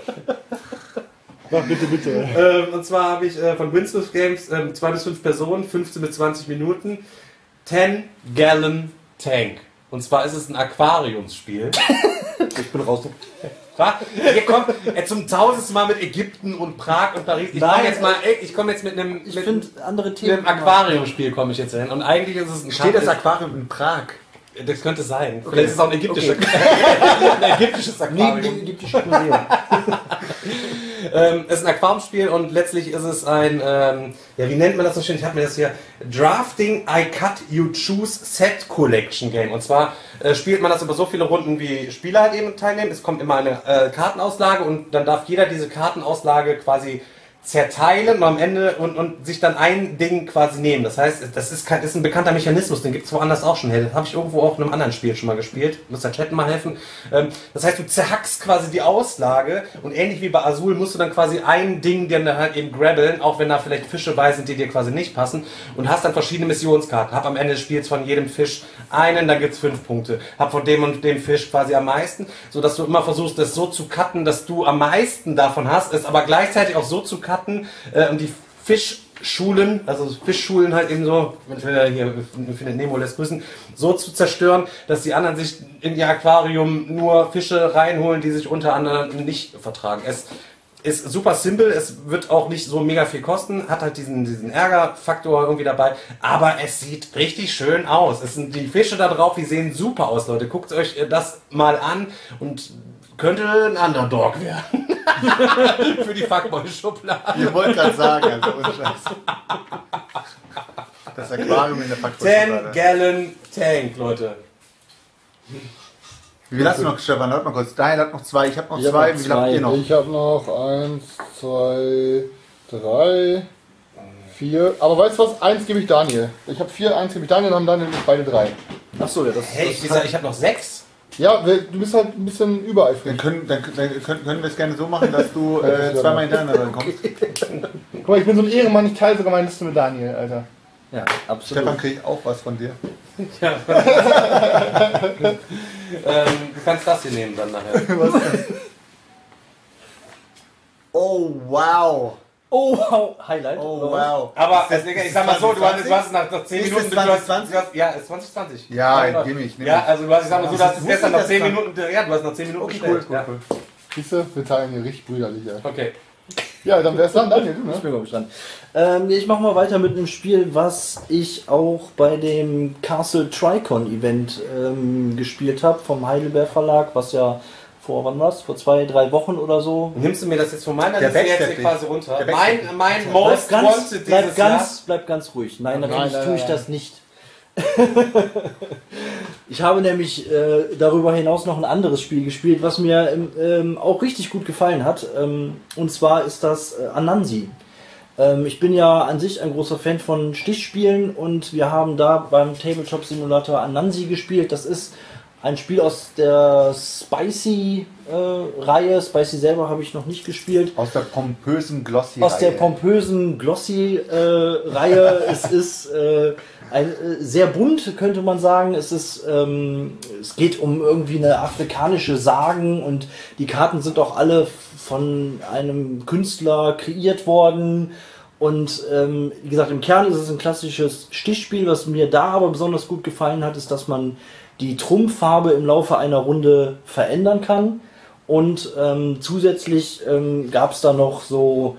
Mach bitte. Und zwar habe ich von Winsmith Games 2 bis 5 Personen, 15 bis 20 Minuten, 10 Gallon Tank. Und zwar ist es ein Aquariumsspiel. Ich bin raus. Hier kommt zum 1000. Mal mit Ägypten und Prag und Paris. Ich komme jetzt mit einem andere Themen. Mit einem Aquariumspiel komme ich jetzt hin. Und eigentlich ist es ein Steht das Aquarium in Prag? Das könnte sein. Okay. Vielleicht ist es auch ein ägyptisches, ein ägyptisches Aquarium. Neben dem ägyptischen Museum. Es ist ein Aquariumspiel und letztlich ist es ein, wie nennt man das so schön? Ich habe mir das hier, Drafting I Cut You Choose Set Collection Game. Und zwar spielt man das über so viele Runden, wie Spieler halt eben teilnehmen. Es kommt immer eine Kartenauslage und dann darf jeder diese Kartenauslage quasi zerteilen und am Ende und sich dann ein Ding quasi nehmen. Das heißt, das ist ein bekannter Mechanismus, den gibt es woanders auch schon. Das habe ich irgendwo auch in einem anderen Spiel schon mal gespielt. Muss der Chat mal helfen. Das heißt, du zerhackst quasi die Auslage und ähnlich wie bei Azul musst du dann quasi ein Ding dir dann halt eben grabbeln, auch wenn da vielleicht Fische bei sind, die dir quasi nicht passen, und hast dann verschiedene Missionskarten. Hab am Ende des Spiels von jedem Fisch einen, dann gibt's 5 Punkte. Hab von dem und dem Fisch quasi am meisten, sodass du immer versuchst, das so zu cutten, dass du am meisten davon hast, es aber gleichzeitig auch so zu cutten, und die Fischschulen, also Fischschulen halt eben so, hier Findet Nemo lässt grüßen, so zu zerstören, dass die anderen sich in ihr Aquarium nur Fische reinholen, die sich unter anderem nicht vertragen. Es ist super simpel, es wird auch nicht so mega viel kosten, hat halt diesen Ärgerfaktor irgendwie dabei, aber es sieht richtig schön aus. Es sind die Fische da drauf, die sehen super aus, Leute. Guckt euch das mal an und könnte ein Underdog werden. Für die Fuckboy-Schublade. Ich wollte gerade sagen, also ohne Scheiß. Das Aquarium in der Fuckboy-Schublade. 10 Gallon Tank, Leute. Wie viel hast du noch, Stefan? Hört mal kurz. Daniel hat noch 2, ich habe noch 2. Wie viel habt ihr noch? Ich habe noch 1, 2, 3, 4. Aber weißt du was? 1 gebe ich Daniel. Ich habe 4, 1 gebe ich Daniel, dann haben Daniel beide 3. Achso, ja, das Hey, ich habe noch 6. Ja, du bist halt ein bisschen übereifrig. Können wir es gerne so machen, dass du zweimal hintereinander kommst. Guck mal, ich bin so ein Ehrenmann, ich teile sogar meine Liste mit Daniel, Alter. Ja, absolut. Stefan kriegt auch was von dir. Ja. Du kannst das hier nehmen dann nachher. Oh, wow. Oh, wow. Highlight. Oh, wow. Aber ich sag mal so, du hast nach 10 Ist Minuten... es 2020? Ja, es ist 2020. Ja, nehm ich. Ja, also du hast, ich sag mal so, du hast es wusste gestern nach das 10 dann. Minuten... Ja, du hast nach 10 Minuten Okay, bestellt. cool. Siehst du, wir teilen hier richtig brüderlich, ey. Okay. Ja, dann wär's dann Daniel, du, ne? Ich bin mal gespannt. Ich mache mal weiter mit einem Spiel, was ich auch bei dem Castle Tricon Event gespielt habe, vom Heidelberg Verlag, was ja vor 2-3 Wochen oder so. Nimmst du mir das jetzt von meiner Der Liste jetzt backstabbt hier quasi runter? Der backstabbt Mein Most Wanted dieses Jahr. Bleib ganz ruhig. Nein, natürlich Nein, tue ich nein. das nicht. Ich habe nämlich darüber hinaus noch ein anderes Spiel gespielt, was mir auch richtig gut gefallen hat. Und zwar ist das Anansi. Ich bin ja an sich ein großer Fan von Stichspielen und wir haben da beim Tabletop Simulator Anansi gespielt. Das ist ein Spiel aus der Spicy-Reihe. Spicy selber habe ich noch nicht gespielt. Aus der pompösen Glossy. Aus der pompösen Glossy-Reihe. Es ist sehr bunt, könnte man sagen. Es geht um irgendwie eine afrikanische Sagen und die Karten sind auch alle von einem Künstler kreiert worden. Und wie gesagt, im Kern ist es ein klassisches Stichspiel. Was mir da aber besonders gut gefallen hat, ist, dass man die Trumpffarbe im Laufe einer Runde verändern kann. Und zusätzlich gab es da noch so,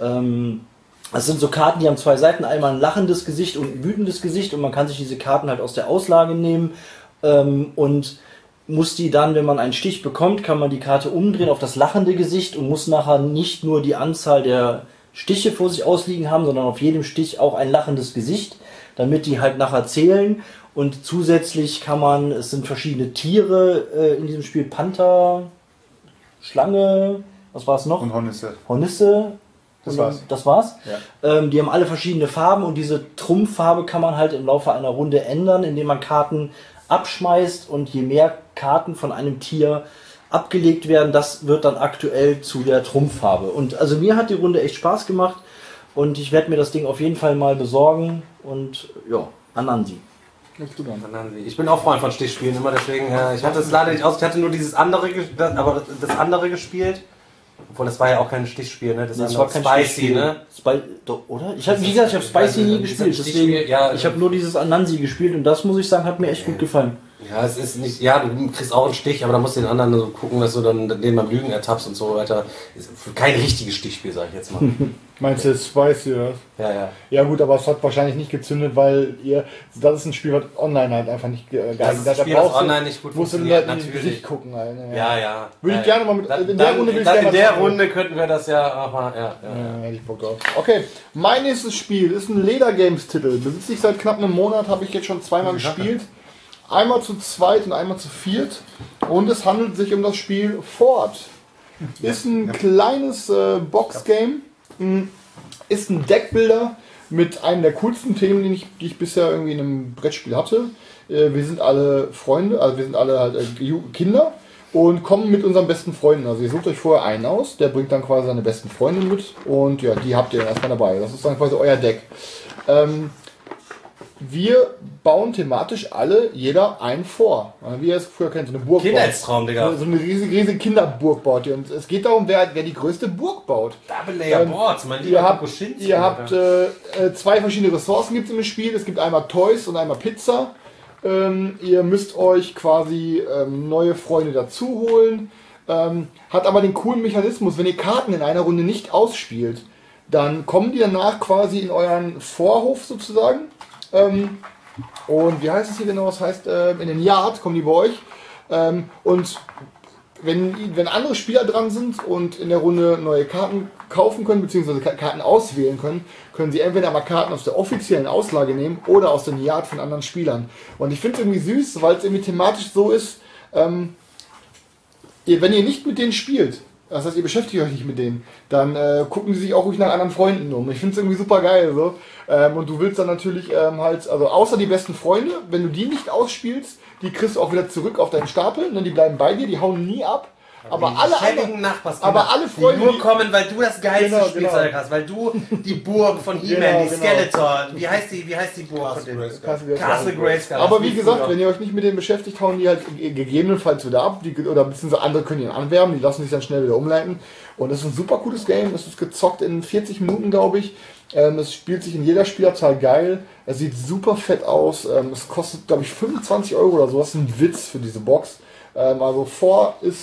das sind so Karten, die haben 2 Seiten, einmal ein lachendes Gesicht und ein wütendes Gesicht und man kann sich diese Karten halt aus der Auslage nehmen und muss die dann, wenn man einen Stich bekommt, kann man die Karte umdrehen auf das lachende Gesicht und muss nachher nicht nur die Anzahl der Stiche vor sich ausliegen haben, sondern auf jedem Stich auch ein lachendes Gesicht, damit die halt nachher zählen. Und zusätzlich kann man, es sind verschiedene Tiere in diesem Spiel, Panther, Schlange, was war es noch? Und Hornisse. Hornisse. Das war's. Das war's. Ja. Die haben alle verschiedene Farben und diese Trumpffarbe kann man halt im Laufe einer Runde ändern, indem man Karten abschmeißt und je mehr Karten von einem Tier abgelegt werden, das wird dann aktuell zu der Trumpffarbe. Und also mir hat die Runde echt Spaß gemacht und ich werde mir das Ding auf jeden Fall mal besorgen und ja, Anansi. Ich bin auch Freund von Stichspielen immer, deswegen, ich hatte es leider nicht aus, ich hatte nur dieses andere, aber das andere gespielt. Obwohl, das war ja auch kein Stichspiel, ne? Das war kein Spicy, ne? Oder? Wie gesagt, ich habe Spicy nie gespielt, deswegen, ja, ich habe nur dieses Anansi gespielt und das, muss ich sagen, hat mir echt gut gefallen. Ja, es ist nicht, ja, du kriegst auch einen Stich, aber da musst du den anderen so gucken, dass du dann den beim Lügen ertappst und so weiter. Ist kein richtiges Stichspiel, sag ich jetzt mal. Meinst du Spicy, oder? Ja. Ja gut, aber es hat wahrscheinlich nicht gezündet, weil das ist ein Spiel, was online halt einfach nicht geeignet Das ist ein Spiel, was online nicht gut musst du funktioniert, halt in die natürlich. Gesicht gucken halt. Ne? Ja. Würde ich gerne mal mit, In in der Runde will ich gerne mal Runde könnten wir das ja, aber ja. Hätte ich Bock drauf. Okay, mein nächstes Spiel ist ein Leder-Games-Titel. Besitze ich seit knapp einem Monat, habe ich jetzt schon zweimal gespielt. Einmal zu zweit und einmal zu viert. Und es handelt sich um das Spiel Fort. Ist ein kleines Boxgame. Ist ein Deckbuilder mit einem der coolsten Themen, die ich bisher irgendwie in einem Brettspiel hatte. Wir sind alle Freunde, also wir sind alle halt Kinder und kommen mit unseren besten Freunden. Also ihr sucht euch vorher einen aus, der bringt dann quasi seine besten Freunde mit und ja, die habt ihr dann erstmal dabei. Das ist dann quasi euer Deck. Wir bauen thematisch jeder einen vor. Wie ihr es früher kennt, so eine Burg. Kindheitstraum, Digga. So eine riesige Kinderburg baut ihr. Und es geht darum, wer die größte Burg baut. Double Layer Boards, mein lieber Ihr habt 2 verschiedene Ressourcen gibt es im Spiel. Es gibt einmal Toys und einmal Pizza. Ihr müsst euch quasi neue Freunde dazu holen. Hat aber den coolen Mechanismus, wenn ihr Karten in einer Runde nicht ausspielt, dann kommen die danach quasi in euren Vorhof sozusagen. Und wie heißt es hier genau? Das heißt, in den Yard kommen die bei euch. Und wenn andere Spieler dran sind und in der Runde neue Karten kaufen können, beziehungsweise Karten auswählen können, können sie entweder mal Karten aus der offiziellen Auslage nehmen oder aus den Yard von anderen Spielern. Und ich finde es irgendwie süß, weil es irgendwie thematisch so ist, wenn ihr nicht mit denen spielt das heißt, ihr beschäftigt euch nicht mit denen, dann gucken die sich auch ruhig nach anderen Freunden um. Ich finde es irgendwie super geil. So. Und du willst dann natürlich halt, also außer die besten Freunde, wenn du die nicht ausspielst, die kriegst du auch wieder zurück auf deinen Stapel, ne? Die bleiben bei dir, die hauen nie ab. Aber alle Freunde, die nur kommen, weil du das geilste Genau, Spielzeug genau. hast, weil du die Burg von He-Man, Genau, die genau. Skeletor, wie heißt die Burg von dem? Castle Grayskull. Aber wie gesagt, wenn ihr euch nicht mit denen beschäftigt, hauen die halt gegebenenfalls wieder ab, oder beziehungsweise andere können ihn anwerben, die lassen sich dann schnell wieder umleiten. Und das ist ein super cooles Game, es ist gezockt in 40 Minuten, glaube ich. Es spielt sich in jeder Spielerzahl geil, es sieht super fett aus, es kostet, glaube ich, 25 € oder so, das ist ein Witz für diese Box. Also ist...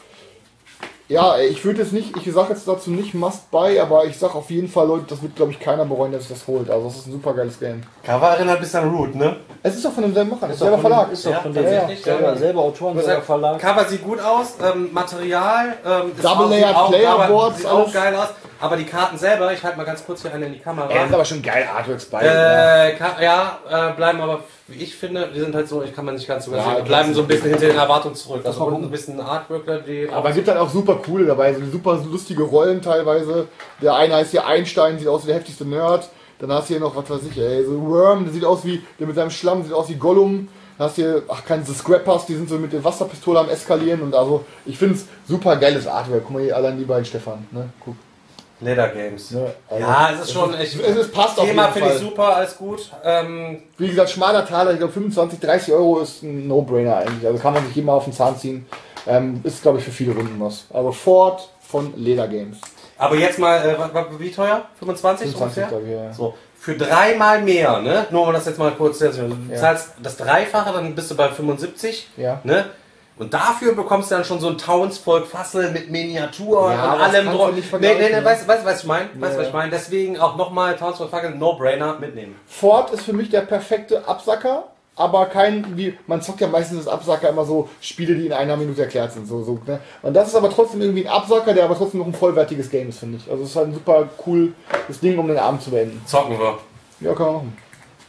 ja, ich würde jetzt nicht, ich sage jetzt dazu nicht Must Buy, aber ich sage auf jeden Fall, Leute, das wird, glaube ich, keiner bereuen, dass sich das holt. Also das ist ein super geiles Game. Cover erinnert ein bisschen an Root, ne? Es ist doch von demselben Macher, das ist selber Verlag. Ist doch von Ja, der tatsächlich, selber Autoren, selber Verlag. Cover sieht gut aus, Material, Double Layer Playerboards, sieht auch alles. geil aus. Aber die Karten selber, ich halte mal ganz kurz hier eine in die Kamera. Ja, ist aber schon geil, Artworks bei. Bleiben aber, wie ich finde, die sind halt so, ich kann man nicht ganz so Ja, bleiben so ein bisschen hinter den Erwartungen zurück. Also mal unten gucken. ein bisschen Artwork, die Aber es gibt halt auch super coole dabei, so super lustige Rollen teilweise. Der eine heißt hier Einstein, sieht aus wie der heftigste Nerd. Dann hast du hier noch, was weiß ich, ey, so Worm, der sieht aus wie, der mit seinem Schlamm sieht aus wie Gollum. Dann hast du hier, keine Scrappers, die sind so mit der Wasserpistole am Eskalieren und also, ich finde es super geiles Artwork. Guck mal hier, allein die beiden Stefan, ne, guck. Leather Games. Ne, also Ja, es ist schon echt. Es passt auf Thema jeden finde ich Fall. super, alles gut. Wie gesagt, schmaler Taler, ich glaube 25, 30 € ist ein No-Brainer eigentlich. Also kann man sich immer auf den Zahn ziehen. Ist, glaube ich, für viele Runden was. Also Ford von Leather Games. Aber jetzt mal, wie teuer? 25 ungefähr? glaube ich, ja. So, für 3-mal mehr, ne? Nur um das jetzt mal kurz zu sagen. Du Ja. zahlst das Dreifache, dann bist du bei 75, Ja. ne? Und dafür bekommst du dann schon so ein Townsfolk Fassel mit Miniaturen Ja, und aber das allem kannst du drum. nicht vergleichen, ne? Weißt du, was ich meine? Weißt du, Ja. was ich meine? Deswegen auch nochmal Townsfolk Fassel, No-Brainer mitnehmen. Ford ist für mich der perfekte Absacker, aber kein, wie, man zockt ja meistens das Absacker immer so Spiele, die in einer Minute erklärt sind. So, ne? Und das ist aber trotzdem irgendwie ein Absacker, der aber trotzdem noch ein vollwertiges Game ist, finde ich. Also es ist halt ein super cooles Ding, um den Abend zu beenden. Zocken wir. Ja, kann man machen.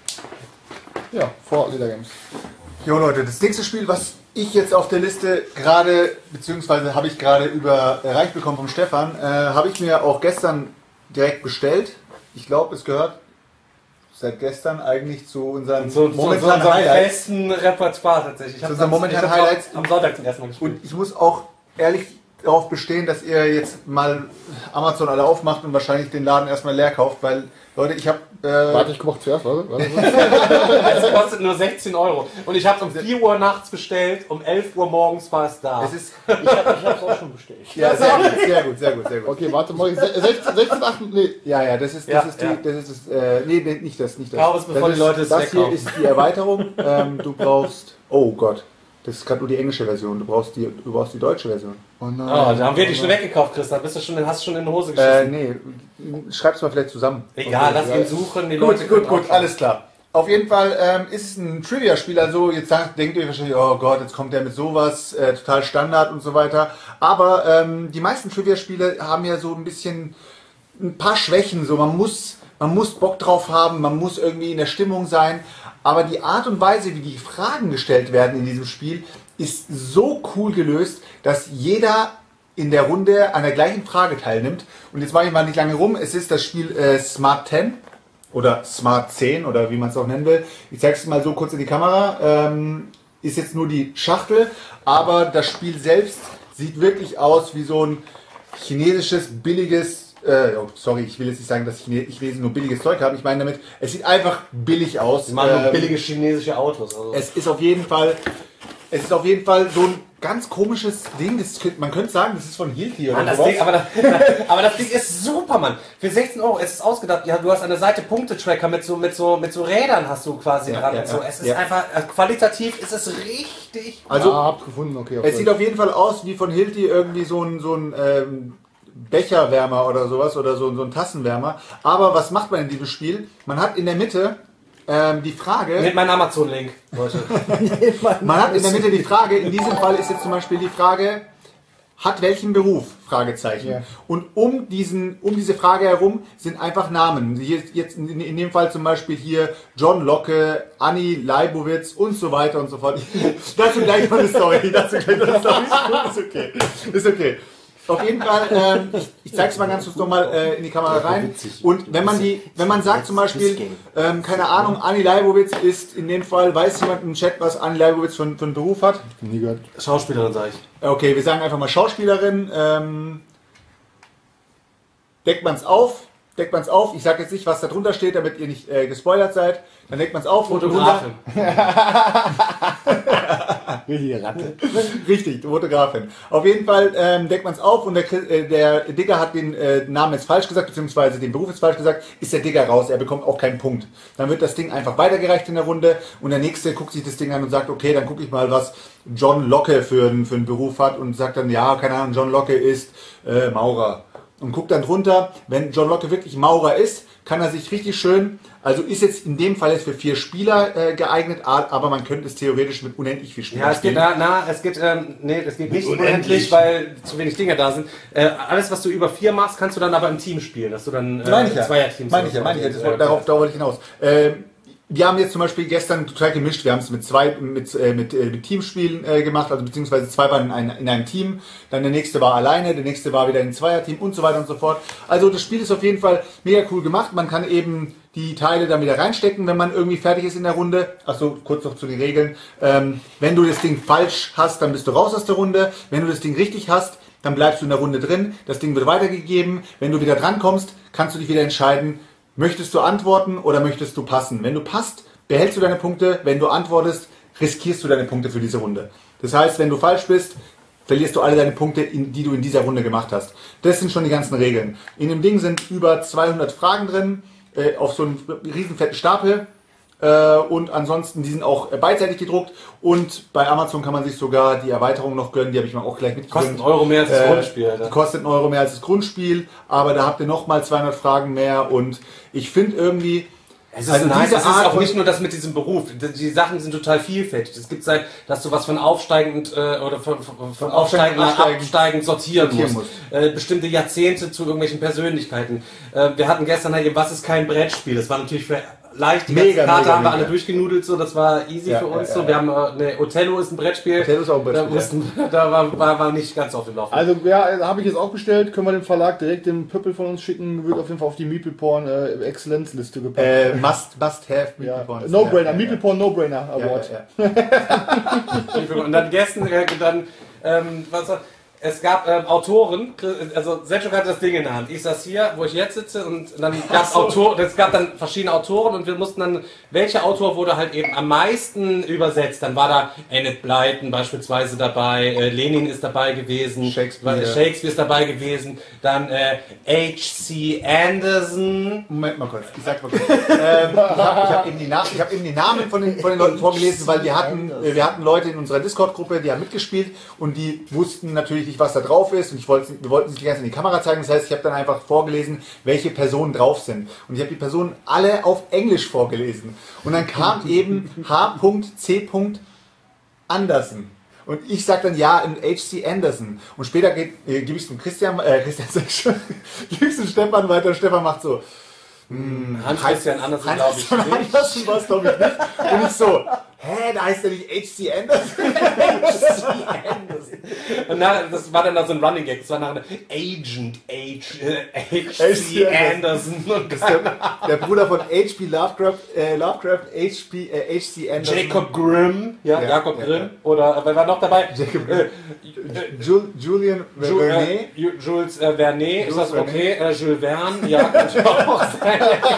Ja, Ford Leather Games. Jo Leute, das nächste Spiel, was ich jetzt auf der Liste gerade, beziehungsweise habe ich gerade überreicht bekommen vom Stefan, habe ich mir auch gestern direkt bestellt. Ich glaube, es gehört seit gestern eigentlich zu unseren momentanen Highlights. festen Repertoire tatsächlich. Zu unseren momentanen Highlights. Am Sonntag zum ersten Mal gespielt. Und ich muss auch ehrlich darauf bestehen, dass ihr jetzt mal Amazon alle aufmacht und wahrscheinlich den Laden erstmal leer kauft, weil, Leute, ich habe... Warte, ich guck zuerst, warte. Es kostet nur 16 €. Und ich habe es um 4 Uhr nachts bestellt, um 11 Uhr morgens war es da. Es ist... Ich hab's auch schon bestellt. Ja, sehr gut, sehr gut, sehr gut, sehr gut. Okay, warte, mach ich 16, 8, nee. Ja, das ist das, nee, nicht das. Kauf es, bevor die Leute es Das hier wegkaufen. ist die Erweiterung. Du brauchst, oh Gott, das ist gerade nur die englische Version. Du brauchst die deutsche Version. Oh nein. Oh, da haben wir die schon weggekauft, Christa. Hast du schon in die Hose geschissen. Nee, schreib's mal vielleicht zusammen. Egal, lass ihn suchen. Die Leute können Gut, auch- alles klar. Auf jeden Fall ist es ein Trivia-Spiel, also jetzt denkt ihr wahrscheinlich, oh Gott, jetzt kommt der mit sowas, total Standard und so weiter. Aber die meisten Trivia-Spiele haben ja so ein paar Schwächen, so man muss Bock drauf haben, man muss irgendwie in der Stimmung sein. Aber die Art und Weise, wie die Fragen gestellt werden in diesem Spiel, ist so cool gelöst, dass jeder in der Runde an der gleichen Frage teilnimmt. Und jetzt mache ich mal nicht lange rum. Es ist das Spiel Smart 10 oder Smart 10 oder wie man es auch nennen will. Ich zeige es mal so kurz in die Kamera. Ist jetzt nur die Schachtel, aber das Spiel selbst sieht wirklich aus wie so ein chinesisches, billiges... sorry, ich will jetzt nicht sagen, dass ich lese nur billiges Zeug habe. Ich meine damit, es sieht einfach billig aus. Die machen nur billige chinesische Autos. Also. Es ist auf jeden Fall so ein ganz komisches Ding. Man könnte sagen, das ist von Hilti oder Mann, das sowas. Ding, aber das Ding ist super, Mann. Für 16 €, es ist ausgedacht. Ja, du hast an der Seite Punktetracker mit so Rädern hast du quasi Ja, dran. ja, und so. ja. Es ist Ja. einfach, qualitativ ist es richtig. Also, habt gefunden, okay. es sieht auf jeden Fall aus wie von Hilti irgendwie so ein Becherwärmer oder sowas oder so ein Tassenwärmer. Aber was macht man in diesem Spiel? Man hat in der Mitte die Frage... Mit meinem Amazon-Link, Leute. Man hat in der Mitte die Frage, in diesem Fall ist jetzt zum Beispiel die Frage, hat welchen Beruf? Fragezeichen. Ja. Und um diese Frage herum sind einfach Namen. Hier jetzt in dem Fall zum Beispiel hier John Locke, Annie Leibowitz und so weiter und so fort. Dazu gleich noch eine Story. Ist okay. Auf jeden Fall, ich zeige es mal ganz kurz nochmal in die Kamera rein. Und wenn man sagt zum Beispiel, keine Ahnung, Anni Leibowitz ist in dem Fall, weiß jemand im Chat, was Anni Leibowitz für einen Beruf hat? Nie gehört. Schauspielerin, sage ich. Okay, wir sagen einfach mal Schauspielerin. Deckt man es auf. Ich sage jetzt nicht, was da drunter steht, damit ihr nicht gespoilert seid. Dann deckt man es auf. Fotografin. Richtige Ratte. Richtig, Fotografin. Auf jeden Fall deckt man es auf und der Digger hat den Namen jetzt falsch gesagt, beziehungsweise den Beruf jetzt falsch gesagt, ist der Digger raus, er bekommt auch keinen Punkt. Dann wird das Ding einfach weitergereicht in der Runde und der Nächste guckt sich das Ding an und sagt, okay, dann gucke ich mal, was John Locke für einen Beruf hat und sagt dann, ja, keine Ahnung, John Locke ist Maurer. Und guckt dann drunter, wenn John Locke wirklich Maurer ist, kann er sich richtig schön, also ist jetzt in dem Fall jetzt für 4 Spieler geeignet, aber man könnte es theoretisch mit unendlich viel Spielern spielen. Ja, es geht nicht unendlich, weil zu wenig Dinge da sind. Alles, was du über 4 machst, kannst du dann aber im Team spielen, dass du dann Zweierteams. Meine ich ja, darauf wollte ich hinaus. Wir haben jetzt zum Beispiel gestern total gemischt. Wir haben es mit Teamspielen gemacht, also beziehungsweise 2 waren in einem Team, dann der nächste war alleine, der nächste war wieder in ein Zweierteam und so weiter und so fort. Also das Spiel ist auf jeden Fall mega cool gemacht. Man kann eben die Teile dann wieder reinstecken, wenn man irgendwie fertig ist in der Runde. Achso, kurz noch zu den Regeln. Wenn du das Ding falsch hast, dann bist du raus aus der Runde. Wenn du das Ding richtig hast, dann bleibst du in der Runde drin. Das Ding wird weitergegeben. Wenn du wieder dran kommst, kannst du dich wieder entscheiden, möchtest du antworten oder möchtest du passen? Wenn du passt, behältst du deine Punkte. Wenn du antwortest, riskierst du deine Punkte für diese Runde. Das heißt, wenn du falsch bist, verlierst du alle deine Punkte, die du in dieser Runde gemacht hast. Das sind schon die ganzen Regeln. In dem Ding sind über 200 Fragen drin, auf so einem riesen fetten Stapel. Und ansonsten, die sind auch beidseitig gedruckt. Und bei Amazon kann man sich sogar die Erweiterung noch gönnen. Die habe ich mir auch gleich mitgebracht. Kostet €1 mehr als das Grundspiel. Die kostet €1 mehr als das Grundspiel. Aber da habt ihr nochmal 200 Fragen mehr. Und ich finde irgendwie... Es ist nice, es ist auch nicht nur das mit diesem Beruf. Die Sachen sind total vielfältig. Es gibt halt, dass du was von aufsteigend oder von aufsteigend nach absteigend sortieren musst. Bestimmte Jahrzehnte zu irgendwelchen Persönlichkeiten. Wir hatten gestern halt eben, was ist kein Brettspiel? Das war natürlich für leicht. Die ganze Karte haben wir alle durchgenudelt, so, das war easy für uns. So. Wir haben Othello ist ein Brettspiel. Othello ist auch ein Brettspiel. Da war nicht ganz auf dem Laufen. Also ja, habe ich jetzt auch bestellt, können wir dem Verlag direkt den Pöppel von uns schicken, wird auf jeden Fall auf die Meeple Porn Exzellenzliste gepackt. Must have Meeple Porn. No-Brainer, Meeple Porn No-Brainer Award. Und dann gestern, es gab Autoren, also Selchuk hatte das Ding in der Hand. Ich saß hier, wo ich jetzt sitze, und dann es gab dann verschiedene Autoren und wir mussten dann, welcher Autor wurde halt eben am meisten übersetzt. Dann war da Enid Blyton beispielsweise dabei, Lenin ist dabei gewesen, Shakespeare ist dabei gewesen, dann H.C. Anderson. Moment mal kurz, ich sag mal kurz. Ich habe eben die Namen von den Leuten vorgelesen, weil wir hatten Leute in unserer Discord-Gruppe, die haben mitgespielt und die wussten natürlich nicht, was da drauf ist, und wir wollten es nicht ganz in die Kamera zeigen, das heißt, ich habe dann einfach vorgelesen, welche Personen drauf sind, und ich habe die Personen alle auf Englisch vorgelesen, und dann kam eben H.C. Anderson. Und ich sag dann ja in H.C. Anderson. Und später gebe ich es dem Stefan weiter. Stefan macht so. Hans-Christian Andersen, glaube ich. Andersen war es, glaube ich, nicht. Und ich so, da heißt er nicht H.C. Anderson? Und das war dann so ein Running Gag. Das war nachher Agent H.C. Anderson. Der Bruder von H.P. Lovecraft, H.C. Anderson. Jacob Grimm. Jakob Grimm. Oder wer war noch dabei? Jacob Grimm. Julian Vernet. Jules Vernet. Ist das okay? Jules Verne. Ja, könnte auch sein.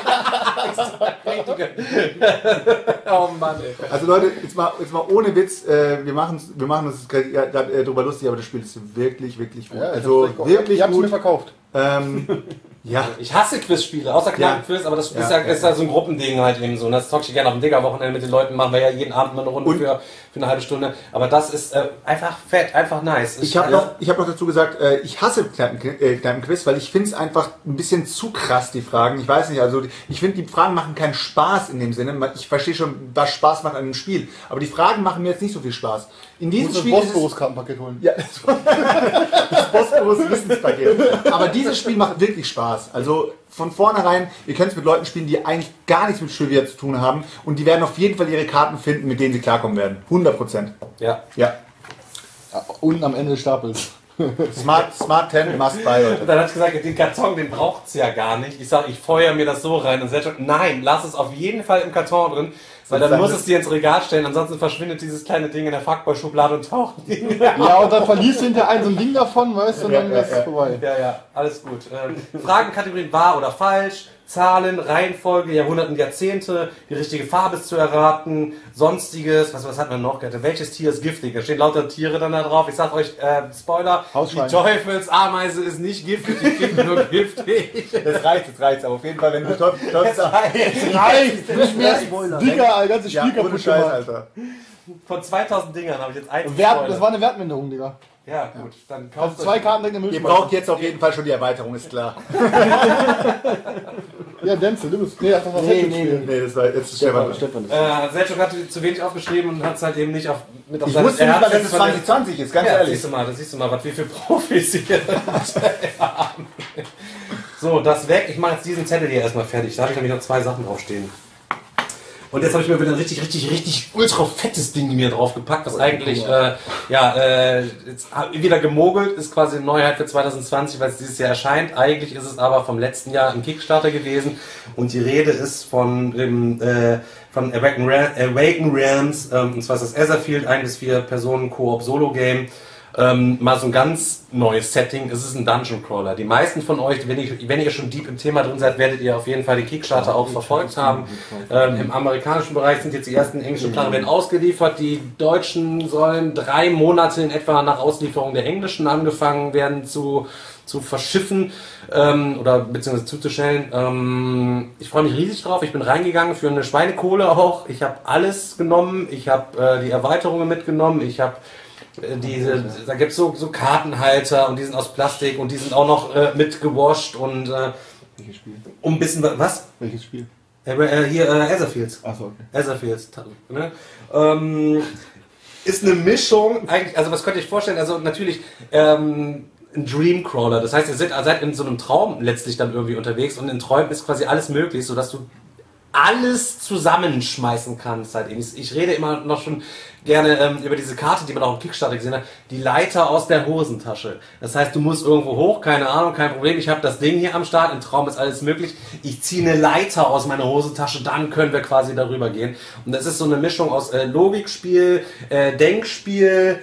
Oh Mann, ey. Also Leute, jetzt mal ohne Witz, wir machen uns gerade drüber lustig, aber das Spiel ist wirklich, wirklich gut. Ja, also wirklich ich hab's gut. Mir verkauft. Ja. Ich hasse Quizspiele, außer Kneipenquiz, aber das ist ja so ein Gruppending halt eben so. Und das zocke ich gerne auf dem Digger-Wochenende mit den Leuten, machen wir ja jeden Abend mal eine Runde für eine halbe Stunde. Aber das ist einfach fett, einfach nice. Ich hab noch dazu gesagt, ich hasse Kneipenquiz, weil ich finde es einfach ein bisschen zu krass, die Fragen. Ich weiß nicht, also ich finde, die Fragen machen keinen Spaß in dem Sinne. Ich verstehe schon, was Spaß macht an einem Spiel. Aber die Fragen machen mir jetzt nicht so viel Spaß. In diesem Spiel das Bosporus-Kartenpaket holen. Ja, das Bosporus-Wissenspaket. Aber dieses Spiel macht wirklich Spaß. Also von vornherein, ihr könnt es mit Leuten spielen, die eigentlich gar nichts mit Trivia zu tun haben, und die werden auf jeden Fall ihre Karten finden, mit denen sie klarkommen werden. 100%. Ja. Unten am Ende des Stapels. Smart 10 must buy, Leute. Und dann hat sie gesagt, den Karton, den braucht's ja gar nicht. Ich sage, ich feuer mir das so rein. Und sie hat schon, nein, lass es auf jeden Fall im Karton drin, weil dann muss es dir ins Regal stellen, ansonsten verschwindet dieses kleine Ding in der Fuckboy-Schublade und taucht nicht. Ja, und dann verliest du hinter ein so ein Ding davon, weißt du, und dann ist es vorbei. Ja, alles gut. Fragenkategorien wahr oder falsch, Zahlen, Reihenfolge, Jahrhunderte und Jahrzehnte, die richtige Farbe ist zu erraten, sonstiges, was hat man noch? Welches Tier ist giftig? Da stehen lauter Tiere dann da drauf. Ich sag euch, Spoiler, Hausschwein. die Teufelsameise ist nicht giftig, die klingt nur giftig. Das reicht. Aber auf jeden Fall, wenn du Reicht! Nicht mehr Digga, ganze Spiel kaputt ohne Scheiß, gemacht. Alter. Von 2000 Dingern habe ich jetzt eins Das gespoilert. war eine Wertminderung, Digga. Ja, gut, dann Also kauft 2 Karten in der Ihr Müll. braucht jetzt auf jeden Fall schon die Erweiterung, ist klar. Ja, Denzel, du bist. Nee, das war Nee, Nee, das war jetzt Stefan. Stefan ist Selchuk hatte zu wenig aufgeschrieben und hat es halt eben nicht mit auf Ich seine wusste nicht mal, dass es Herzstück verletzt. 2020 ist, ganz Ja, ehrlich. das siehst du mal, was wir für Profis hier haben. So, das weg. Ich mache jetzt diesen Zettel hier erstmal fertig. Da habe ich nämlich noch 2 Sachen draufstehen. Und jetzt habe ich mir wieder ein richtig ultra fettes Ding mir draufgepackt, was eigentlich, jetzt wieder gemogelt, ist quasi eine Neuheit für 2020, weil es dieses Jahr erscheint. Eigentlich ist es aber vom letzten Jahr ein Kickstarter gewesen und die Rede ist von Awaken Realms, und zwar ist das Etherfield, 1 bis 4 Personen Koop Solo Game. Mal so ein ganz neues Setting. Es ist ein Dungeon Crawler. Die meisten von euch, wenn ihr schon deep im Thema drin seid, werdet ihr auf jeden Fall den Kickstarter auch verfolgt haben. Im amerikanischen Bereich sind jetzt die ersten englischen Planer werden ausgeliefert. Die Deutschen sollen 3 Monate in etwa nach Auslieferung der englischen angefangen werden zu verschiffen oder beziehungsweise zuzustellen. Ich freue mich riesig drauf. Ich bin reingegangen für eine Schweinekohle auch. Ich habe alles genommen. Ich habe die Erweiterungen mitgenommen. Ich habe da gibt es so Kartenhalter und die sind aus Plastik und die sind auch noch mitgewascht und Welches Spiel? um ein bisschen was? Welches Spiel? Hier Etherfields. Achso, okay. Etherfields. Ne? Ist eine Mischung, eigentlich, also was könnt ihr euch vorstellen? Also natürlich ein Dreamcrawler. Das heißt, ihr seid in so einem Traum letztlich dann irgendwie unterwegs und in Träumen ist quasi alles möglich, sodass du alles zusammenschmeißen kannst. Halt. Ich rede immer noch schon gerne über diese Karte, die man auch im Kickstarter gesehen hat, die Leiter aus der Hosentasche. Das heißt, du musst irgendwo hoch, keine Ahnung, kein Problem. Ich habe das Ding hier am Start, im Traum ist alles möglich. Ich ziehe eine Leiter aus meiner Hosentasche, dann können wir quasi darüber gehen. Und das ist so eine Mischung aus Logikspiel, Denkspiel,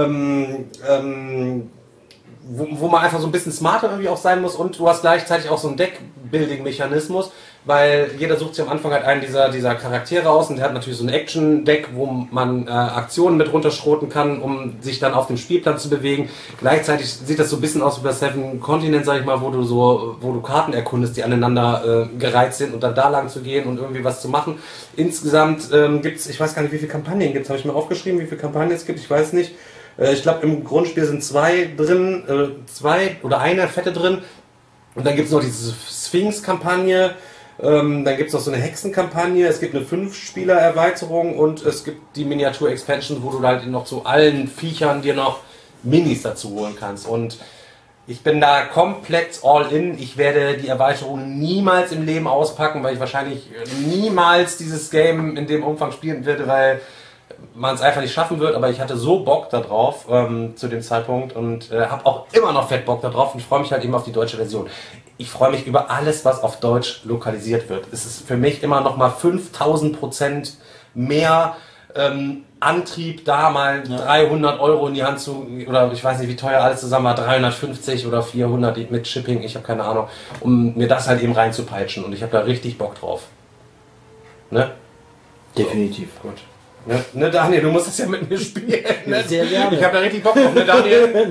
wo man einfach so ein bisschen smarter irgendwie auch sein muss und du hast gleichzeitig auch so einen Deck-Building-Mechanismus, weil jeder sucht sich am Anfang halt einen dieser Charaktere aus und der hat natürlich so ein Action-Deck, wo man Aktionen mit runterschroten kann, um sich dann auf dem Spielplan zu bewegen. Gleichzeitig sieht das so ein bisschen aus wie bei Seven Continent, sag ich mal, wo du Karten erkundest, die aneinander gereiht sind und dann da lang zu gehen und irgendwie was zu machen. Insgesamt gibt's, ich weiß gar nicht, wie viele Kampagnen gibt's, habe ich mir aufgeschrieben, wie viele Kampagnen es gibt, ich weiß nicht. Ich glaube, im Grundspiel sind 2 drin, 2 oder eine fette drin. Und dann gibt es noch diese Sphinx-Kampagne. Dann gibt es noch so eine Hexenkampagne. Es gibt eine 5-Spieler-Erweiterung und es gibt die Miniatur-Expansion, wo du halt noch zu allen Viechern dir noch Minis dazu holen kannst. Und ich bin da komplett all in. Ich werde die Erweiterung niemals im Leben auspacken, weil ich wahrscheinlich niemals dieses Game in dem Umfang spielen werde, weil man es einfach nicht schaffen wird, aber ich hatte so Bock da drauf zu dem Zeitpunkt und habe auch immer noch fett Bock da drauf und ich freue mich halt eben auf die deutsche Version. Ich freue mich über alles, was auf Deutsch lokalisiert wird. Es ist für mich immer noch mal 5000% mehr Antrieb, da mal 300 Euro in die Hand zu, oder ich weiß nicht, wie teuer alles zusammen war, 350 oder 400 mit Shipping, ich habe keine Ahnung, um mir das halt eben reinzupeitschen und ich habe da richtig Bock drauf. Ne? definitiv. So, gut. Ne, Daniel, du musst das ja mit mir spielen. Ne? Sehr gerne. Ich habe da richtig Bock drauf, ne, Daniel?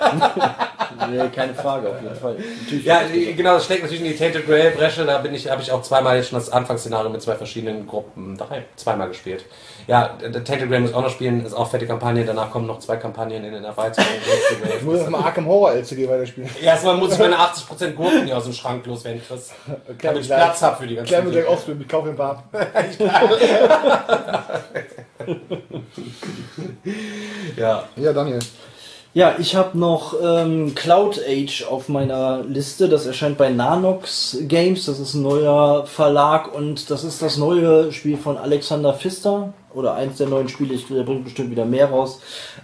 Nee, keine Frage, auf jeden Fall. Natürlich Ja, genau, das schlägt natürlich in die Tainted Grail Bresche. Da habe ich auch zweimal jetzt schon das Anfangsszenario mit 2 verschiedenen Gruppen, zweimal gespielt. Ja, der Tainted Grail muss ich auch noch spielen, ist auch fette Kampagne. Danach kommen noch 2 Kampagnen in den Erweiterungen. Ich muss erstmal Arkham Horror LCG weiterspielen. Erstmal muss ich meine 80% Gurken hier aus dem Schrank loswerden, Chris. Damit ich Platz habe für die ganzen Klein mit Jack Offspring, ich kaufe ein paar. Ja. Ja, Daniel. Ja, ich habe noch Cloud Age auf meiner Liste. Das erscheint bei Nanox Games. Das ist ein neuer Verlag und das ist das neue Spiel von Alexander Pfister. Oder eins der neuen Spiele. Der bringt bestimmt wieder mehr raus.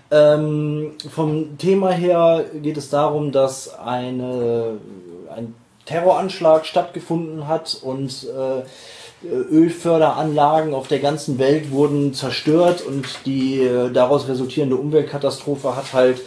Vom Thema her geht es darum, dass ein Terroranschlag stattgefunden hat und Ölförderanlagen auf der ganzen Welt wurden zerstört und die daraus resultierende Umweltkatastrophe hat halt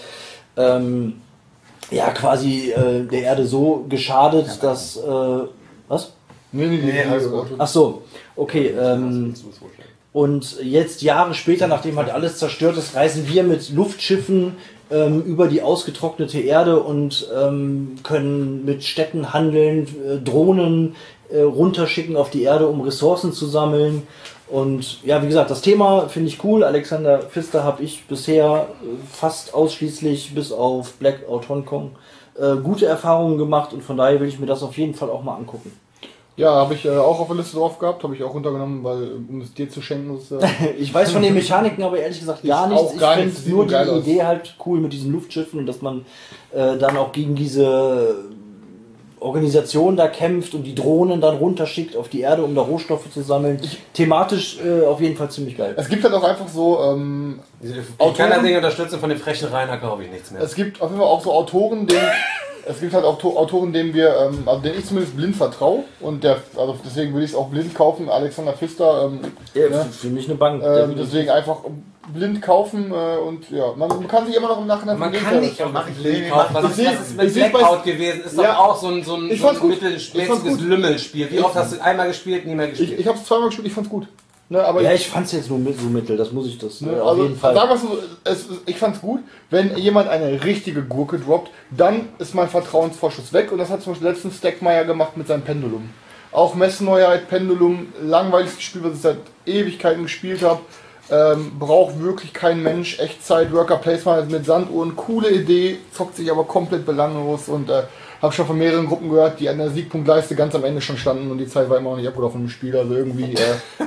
quasi der Erde so geschadet, dass was? Nee, Ach so, okay. Und jetzt Jahre später, nachdem halt alles zerstört ist, reisen wir mit Luftschiffen über die ausgetrocknete Erde und können mit Städten handeln, Drohnen runterschicken auf die Erde, um Ressourcen zu sammeln. Und ja, wie gesagt, das Thema finde ich cool. Alexander Pfister habe ich bisher fast ausschließlich bis auf Blackout Hongkong gute Erfahrungen gemacht und von daher will ich mir das auf jeden Fall auch mal angucken. Ja, habe ich auch auf der Liste drauf gehabt, habe ich auch runtergenommen, weil um es dir zu schenken ist. Ich weiß von den Mechaniken aber ehrlich gesagt gar nichts. Ich finde nur die Idee halt cool mit diesen Luftschiffen und dass man dann auch gegen diese Organisation da kämpft und die Drohnen dann runterschickt auf die Erde, um da Rohstoffe zu sammeln. Thematisch auf jeden Fall ziemlich geil. Es gibt halt auch einfach so ich kann das Ding unterstützen, von dem frechen Rainer kaufe ich nichts mehr. Es gibt auf jeden Fall auch so Autoren, es gibt halt auch Autoren, denen denen ich zumindest blind vertraue und also deswegen würde ich es auch blind kaufen. Alexander Pfister, für mich eine Bank. Deswegen einfach blind kaufen und ja, man kann sich immer noch im Nachhinein. Man kann nicht auch blind kaufen. Was ist mit Blackout gewesen? Ist doch auch so ein mittelmäßiges Lümmelspiel. Wie oft hast du einmal gespielt, nie mehr gespielt? Ich habe es zweimal gespielt, ich fand's gut. Ne, aber ich fand's jetzt nur so mittel, das muss ich auf jeden Fall. Sagen wir so, ich fand's gut, wenn jemand eine richtige Gurke droppt, dann ist mein Vertrauensvorschuss weg und das hat zum Beispiel letztens Stackmeyer gemacht mit seinem Pendulum. Auch Messneuheit, Pendulum, langweiligstes Spiel, was ich seit Ewigkeiten gespielt habe. Braucht wirklich kein Mensch, Echtzeit, Worker Placement mit Sanduhren, coole Idee, zockt sich aber komplett belanglos und habe schon von mehreren Gruppen gehört, die an der Siegpunktleiste ganz am Ende schon standen und die Zeit war immer noch nicht abgelaufen im Spiel, also irgendwie nicht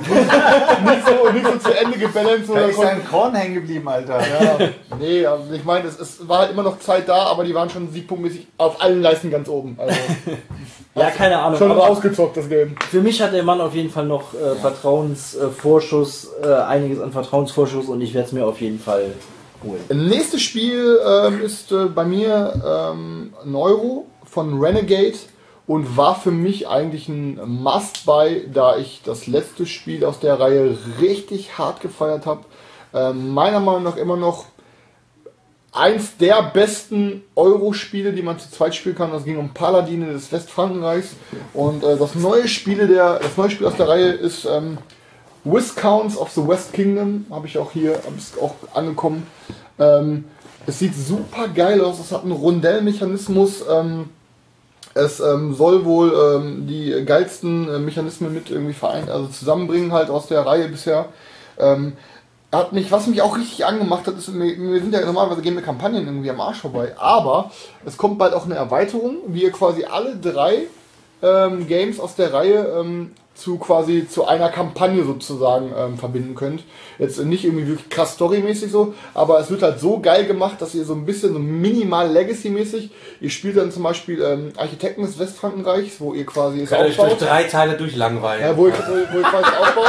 so zu Ende gebalanced. Da ist ein Korn hängen geblieben, Alter. Ja, nee, also ich meine, es war halt immer noch Zeit da, aber die waren schon siegpunktmäßig auf allen Leisten ganz oben. Also, ja, keine Ahnung. Schon aber ausgezockt, das Game. Für mich hat der Mann auf jeden Fall noch Vertrauensvorschuss, einiges an Vertrauensvorschuss und ich werde es mir auf jeden Fall holen. Nächstes Spiel ist bei mir Neuro von Renegade und war für mich eigentlich ein Must-Buy, da ich das letzte Spiel aus der Reihe richtig hart gefeiert habe. Meiner Meinung nach immer noch eins der besten Euro-Spiele, die man zu zweit spielen kann. Das ging um Paladine des Westfrankenreichs. Und das neue Spiel aus der Reihe ist Viscounts of the West Kingdom. Habe ich auch hier, ist auch angekommen. Es sieht super geil aus. Es hat einen Rondellmechanismus. Es soll wohl die geilsten Mechanismen mit irgendwie zusammenbringen halt aus der Reihe bisher. Was mich auch richtig angemacht hat, ist, wir sind ja normalerweise gehen mit Kampagnen irgendwie am Arsch vorbei, aber es kommt bald auch eine Erweiterung, wie ihr quasi alle 3 Games aus der Reihe zu einer Kampagne sozusagen verbinden könnt. Jetzt nicht irgendwie wirklich krass storymäßig so, aber es wird halt so geil gemacht, dass ihr so ein bisschen so minimal Legacy-mäßig, ihr spielt dann zum Beispiel Architekten des Westfrankenreichs, wo ihr quasi es aufbaut. Durch 3 Teile durchlangweilen. Ja, wo ihr quasi aufbaut.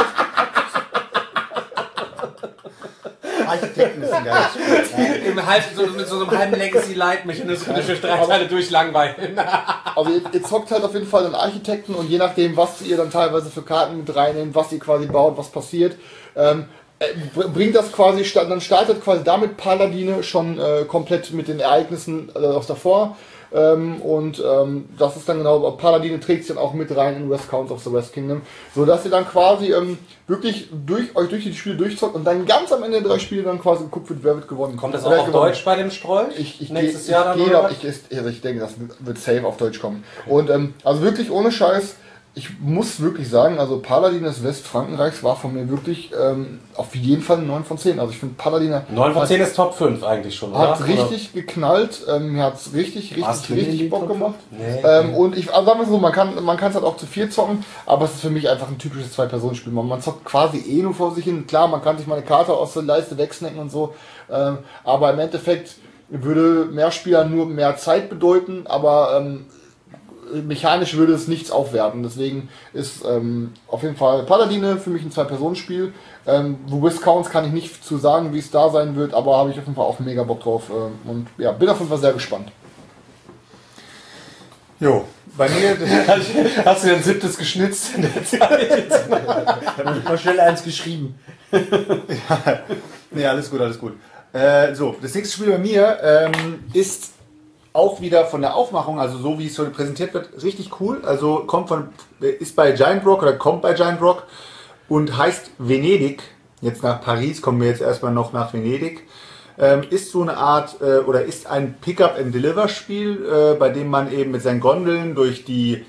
Architekten ist ein geiles Spiel. Mit so einem halben Legacy-Light-Mechanismus durch 3 Teile durchlangweilen. Also ihr zockt halt auf jeden Fall einen Architekten und je nachdem, was ihr dann teilweise für Karten mit reinnehmt, was ihr quasi baut, was passiert, bringt das quasi, dann startet quasi damit Paladine schon komplett mit den Ereignissen aus davor. Das ist dann genau, Paladine trägt es dann auch mit rein in Viscounts of the West Kingdom, so dass ihr dann quasi wirklich durch die Spiele durchzockt und dann ganz am Ende der 3 Spiele dann quasi geguckt wird, wer wird gewonnen. Kommt das auch auf Deutsch bei dem Strolch? Nächstes Jahr dann? Ich denke, das wird safe auf Deutsch kommen. Und also wirklich ohne Scheiß, ich muss wirklich sagen, also Paladin des Westfrankenreichs war von mir wirklich auf jeden Fall ein 9 von 10. Also ich finde Paladin 9 von 10 ist Top 5 eigentlich schon, oder? Hat richtig geknallt, mir hat es richtig Bock gemacht. Nee. Und sagen wir so, man kann es halt auch zu 4 zocken, aber es ist für mich einfach ein typisches 2-Personen-Spiel. Man zockt quasi nur vor sich hin. Klar, man kann sich mal eine Karte aus der Leiste wegsnacken und so, aber im Endeffekt würde mehr Spielern nur mehr Zeit bedeuten, aber mechanisch würde es nichts aufwerten. Deswegen ist auf jeden Fall Paladine für mich ein 2-Personen-Spiel. Wo Viscounts kann ich nicht zu sagen, wie es da sein wird, aber habe ich auf jeden Fall auch mega Bock drauf. Und ja, bin auf jeden Fall sehr gespannt. Jo, bei mir... Hast du dir ein 7. geschnitzt in der Zeit? Ich habe mal schnell eins geschrieben. Nee, alles gut, alles gut. So, das nächste Spiel bei mir ist auch wieder von der Aufmachung, also so wie es so präsentiert wird, richtig cool. Also ist bei Giant Rock oder kommt bei Giant Rock und heißt Venedig. Jetzt nach Paris, kommen wir jetzt erstmal noch nach Venedig. Ist so eine Art oder ist ein Pick-up-and-Deliver-Spiel, bei dem man eben mit seinen Gondeln durch die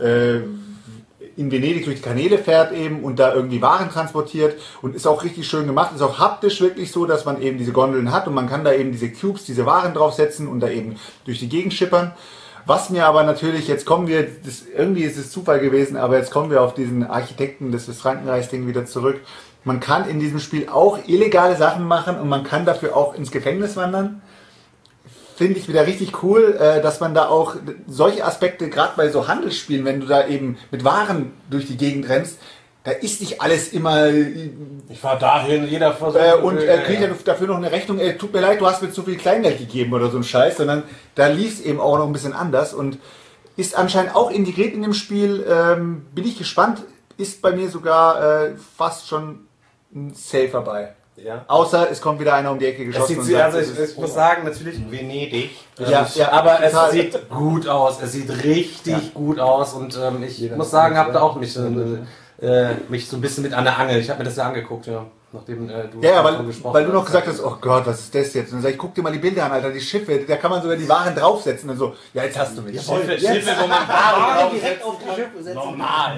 in Venedig durch die Kanäle fährt eben und da irgendwie Waren transportiert und ist auch richtig schön gemacht. Ist auch haptisch wirklich so, dass man eben diese Gondeln hat und man kann da eben diese Cubes, diese Waren draufsetzen und da eben durch die Gegend schippern. Was mir aber natürlich, jetzt kommen wir, irgendwie ist es Zufall gewesen, aber jetzt kommen wir auf diesen Architekten des Frankenreichs-Ding wieder zurück. Man kann in diesem Spiel auch illegale Sachen machen und man kann dafür auch ins Gefängnis wandern. Finde ich wieder richtig cool, dass man da auch solche Aspekte, gerade bei so Handelsspielen, wenn du da eben mit Waren durch die Gegend rennst, da ist nicht alles immer... Ich fahr dahin, jeder versucht... kriegt ja dafür noch eine Rechnung, tut mir leid, du hast mir zu viel Kleingeld gegeben oder so ein Scheiß, sondern da lief es eben auch noch ein bisschen anders und ist anscheinend auch integriert in dem Spiel. Bin ich gespannt, ist bei mir sogar fast schon ein Safer bei. Ja. Außer es kommt wieder einer um die Ecke geschossen. Ich muss sagen, natürlich Venedig. Ja, aber es total. sieht gut aus. Es sieht richtig gut aus. Und ich muss sagen, habe da auch mich so ein bisschen mit an der Angel. Ich habe mir das ja angeguckt, ja. Nachdem du weil gesprochen du noch hast. gesagt hast, oh Gott, was ist das jetzt? Und dann sag ich, guck dir mal die Bilder an, Alter, die Schiffe, da kann man sogar die Waren draufsetzen und so. Ja, jetzt hast du mich. Schiffe, wo man Waren direkt auf die Schiffe setzen. normal.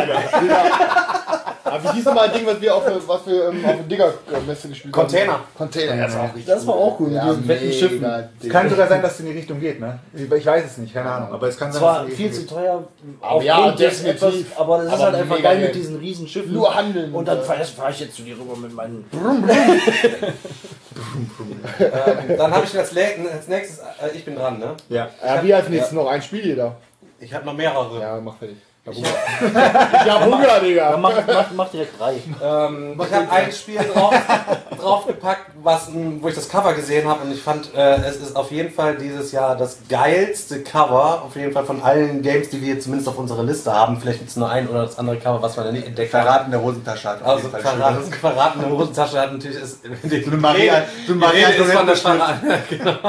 Aber wie hieß nochmal ein Ding, was wir auf der Digger-Messe gespielt haben? Container, ja, das war auch richtig. Das war auch cool, Ja, mit diesen fetten Schiffen. Es kann sogar sein, dass es in die Richtung geht, ne? Ich weiß es nicht, keine Ahnung. Aber es kann Es sein, war dass es in die viel Richtung zu teuer. Aber ja, aufgrund des definitiv. aber das ist Aber halt einfach mega geil geil. mit diesen riesen Schiffen. Nur handeln. Und dann fahr ich jetzt zu dir rüber mit meinen... Dann habe ich als nächstes, ich bin dran, ne? geht. Ja. Ja, wie als nächstes noch ein Spiel jeder. Ich habe noch mehrere. Ja, mach fertig. Ich hab Hunger, Digga. Ja, mach direkt 3. Ich habe ein Spiel draufgepackt, wo ich das Cover gesehen habe und ich fand, es ist auf jeden Fall dieses Jahr das geilste Cover, auf jeden Fall von allen Games, die wir zumindest auf unserer Liste haben. Vielleicht gibt es nur ein oder das andere Cover, was wir da nicht entdeckt haben. Verratene Hosentasche hat auf Also jeden Fall verratene Hosentasche hat natürlich ist die eine Maria- so ein Maria Rede ist von der Antoinette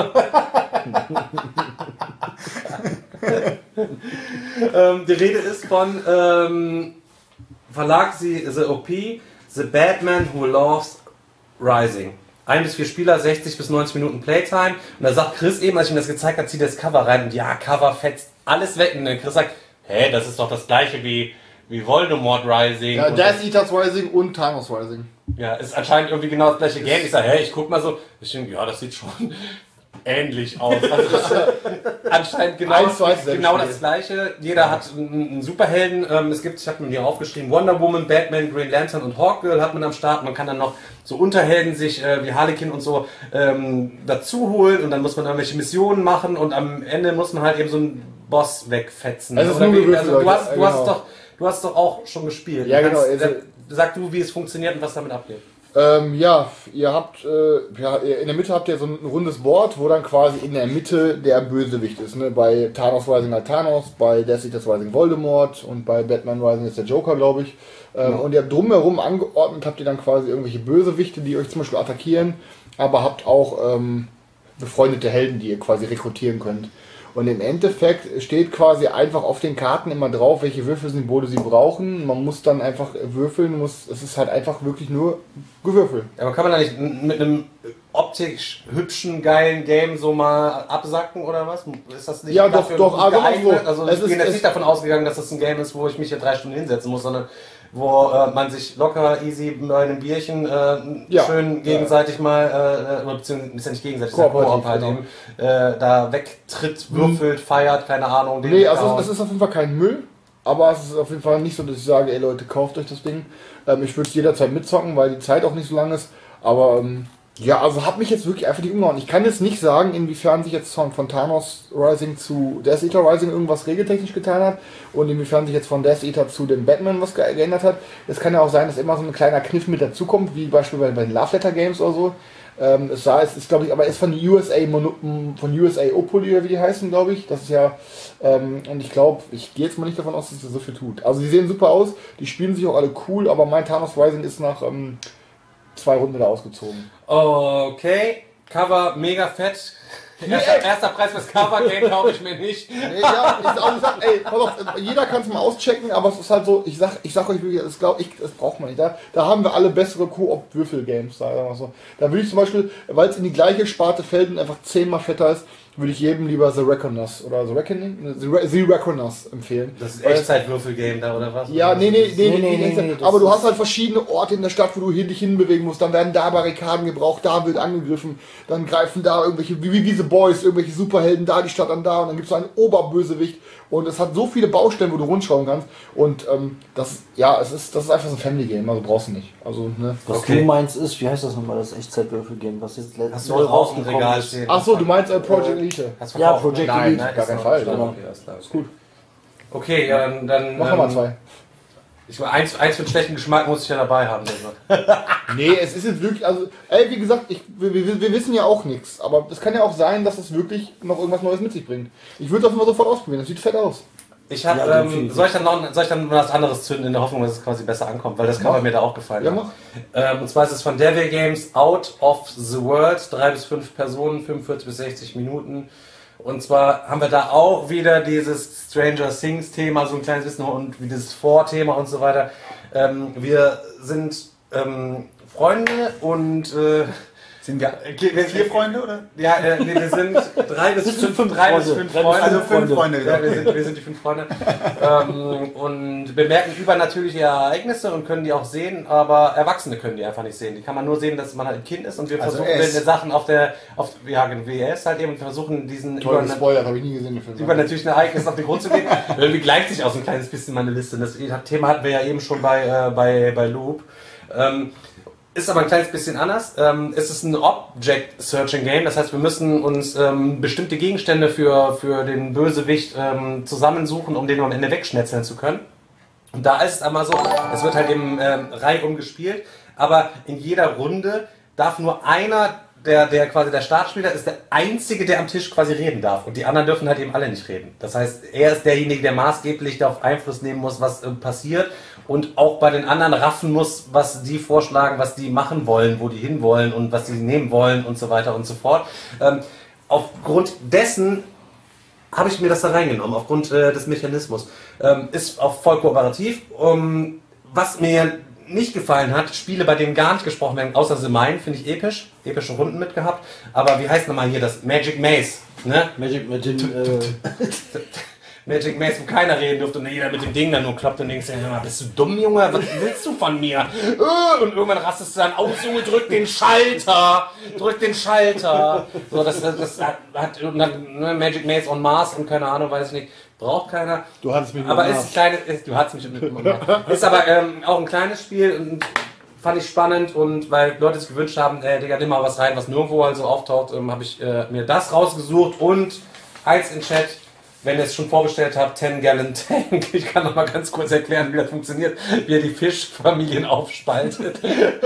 genau. Die Rede ist von Verlag The OP, The Batman Who Loves Rising. 1 bis 4 Spieler, 60 bis 90 Minuten Playtime. Und da sagt Chris eben, als ich ihm das gezeigt habe, zieht das Cover rein und ja, Cover fetzt alles weg. Und dann Chris sagt, hä, das ist doch das gleiche wie Voldemort Rising. Ja, Und Death Eaters Rising und Thanos Rising. ja, ist anscheinend irgendwie genau das gleiche Game. Ich sage, hey, ich guck mal so. Ich denke, ja, das sieht schon ähnlich aus. Also das ist anscheinend genau das gleiche. Jeder hat einen Superhelden. Ich habe mir hier aufgeschrieben, Wonder Woman, Batman, Green Lantern und Hawkgirl hat man am Start. Man kann dann noch so Unterhelden sich wie Harlequin und so dazu holen und dann muss man irgendwelche Missionen machen und am Ende muss man halt eben so einen Boss wegfetzen. Also, Oder nur wie, also Leute. du hast doch auch schon gespielt. Ja, genau. Sag du, wie es funktioniert und was damit abgeht. Ja, ihr habt, in der Mitte habt ihr so ein rundes Board, wo dann quasi in der Mitte der Bösewicht ist. Ne? Bei Thanos Rising halt Thanos, bei Death Eaters Rising Voldemort und bei Batman Rising ist der Joker, glaube ich. Und ihr habt drumherum angeordnet, habt ihr dann quasi irgendwelche Bösewichte, die euch zum Beispiel attackieren, aber habt auch befreundete Helden, die ihr quasi rekrutieren könnt. Und im Endeffekt steht quasi einfach auf den Karten immer drauf, welche Würfelsymbole sie brauchen. Man muss dann einfach würfeln, es ist halt einfach wirklich nur Gewürfel. Aber kann man da nicht mit einem optisch hübschen, geilen Game so mal absacken oder was? Ist das nicht Ja, dafür doch, also geeignet? so. Also Es ich bin ist- jetzt es- nicht davon ausgegangen, dass das ein Game ist, wo ich mich hier 3 Stunden hinsetzen muss, sondern wo man sich locker, easy bei einem Bierchen Ja. schön gegenseitig mal, beziehungsweise ist ja nicht gegenseitig, ist ja Kooperativ, Koop halt genau. eben, da wegtritt, würfelt, feiert, keine Ahnung. den Nee, also weghauen. es ist auf jeden Fall kein Müll, aber es ist auf jeden Fall nicht so, dass ich sage, ey Leute, kauft euch das Ding. Ich würde es jederzeit mitzocken, weil die Zeit auch nicht so lang ist, aber Ja, also hat mich jetzt wirklich einfach nicht umgehauen. Ich kann jetzt nicht sagen, inwiefern sich jetzt von Thanos Rising zu Death Eater Rising irgendwas regeltechnisch getan hat und inwiefern sich jetzt von Death Eater zu dem Batman was geändert hat. Es kann ja auch sein, dass immer so ein kleiner Kniff mit dazukommt, wie beispielsweise bei den Love Letter Games oder so. Es ist, glaube ich, aber ist von USA Opoly, wie die heißen, glaube ich. Das ist ja, und ich glaube, ich gehe jetzt mal nicht davon aus, dass es so viel tut. Also die sehen super aus, die spielen sich auch alle cool, aber mein Thanos Rising ist nach 2 Runden wieder ausgezogen. Okay, Cover mega fett. Erster Preis fürs Cover Game kaufe ich mir nicht. Nee, ja, pass auf, jeder kann es mal auschecken, aber es ist halt so, ich sag euch wirklich, das braucht man nicht. Da haben wir alle bessere Koop-Würfel-Games, sagen wir mal so. Da würde ich zum Beispiel, weil es in die gleiche Sparte fällt und einfach 10-mal fetter ist, würde ich jedem lieber The Reckoners oder The Reckoning? The Reckoners empfehlen. Das ist Echtzeit-Würfel-Game da, oder was? Ja, nee, aber du hast halt verschiedene Orte in der Stadt, wo du dich hinbewegen musst. Dann werden da Barrikaden gebraucht, da wird angegriffen. Dann greifen da irgendwelche, wie diese Boys, irgendwelche Superhelden da, die Stadt dann da. Und dann gibt es einen Oberbösewicht. Und es hat so viele Baustellen, wo du rundschauen kannst. Und das ist einfach so ein Family-Game, also brauchst du nicht. Also, ne? Was du meinst ist, wie heißt das nochmal, das Echtzeit-Würfel-Game, was jetzt Hast du auch ein Regal stehen? Achso, du meinst Project Elite. Ja, Project Elite. Nein, Gar keinen Fall. Ist gut. Okay, dann Machen wir 2. Eins für einen schlechten Geschmack muss ich ja dabei haben. Also. Nee, es ist jetzt wirklich, also, wie gesagt, wir wissen ja auch nichts, aber es kann ja auch sein, dass es wirklich noch irgendwas Neues mit sich bringt. Ich würde das mal sofort ausprobieren, das sieht fett aus. Ich habe, soll ich dann was anderes zünden in der Hoffnung, dass es quasi besser ankommt, weil das Cover mir da auch gefallen hat. Und zwar ist es von Devil Games Out of the World, 3 bis 5 Personen, 45 bis 60 Minuten. Und zwar haben wir da auch wieder dieses Stranger Things Thema, so ein kleines bisschen und wie dieses Vorthema und so weiter. Wir sind Freunde und sind wir 4 Freunde, oder? Ja, nee, wir sind 3 bis 5 Freunde. Also 5 Freunde. Ja, wir sind die 5 Freunde. Und bemerken übernatürliche Ereignisse und können die auch sehen, aber Erwachsene können die einfach nicht sehen. Die kann man nur sehen, dass man halt ein Kind ist und wir versuchen Sachen wie er ist halt eben, versuchen diesen Spoiler, habe ich nie gesehen. übernatürlichen Ereignissen auf den Grund zu gehen. Irgendwie gleicht sich auch so ein kleines bisschen meine Liste. Das Thema hatten wir ja eben schon bei Loop. Ist aber ein kleines bisschen anders. Es ist ein Object-Searching-Game, das heißt, wir müssen uns bestimmte Gegenstände für den Bösewicht zusammensuchen, um den am Ende wegschnetzeln zu können. Und da ist es einmal so, es wird halt eben reihum gespielt, aber in jeder Runde darf nur einer, der quasi der Startspieler ist, der Einzige, der am Tisch quasi reden darf. Und die anderen dürfen halt eben alle nicht reden. Das heißt, er ist derjenige, der maßgeblich darauf Einfluss nehmen muss, was passiert. Und auch bei den anderen raffen muss, was die vorschlagen, was die machen wollen, wo die hinwollen und was die nehmen wollen und so weiter und so fort. Aufgrund dessen habe ich mir das da reingenommen, aufgrund des Mechanismus. Ist auch voll kooperativ. Was mir nicht gefallen hat, Spiele, bei denen gar nicht gesprochen werden, außer The Mine, finde ich episch. Epische Runden mitgehabt. Aber wie heißt nochmal hier das? Magic Maze. Ne? Magic Maze, wo keiner reden durfte und jeder mit dem Ding dann nur kloppt und denkst, ja, bist du dumm, Junge? Was willst du von mir? Und irgendwann rastest du dann aus, Junge, drück den Schalter! So, das hat Magic Maze on Mars und keine Ahnung, weiß ich nicht. Braucht keiner. Du hattest mich aber ist kleines, du hattest mich mit ist aber auch ein kleines Spiel und fand ich spannend und weil Leute es gewünscht haben, Digga, nimm mal was rein, was nirgendwo halt so auftaucht, habe ich mir das rausgesucht und eins in Chat, wenn ihr es schon vorbestellt habt, 10 Gallon Tank. Ich kann noch mal ganz kurz erklären, wie das funktioniert, wie er die Fischfamilien aufspaltet.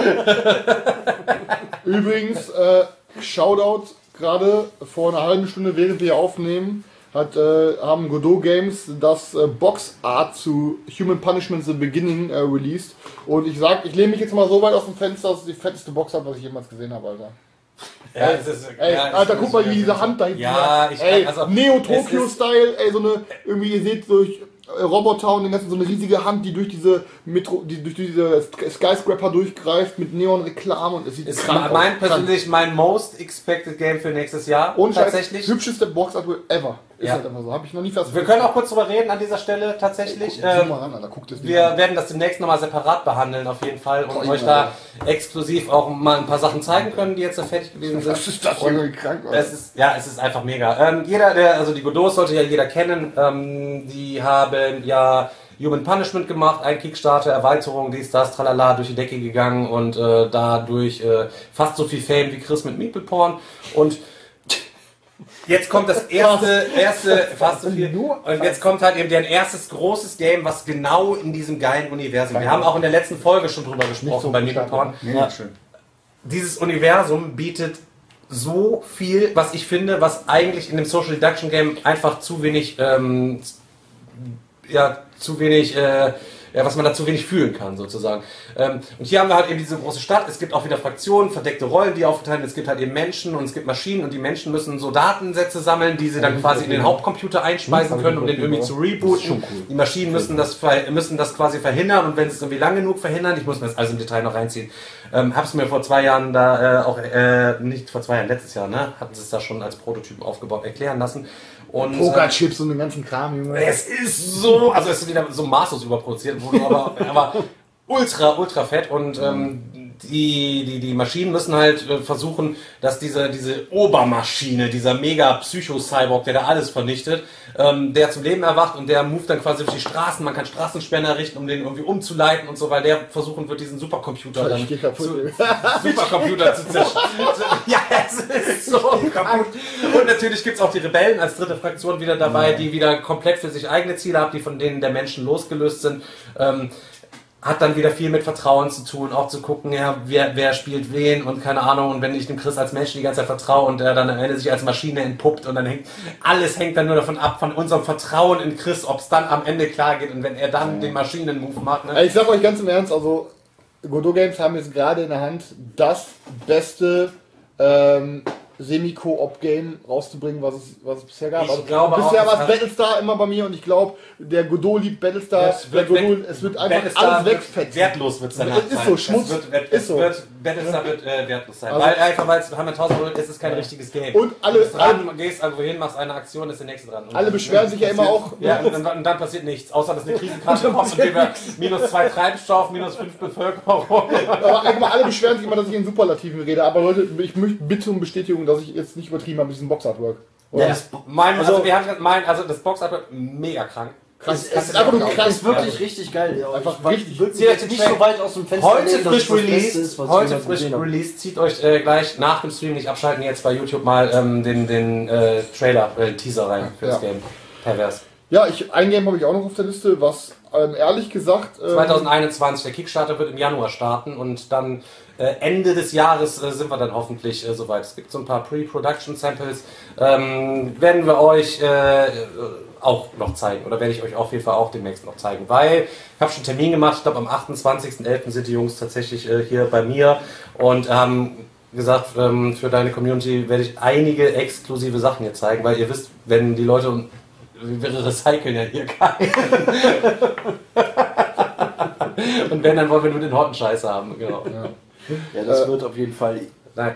Übrigens, Shoutout, gerade vor einer halben Stunde, während wir hier aufnehmen, haben Godot Games das Box Art zu Human Punishment The Beginning released. Und ich lehne mich jetzt mal so weit aus dem Fenster, dass es die fetteste Box Art, was ich jemals gesehen habe, Alter. Ja, Alter, guck mal, wie diese Hand da hinten Neo-Tokyo-Style, so eine, irgendwie, ihr seht durch Roboter und den ganzen, so eine riesige Hand, die durch diese Skyscraper durchgreift mit Neon-Reklame und es sieht krank aus. Persönlich mein most expected Game für nächstes Jahr. Und tatsächlich. Hübscheste Box-Art ever. Ist halt einfach so. Hab ich noch nie fast. Wir können auch kurz drüber reden an dieser Stelle tatsächlich. Wir werden das demnächst nochmal separat behandeln auf jeden Fall und euch da exklusiv auch mal ein paar Sachen zeigen können, die jetzt da fertig gewesen sind. Was ist das irgendwie krank? Es ist einfach mega. Die Godots sollte ja jeder kennen. Die haben ja Human Punishment gemacht, ein Kickstarter, Erweiterung, dies, das, tralala, durch die Decke gegangen und dadurch fast so viel Fame wie Chris mit Meeple Porn. Und jetzt kommt das erste fast so viel. Und jetzt kommt halt eben deren erstes großes Game, was genau in diesem geilen Universum. Wir haben auch in der letzten Folge schon drüber gesprochen so bei Meeple Porn. Ja, schön. Dieses Universum bietet so viel, was ich finde, was eigentlich in dem Social Deduction Game einfach zu wenig, was man da zu wenig fühlen kann, sozusagen. Und hier haben wir halt eben diese große Stadt, es gibt auch wieder Fraktionen, verdeckte Rollen, die aufgeteilt werden, es gibt halt eben Menschen und es gibt Maschinen und die Menschen müssen so Datensätze sammeln, die sie dann quasi in den Hauptcomputer einspeisen können, um den irgendwie zu rebooten. Die Maschinen müssen das quasi verhindern und wenn sie es irgendwie lang genug verhindern, ich muss mir das alles im Detail noch reinziehen, hab's mir vor 2 Jahren nicht vor 2 Jahren, letztes Jahr, ne, hatten sie es da schon als Prototypen aufgebaut, erklären lassen. Und Pokerchips und den ganzen Kram, Junge. es ist so, also es ist wieder so maßlos überproduziert, aber ultra fett und die Maschinen müssen halt versuchen, dass diese Obermaschine, dieser mega Psycho-Cyborg, der da alles vernichtet, der zum Leben erwacht und der moved dann quasi durch die Straßen, man kann Straßensperren errichten, um den irgendwie umzuleiten und so, weil der versuchen wird, diesen Supercomputer dann Supercomputer zu zerstören. Ja, es ist so kaputt. Und natürlich gibt's auch die Rebellen als dritte Fraktion wieder dabei, die wieder komplett für sich eigene Ziele haben, die von denen der Menschen losgelöst sind. Hat dann wieder viel mit Vertrauen zu tun, auch zu gucken, ja, wer spielt wen und keine Ahnung. Und wenn ich dem Chris als Mensch die ganze Zeit vertraue und er dann am Ende sich als Maschine entpuppt und dann alles hängt dann nur davon ab, von unserem Vertrauen in Chris, ob es dann am Ende klar geht und wenn er dann den Maschinen-Move macht. Ne? Ich sag euch ganz im Ernst, also Godot Games haben jetzt gerade in der Hand das beste Semi-Co-op-Game rauszubringen, was es bisher gab. Ich glaube bisher auch, war es Battlestar immer bei mir und ich glaube, der Godot liebt Battlestar. Es wird einfach Battlestar alles wegfetzen. Wertlos wird es danach Es ist so, Schmutz. Battlestar wird wertlos sein. Also, weil es haben wir 1000 Euro, es ist kein richtiges Game. Und alle, Du bist dran, gehst irgendwo hin, machst eine Aktion, ist der nächste dran. Und alle beschweren sich ja immer auch. Ja, und dann passiert nichts, außer dass eine Krisenkarte kommt und wir -2 Treibstoff, -5 Bevölkerung. Aber allgemein, alle beschweren sich immer, dass ich in Superlativen rede. Aber Leute, ich möchte bitte um Bestätigung, dass ich jetzt nicht übertrieben habe mit diesem Box-Artwork. Ja, das Box-Art mega krank. Krass. Es ist einfach nur krass. Ist wirklich richtig geil. Einfach ich richtig. würde jetzt nicht so weit aus dem Fenster Heute lehnen, dass frisch es das Beste released. ist, was Heute ich frisch gesehen habe. released. Zieht euch gleich nach dem Stream nicht abschalten. Jetzt bei YouTube mal den Trailer, Teaser rein für das Game. Pervers. Ja, ein Game habe ich auch noch auf der Liste, was ehrlich gesagt... 2021, der Kickstarter wird im Januar starten und dann Ende des Jahres sind wir dann hoffentlich soweit. Es gibt so ein paar Pre-Production-Samples, werden wir euch auch noch zeigen oder werde ich euch auf jeden Fall auch demnächst noch zeigen, weil ich habe schon einen Termin gemacht, ich glaube am 28.11. sind die Jungs tatsächlich hier bei mir und haben gesagt, für deine Community werde ich einige exklusive Sachen hier zeigen, weil ihr wisst, wenn die Leute... Wir recyceln ja hier keinen. Und wenn, dann wollen wir nur den Horten-Scheiß haben. Genau. Ja, das wird auf jeden Fall. Nein.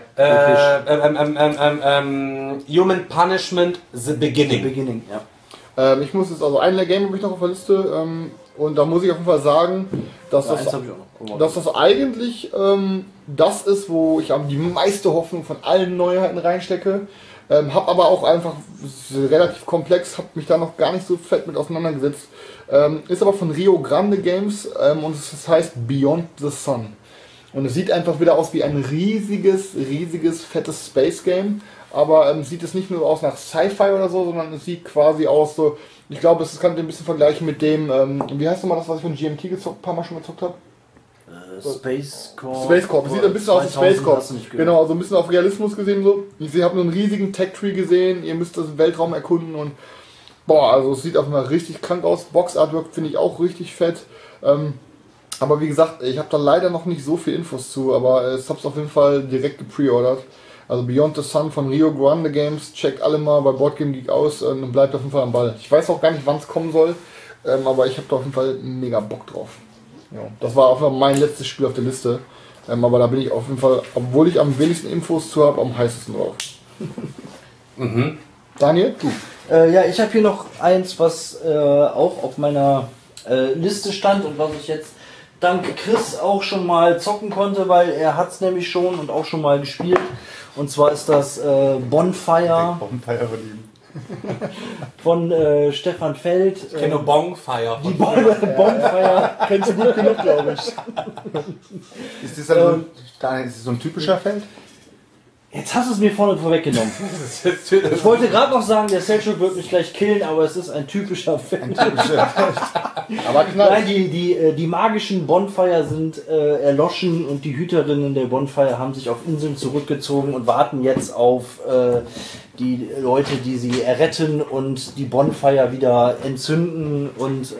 Human Punishment, The Beginning. Ja. Ich muss jetzt also ein Game habe ich noch auf der Liste und da muss ich auf jeden Fall sagen, dass Eins habe ich auch noch. dass das eigentlich das ist, wo ich die meiste Hoffnung von allen Neuheiten reinstecke. Hab aber auch einfach relativ komplex, hab mich da noch gar nicht so fett mit auseinandergesetzt. Ist aber von Rio Grande Games und es heißt Beyond the Sun. Und es sieht einfach wieder aus wie ein riesiges, fettes Space Game. Aber sieht es nicht nur aus nach Sci-Fi oder so, sondern es sieht quasi aus so, ich glaube, es kann ein bisschen vergleichen mit dem, wie heißt nochmal das, was ich von GMT ein paar Mal schon gezockt habe? Space Corp. Es sieht ein bisschen aus wie Space Corp. Genau, also ein bisschen auf Realismus gesehen so. Ich habe nur einen riesigen Tech-Tree gesehen, ihr müsst das Weltraum erkunden und also es sieht auf jeden Fall richtig krank aus. Box-Artwork finde ich auch richtig fett. Aber wie gesagt, ich habe da leider noch nicht so viel Infos zu, aber ich habe es auf jeden Fall direkt gepreordert. Also Beyond the Sun von Rio Grande Games, checkt alle mal bei Boardgame Geek aus und bleibt auf jeden Fall am Ball. Ich weiß auch gar nicht, wann es kommen soll, aber ich habe da auf jeden Fall mega Bock drauf. Ja, das war auch mein letztes Spiel auf der Liste. Aber da bin ich auf jeden Fall, obwohl ich am wenigsten Infos zu habe, am heißesten drauf. Daniel, du? Ja, ich habe hier noch eins, was auch auf meiner Liste stand und was ich jetzt dank Chris auch schon mal zocken konnte, weil er hat es nämlich schon und auch schon mal gespielt. Und zwar ist das Bonfire. Bonfire verlieben. von Stefan Feld. Ich kenne nur Bonfire. Die Bonfire. Kennst du gut genug, glaube ich. Ist das dann ist das so ein typischer Feld? Jetzt hast du es mir vorweggenommen. Ich wollte gerade noch sagen, der Selchuk wird mich gleich killen, aber es ist ein typischer Feld. Aber knapp. Nein, die magischen Bonfire sind erloschen und die Hüterinnen der Bonfire haben sich auf Inseln zurückgezogen und warten jetzt auf die Leute, die sie erretten und die Bonfire wieder entzünden. Und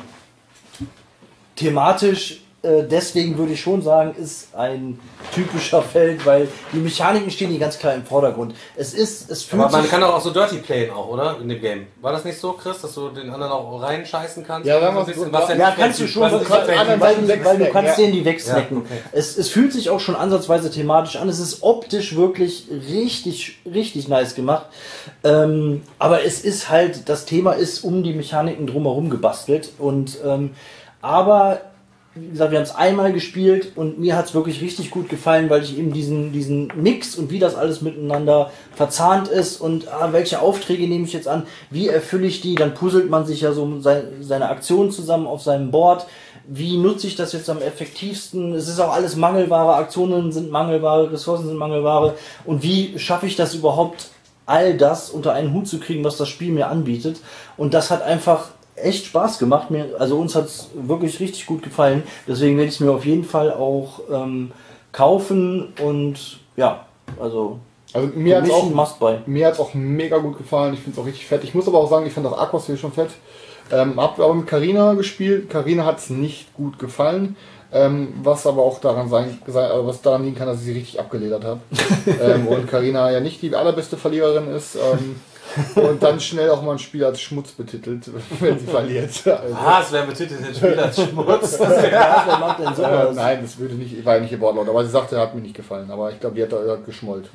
thematisch, deswegen würde ich schon sagen, ist ein typischer Feld, weil die Mechaniken stehen hier ganz klar im Vordergrund. Es fühlt Aber man sich... kann auch so Dirty playen auch, oder? In dem Game. War das nicht so, Chris, dass du den anderen auch reinscheißen kannst? Ja, sagen wir so ein bisschen, so, was Ja, kannst du schon, was weil nicht du kannst ja. denen die wegsnacken. Ja, okay. Es fühlt sich auch schon ansatzweise thematisch an. Es ist optisch wirklich richtig nice gemacht. Aber es ist halt, das Thema ist um die Mechaniken drumherum gebastelt. Und aber wie gesagt, wir haben es einmal gespielt und mir hat es wirklich richtig gut gefallen, weil ich eben diesen Mix und wie das alles miteinander verzahnt ist und welche Aufträge nehme ich jetzt an, wie erfülle ich die, dann puzzelt man sich ja so seine Aktionen zusammen auf seinem Board, wie nutze ich das jetzt am effektivsten, es ist auch alles Mangelware, Aktionen sind Mangelware, Ressourcen sind Mangelware und wie schaffe ich das überhaupt, all das unter einen Hut zu kriegen, was das Spiel mir anbietet, und das hat einfach echt Spaß gemacht. Also uns hat es wirklich richtig gut gefallen. Deswegen werde ich es mir auf jeden Fall auch kaufen und ja, also mir hat es auch, Must-Buy. auch mega gut gefallen. Ich finde es auch richtig fett. Ich muss aber auch sagen, ich fand auch Aquas hier schon fett. Hab aber mit Carina gespielt. Carina hat es nicht gut gefallen. Was aber auch daran was daran liegen kann, dass ich sie richtig abgeledert habe. Und Carina ja nicht die allerbeste Verliererin ist. Und dann schnell auch mal ein Spiel als Schmutz betitelt, wenn sie verliert. Also. Es wäre betitelt, ein Spiel als Schmutz. Wer macht denn sowas? Nein, das war ja nicht ihr Wortlaut, aber sie sagte, er hat mir nicht gefallen. Aber ich glaube, die hat geschmollt.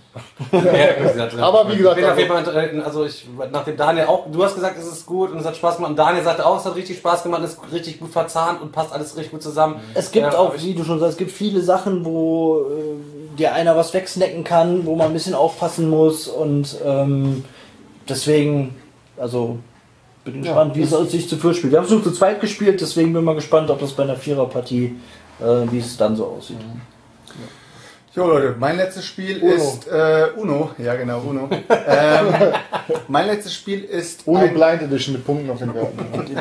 Aber wie gesagt, nachdem Daniel auch, du hast gesagt, es ist gut und es hat Spaß gemacht, und Daniel sagte auch, es hat richtig Spaß gemacht, es ist richtig gut verzahnt und passt alles richtig gut zusammen. Es gibt auch, wie du schon sagst, es gibt viele Sachen, wo dir einer was wegsnacken kann, wo man ein bisschen aufpassen muss, und deswegen, also bin ich gespannt, wie es sich zu viert spielt. Wir haben es nur zu zweit gespielt, deswegen bin ich mal gespannt, ob das bei einer Viererpartie, wie es dann so aussieht. Jo Leute, mein letztes Spiel ist Uno. Ja genau, Uno. Mein letztes Spiel ist Uno Blind Edition mit Punkten auf den Karten.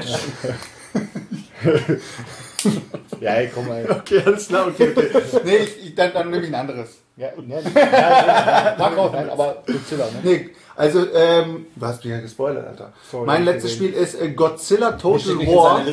Ja, ey, komm mal. Okay, alles klar, okay. Nee, dann nehme ich ein anderes. Nein, aber Godzilla, ne? Nee, also, du hast mich ja gespoilert, Alter. Sorry, mein letztes Spiel ist Godzilla Total War.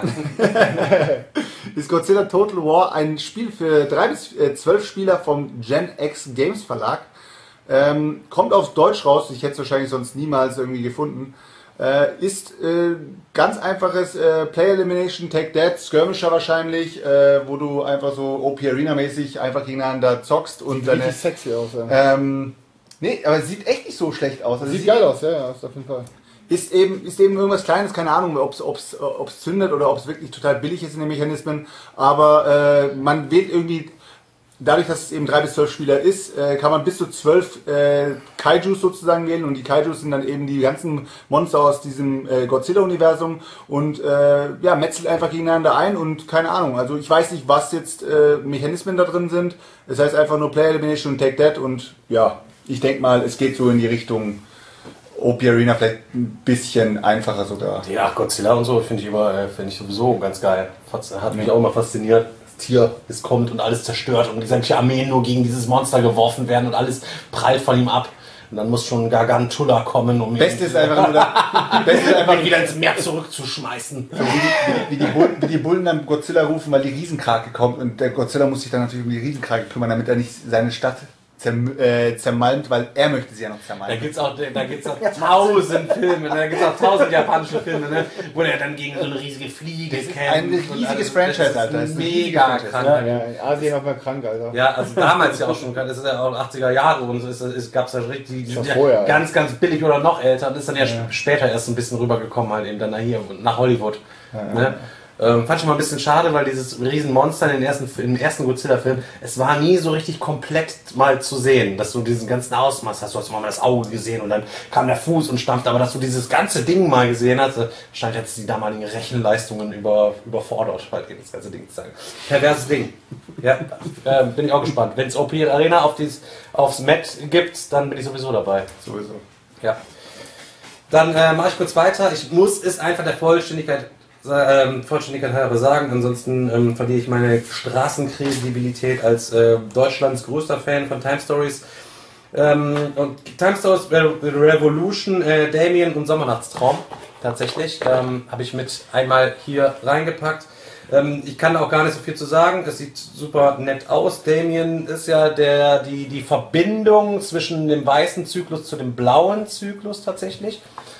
Ist Godzilla Total War ein Spiel für 3 bis 12 Spieler vom Gen X Games Verlag. Kommt auf Deutsch raus, ich hätte es wahrscheinlich sonst niemals irgendwie gefunden. Ist ganz einfaches Player Elimination, Take That, Skirmisher wahrscheinlich, wo du einfach so OP Arena mäßig einfach gegeneinander zockst und sieht richtig sexy aus, ja. Nee, aber es sieht echt nicht so schlecht aus. Also sieht geil aus, ja, ist auf jeden Fall. Ist eben irgendwas Kleines, keine Ahnung, ob es zündet oder ob es wirklich total billig ist in den Mechanismen, aber man wählt irgendwie, dadurch, dass es eben 3 bis 12 Spieler ist, kann man bis zu 12 Kaijus sozusagen wählen, und die Kaijus sind dann eben die ganzen Monster aus diesem Godzilla-Universum, und metzelt einfach gegeneinander ein, und keine Ahnung, also ich weiß nicht, was jetzt Mechanismen da drin sind. Das heißt einfach nur Player Elimination und Take That, und ja, ich denke mal, es geht so in die Richtung OP Arena, vielleicht ein bisschen einfacher sogar. Ja, Godzilla und so finde ich sowieso ganz geil. Hat mich auch immer fasziniert. Das Tier, es kommt und alles zerstört und sämtliche Armeen nur gegen dieses Monster geworfen werden und alles prallt von ihm ab. Und dann muss schon Gargantulla kommen, um Beste ist einfach nur wieder ins Meer zurückzuschmeißen. So wie die Bullen dann Godzilla rufen, weil die Riesenkrake kommt, und der Godzilla muss sich dann natürlich um die Riesenkrake kümmern, damit er nicht seine Stadt zermalmt, weil er möchte sie ja noch zermalmen. Da gibt's auch 1000 Filme, da gibt's auch 1000 japanische Filme, ne, wo er dann gegen so eine riesige Fliege kämpft. Ein riesiges Franchise, Alter. Das ist mega krank. Ja, in Asien auch mal krank, Alter. Ja, also damals ja auch schon, das ist ja auch 80er Jahre und so, gab's ja richtig, die sind vorher, ja ganz billig oder noch älter, und ist dann ja später erst ein bisschen rübergekommen, halt eben dann hier nach Hollywood. Ne? Fand ich mal ein bisschen schade, weil dieses Riesenmonster im ersten Godzilla-Film, es war nie so richtig komplett mal zu sehen, dass du diesen ganzen Ausmaß hast. Du hast mal das Auge gesehen und dann kam der Fuß und stampfte, aber dass du dieses ganze Ding mal gesehen hast, scheint jetzt die damaligen Rechenleistungen überfordert, halt das ganze Ding zu sagen. Perverses Ding. Ja, bin ich auch gespannt. Wenn es OP Arena aufs Mat gibt, dann bin ich sowieso dabei. Sowieso. Ja. Dann mache ich kurz weiter. Ich muss es einfach der Vollständigkeit halber sagen, ansonsten verliere ich meine Straßenkredibilität als Deutschlands größter Fan von Time Stories. Und Time Stories Revolution, Damien und Sommernachtstraum, tatsächlich, habe ich mit einmal hier reingepackt. Ich kann auch gar nicht so viel zu sagen, es sieht super nett aus. Damien ist ja die Verbindung zwischen dem weißen Zyklus zu dem blauen Zyklus tatsächlich.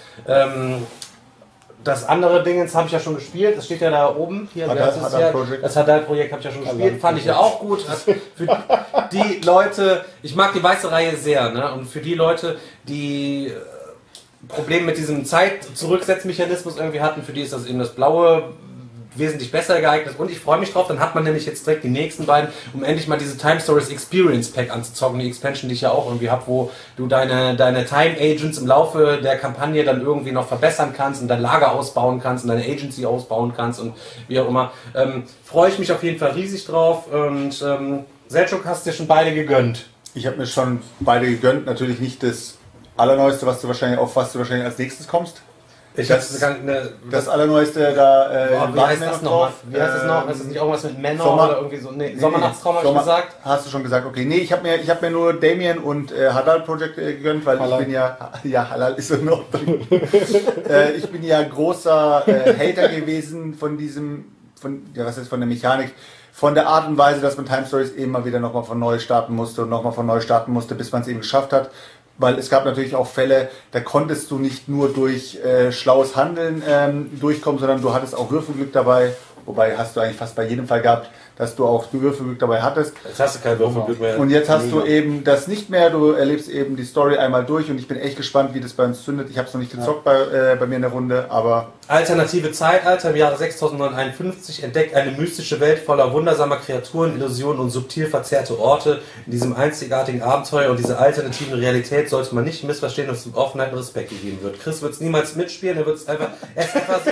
Das andere Dingens habe ich ja schon gespielt, das steht ja da oben. Hier, das Hadal-Projekt habe ich ja schon gespielt, fand ich ja auch gut. Für die Leute, ich mag die weiße Reihe sehr, ne? Und für die Leute, die Probleme mit diesem Zeit-Zurücksetzmechanismus irgendwie hatten, für die ist das eben das blaue wesentlich besser geeignet und ich freue mich drauf, dann hat man nämlich jetzt direkt die nächsten beiden, um endlich mal diese Time Stories Experience Pack anzuzocken, die Expansion, die ich ja auch irgendwie habe, wo du deine Time Agents im Laufe der Kampagne dann irgendwie noch verbessern kannst und dein Lager ausbauen kannst und deine Agency ausbauen kannst und wie auch immer. Freue ich mich auf jeden Fall riesig drauf und Selchuk, hast dir schon beide gegönnt? Ich habe mir schon beide gegönnt, natürlich nicht das Allerneueste, was du wahrscheinlich als nächstes kommst. Das Allerneueste da. Wie heißt das noch? Wie heißt das noch? Ist das nicht irgendwas mit Männern oder irgendwie so? Nee, Sommernachtstraum habe ich gesagt. Hast du schon gesagt, okay. Nee, ich hab mir nur Damien und Hadal Project gegönnt, weil Halal. Ich bin ja, Halal ist in Ordnung. Ich bin ja großer Hater gewesen von der Mechanik, von der Art und Weise, dass man Time Stories eben mal wieder nochmal von neu starten musste, bis man es eben geschafft hat. Weil es gab natürlich auch Fälle, da konntest du nicht nur durch schlaues Handeln durchkommen, sondern du hattest auch Würfelglück dabei. Wobei hast du eigentlich fast bei jedem Fall gehabt, dass du auch Würfelglück dabei hattest. Jetzt hast du kein Würfelglück mehr. Und jetzt hast du eben das nicht mehr, du erlebst eben die Story einmal durch und ich bin echt gespannt, wie das bei uns zündet. Ich habe es noch nicht gezockt bei mir in der Runde, aber... Alternative Zeitalter im Jahre 6951 entdeckt eine mystische Welt voller wundersamer Kreaturen, Illusionen und subtil verzerrte Orte. In diesem einzigartigen Abenteuer und dieser alternativen Realität sollte man nicht missverstehen, dass ihm Offenheit und Respekt gegeben wird. Chris wird es niemals mitspielen, er wird es einfach so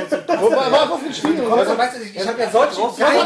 ich habe ja solche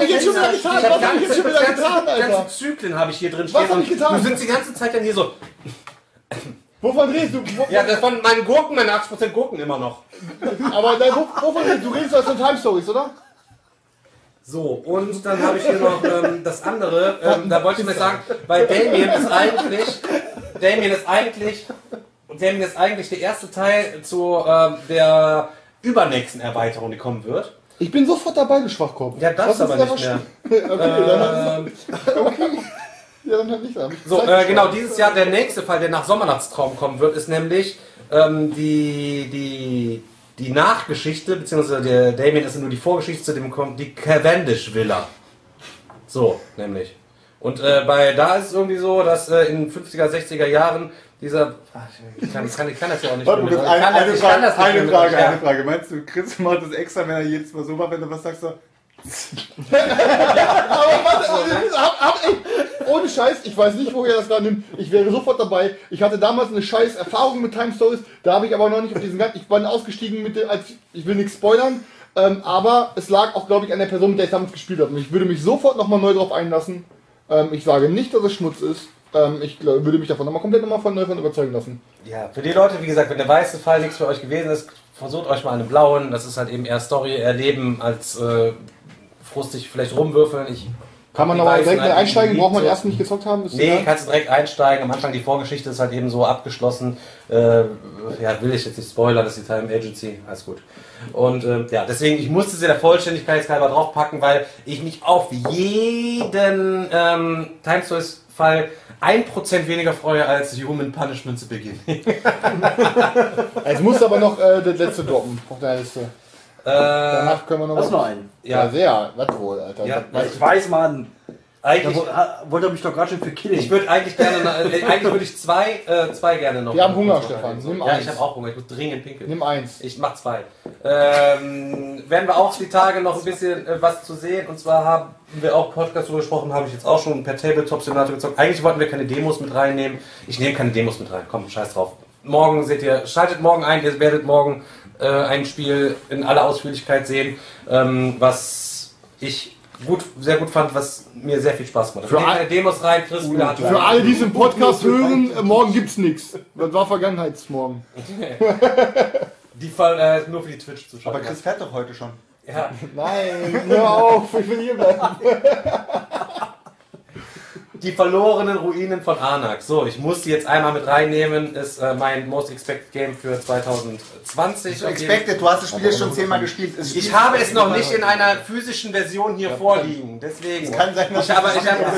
ganze Zyklen habe ich hier drin stehen. Was habe ich getan? Du sitzt die ganze Zeit dann hier so. Wovon redest du? Ja, das von meinen Gurken, meine 80% Gurken immer noch. Aber wovon redest du? Du redest aus den Time Stories, oder? So, und dann habe ich hier noch das andere. Da wollte ich mal sagen, weil Damien ist eigentlich der erste Teil zu der übernächsten Erweiterung, die kommen wird. Ich bin sofort dabei, du Schwachkopf. Ja, das aber nicht mehr. Okay, ja, dann halt nicht. So, genau, dieses Jahr der nächste Fall, der nach Sommernachtstraum kommen wird, ist nämlich die Nachgeschichte, beziehungsweise der Damien ist nur die Vorgeschichte zu dem kommt, die Cavendish Villa. So, nämlich. Und da ist es irgendwie so, dass in den 50er, 60er Jahren dieser... Ich kann das ja auch nicht mehr. Eine Frage. Meinst du, Chris macht das extra, wenn er jedes Mal so macht, wenn du was sagst, so... Aber warte, ohne Scheiß, ich weiß nicht, woher das gerade nimmt. Ich wäre sofort dabei. Ich hatte damals eine scheiß Erfahrung mit Time Stories, da habe ich aber noch nicht auf diesen ich war ausgestiegen ich will nichts spoilern, aber es lag auch, glaube ich, an der Person, mit der ich damals gespielt habe. Und ich würde mich sofort nochmal neu drauf einlassen. Ich sage nicht, dass es Schmutz ist. Ich würde mich davon komplett neu von überzeugen lassen. Ja, für die Leute, wie gesagt, wenn der weiße Fall nichts für euch gewesen ist, versucht euch mal einen blauen. Das ist halt eben eher Story erleben als frustig vielleicht rumwürfeln. Kann man aber direkt einsteigen? Braucht man den ersten nicht gezockt haben? Nee, kannst du direkt einsteigen. Am Anfang die Vorgeschichte ist halt eben so abgeschlossen. Will ich jetzt nicht spoilern, das ist die Time Agency. Alles gut. Und deswegen, ich musste sie der Vollständigkeit halber draufpacken, weil ich mich auf jeden Time Stories Fall 1% weniger freue als Human Punishment zu Beginn. Jetzt musst du aber noch das letzte droppen auf der Liste. Danach können wir noch was. Noch einen. Ja, sehr. Was wohl, Alter. Ja, ich weiß, Mann. Eigentlich, wollte er mich doch gerade schon für killen. ich würde eigentlich gerne, eigentlich würde ich zwei gerne noch. Wir haben Hunger, Stefan. Nimm Ja, eins. ich habe auch Hunger. Ich muss dringend pinkeln. Nimm eins. Ich mach 2. Werden wir auch die Tage noch ein bisschen was zu sehen. Und zwar haben wir auch Podcast drüber gesprochen, habe ich jetzt auch schon per Tabletop Simulator gezockt. Eigentlich wollten wir keine Demos mit reinnehmen. Ich nehme keine Demos mit rein. Komm, scheiß drauf. Morgen schaltet morgen ein. Ihr werdet morgen ein Spiel in aller Ausführlichkeit sehen, was ich sehr gut fand, was mir sehr viel Spaß macht. Wir nehmen keine Demos rein. Chris Für alle, die es im Podcast hören, morgen gibt's nichts. Das war Vergangenheitsmorgen. Nur für die Twitch-Zuschauer. Aber Chris fährt doch heute schon. Ja. Nein, hör auf, ich will hier bleiben. Die verlorenen Ruinen von Arnak. So, ich muss die jetzt einmal mit reinnehmen. Ist mein Most Expected Game für 2020. Expected, du hast das Spiel jetzt schon 10-mal gespielt. Ich habe es noch nicht in einer physischen Version hier vorliegen. Deswegen. Kann sein, dass Ich habe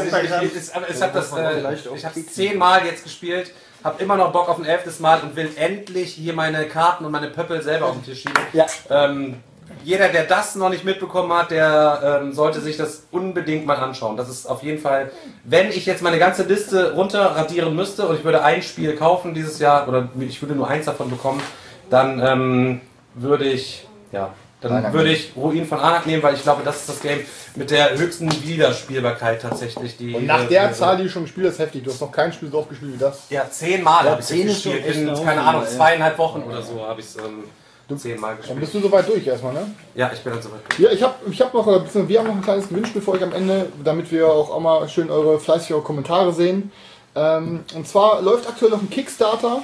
es 10 Mal jetzt gespielt. Habe immer noch Bock auf ein 11. Mal und will endlich hier meine Karten und meine Pöppel selber auf den Tisch schieben. Ja. Jeder, der das noch nicht mitbekommen hat, der sollte sich das unbedingt mal anschauen. Das ist auf jeden Fall, wenn ich jetzt meine ganze Liste runterradieren müsste und ich würde ein Spiel kaufen dieses Jahr, oder ich würde nur eins davon bekommen, dann würde ich Ruinen von Arnak nehmen, weil ich glaube, das ist das Game mit der höchsten Wiederspielbarkeit tatsächlich. Und nach der Zahl, die ich schon gespielt hast, heftig. Du hast noch kein Spiel so oft gespielt wie das. Ja, 10 Mal habe ich 10 es ist schon gespielt. echt In, eine keine Ahnung, Aufnahme, 2,5 Wochen oder so habe ich es 10 Mal Dann gespielt. bist du soweit durch erstmal, ne? Ja, ich bin dann soweit. Ja, wir haben noch ein kleines Gewinnspiel für euch am Ende, damit wir auch mal schön fleißige Kommentare sehen. Und zwar läuft aktuell noch ein Kickstarter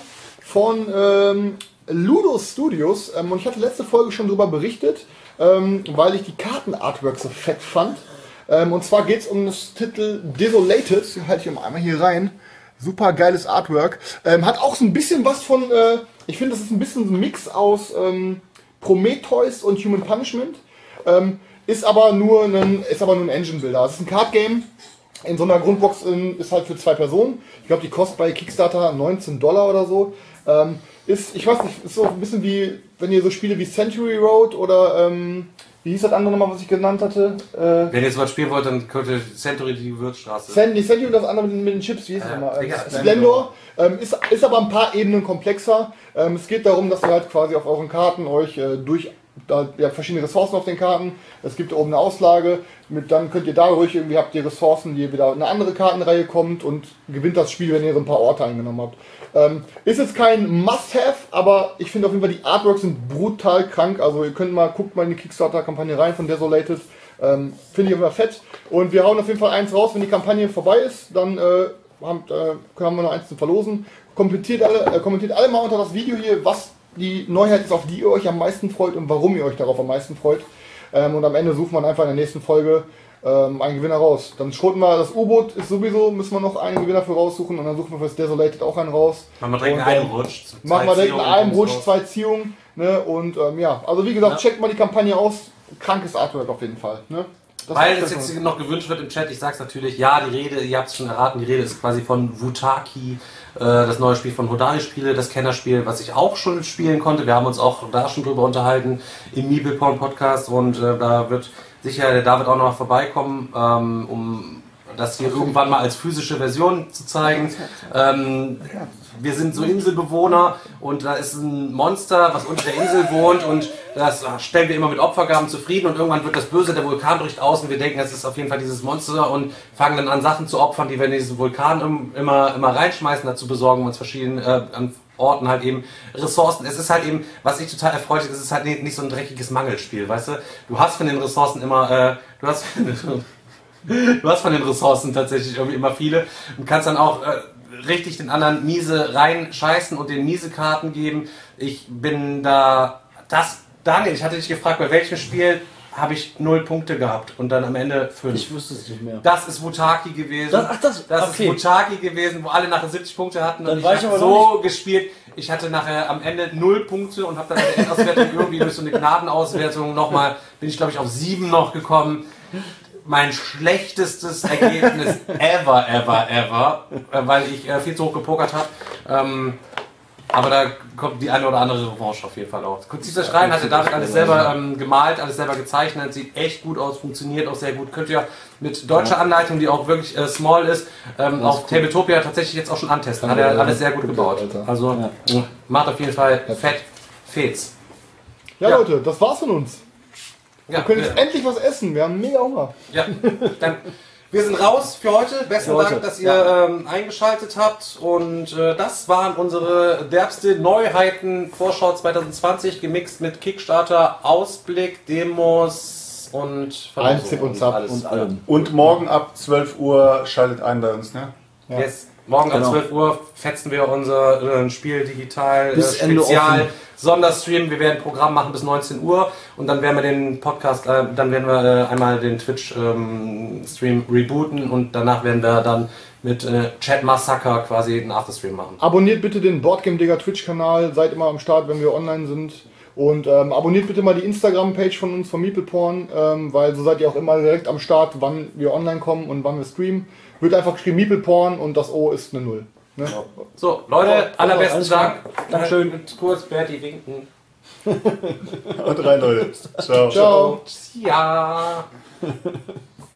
von Ludo Studios. Und ich hatte letzte Folge schon darüber berichtet, weil ich die Kartenartworks so fett fand. Und zwar geht es um das Titel Desolated. Halte ich einmal hier rein. Super geiles Artwork. Hat auch so ein bisschen was von, ich finde, das ist ein bisschen ein Mix aus Prometheus und Human Punishment. Ist aber nur ein Engine-Builder. Es ist ein Card-Game. In so einer Grundbox ist halt für 2 Personen. Ich glaube, die kostet bei Kickstarter $19 oder so. Ich weiß nicht, ist so ein bisschen wie, wenn ihr so Spiele wie Century Road oder, wie hieß das andere nochmal, was ich genannt hatte? Wenn ihr sowas spielen wollt, dann könnte Century die Gewürzstraße. Century und das andere mit den Chips, wie hieß das nochmal? Splendor. Ist aber ein paar Ebenen komplexer. Es geht darum, dass ihr halt quasi auf euren Karten euch ihr habt verschiedene Ressourcen auf den Karten. Es gibt oben eine Auslage. Dann könnt ihr dadurch irgendwie habt ihr Ressourcen, die wieder eine andere Kartenreihe kommt und gewinnt das Spiel, wenn ihr so ein paar Orte eingenommen habt. Ist jetzt kein Must-Have, aber ich finde auf jeden Fall die Artworks sind brutal krank. Also ihr guckt mal in die Kickstarter-Kampagne rein von Desolated. Finde ich immer fett. Und wir hauen auf jeden Fall eins raus, wenn die Kampagne vorbei ist. Dann haben wir noch eins zu verlosen. Kommentiert alle mal unter das Video hier, was die Neuheit ist, auf die ihr euch am meisten freut und warum ihr euch darauf am meisten freut. Und am Ende sucht man einfach in der nächsten Folge einen Gewinner raus. Dann schroten wir das U-Boot, müssen wir noch einen Gewinner für raussuchen und dann suchen wir für das Desolated auch einen raus. Machen wir direkt in einem Rutsch. Machen wir direkt in einem Rutsch 2 Ziehungen. Ne? Und also wie gesagt, checkt mal die Kampagne aus. Krankes Artwork auf jeden Fall. Ne? Weil es jetzt noch gewünscht wird im Chat, ich sag's natürlich, ja, die Rede, ihr habt es schon erraten, die Rede ist quasi von Wutaki, das neue Spiel von Hodari-Spiele, das Kennerspiel, was ich auch schon spielen konnte. Wir haben uns auch da schon drüber unterhalten im Meepleporn Podcast und da wird sicher der David auch noch vorbeikommen, um das hier irgendwann mal als physische Version zu zeigen. Wir sind so Inselbewohner und da ist ein Monster, was unter der Insel wohnt und das stellen wir immer mit Opfergaben zufrieden und irgendwann wird das Böse, der Vulkan bricht aus und wir denken, das ist auf jeden Fall dieses Monster und fangen dann an Sachen zu opfern, die wir in diesen Vulkan immer reinschmeißen, dazu besorgen wir uns verschiedenen an Orten halt eben Ressourcen. Es ist halt eben, was ich total erfreut, es ist halt nicht so ein dreckiges Mangelspiel, weißt du? Du hast von den Ressourcen immer, du hast von den Ressourcen tatsächlich irgendwie immer viele und kannst dann auch richtig den anderen miese reinscheißen und den miese Karten geben. Ich bin da... Daniel, ich hatte dich gefragt, bei welchem Spiel habe ich 0 Punkte gehabt und dann am Ende 5. Ich wusste es nicht mehr. Das ist Wutaki gewesen. Das ist Wutaki gewesen, wo alle nachher 70 Punkte hatten dann und ich habe so gespielt. Ich hatte nachher am Ende 0 Punkte und habe dann in der Endauswertung irgendwie durch so eine Gnadenauswertung nochmal, bin ich glaube ich auf 7 noch gekommen. Mein schlechtestes Ergebnis ever, weil ich viel zu hoch gepokert habe. Aber da kommt die eine oder andere Revanche auf jeden Fall auch. Dieser Schrein hat der David alles selber gemalt, alles selber gezeichnet, sieht echt gut aus, funktioniert auch sehr gut. Könnt ihr mit deutscher Anleitung, die auch wirklich small ist, auf Tabletopia tatsächlich jetzt auch schon antesten. Hat er alles sehr gut gebaut. Also macht auf jeden Fall Fets. Ja, Leute, das war's von uns. Ja, wir können jetzt endlich was essen. Wir haben mega Hunger. Ja, dann wir sind raus für heute. Besten Dank, dass ihr eingeschaltet habt. Und das waren unsere derbste Neuheiten-Vorschau 2020, gemixt mit Kickstarter, Ausblick, Demos und Zip und Zap alles. und allem. Und morgen ab 12 Uhr schaltet ein bei uns, ne? Ja. Yes. Morgen ab 12 Uhr fetzen wir unser Spiel digital Bis Ende Spezial offen. Sonderstream. Wir werden ein Programm machen bis 19 Uhr und dann werden wir den Podcast, dann werden wir einmal den Twitch-Stream rebooten und danach werden wir dann mit Chat Massacre quasi einen Afterstream machen. Abonniert bitte den Boardgame Digger Twitch-Kanal, seid immer am Start, wenn wir online sind. Und abonniert bitte mal die Instagram-Page von uns, von Meepleporn, weil so seid ihr auch immer direkt am Start, wann wir online kommen und wann wir streamen. Wird einfach geschrieben Meepleporn und das O ist eine 0. Ne? So, Leute, allerbesten alles Dank. klar. Dankeschön. Kurz, Berti winken. Und rein, Leute. Ciao. Ciao. Ja.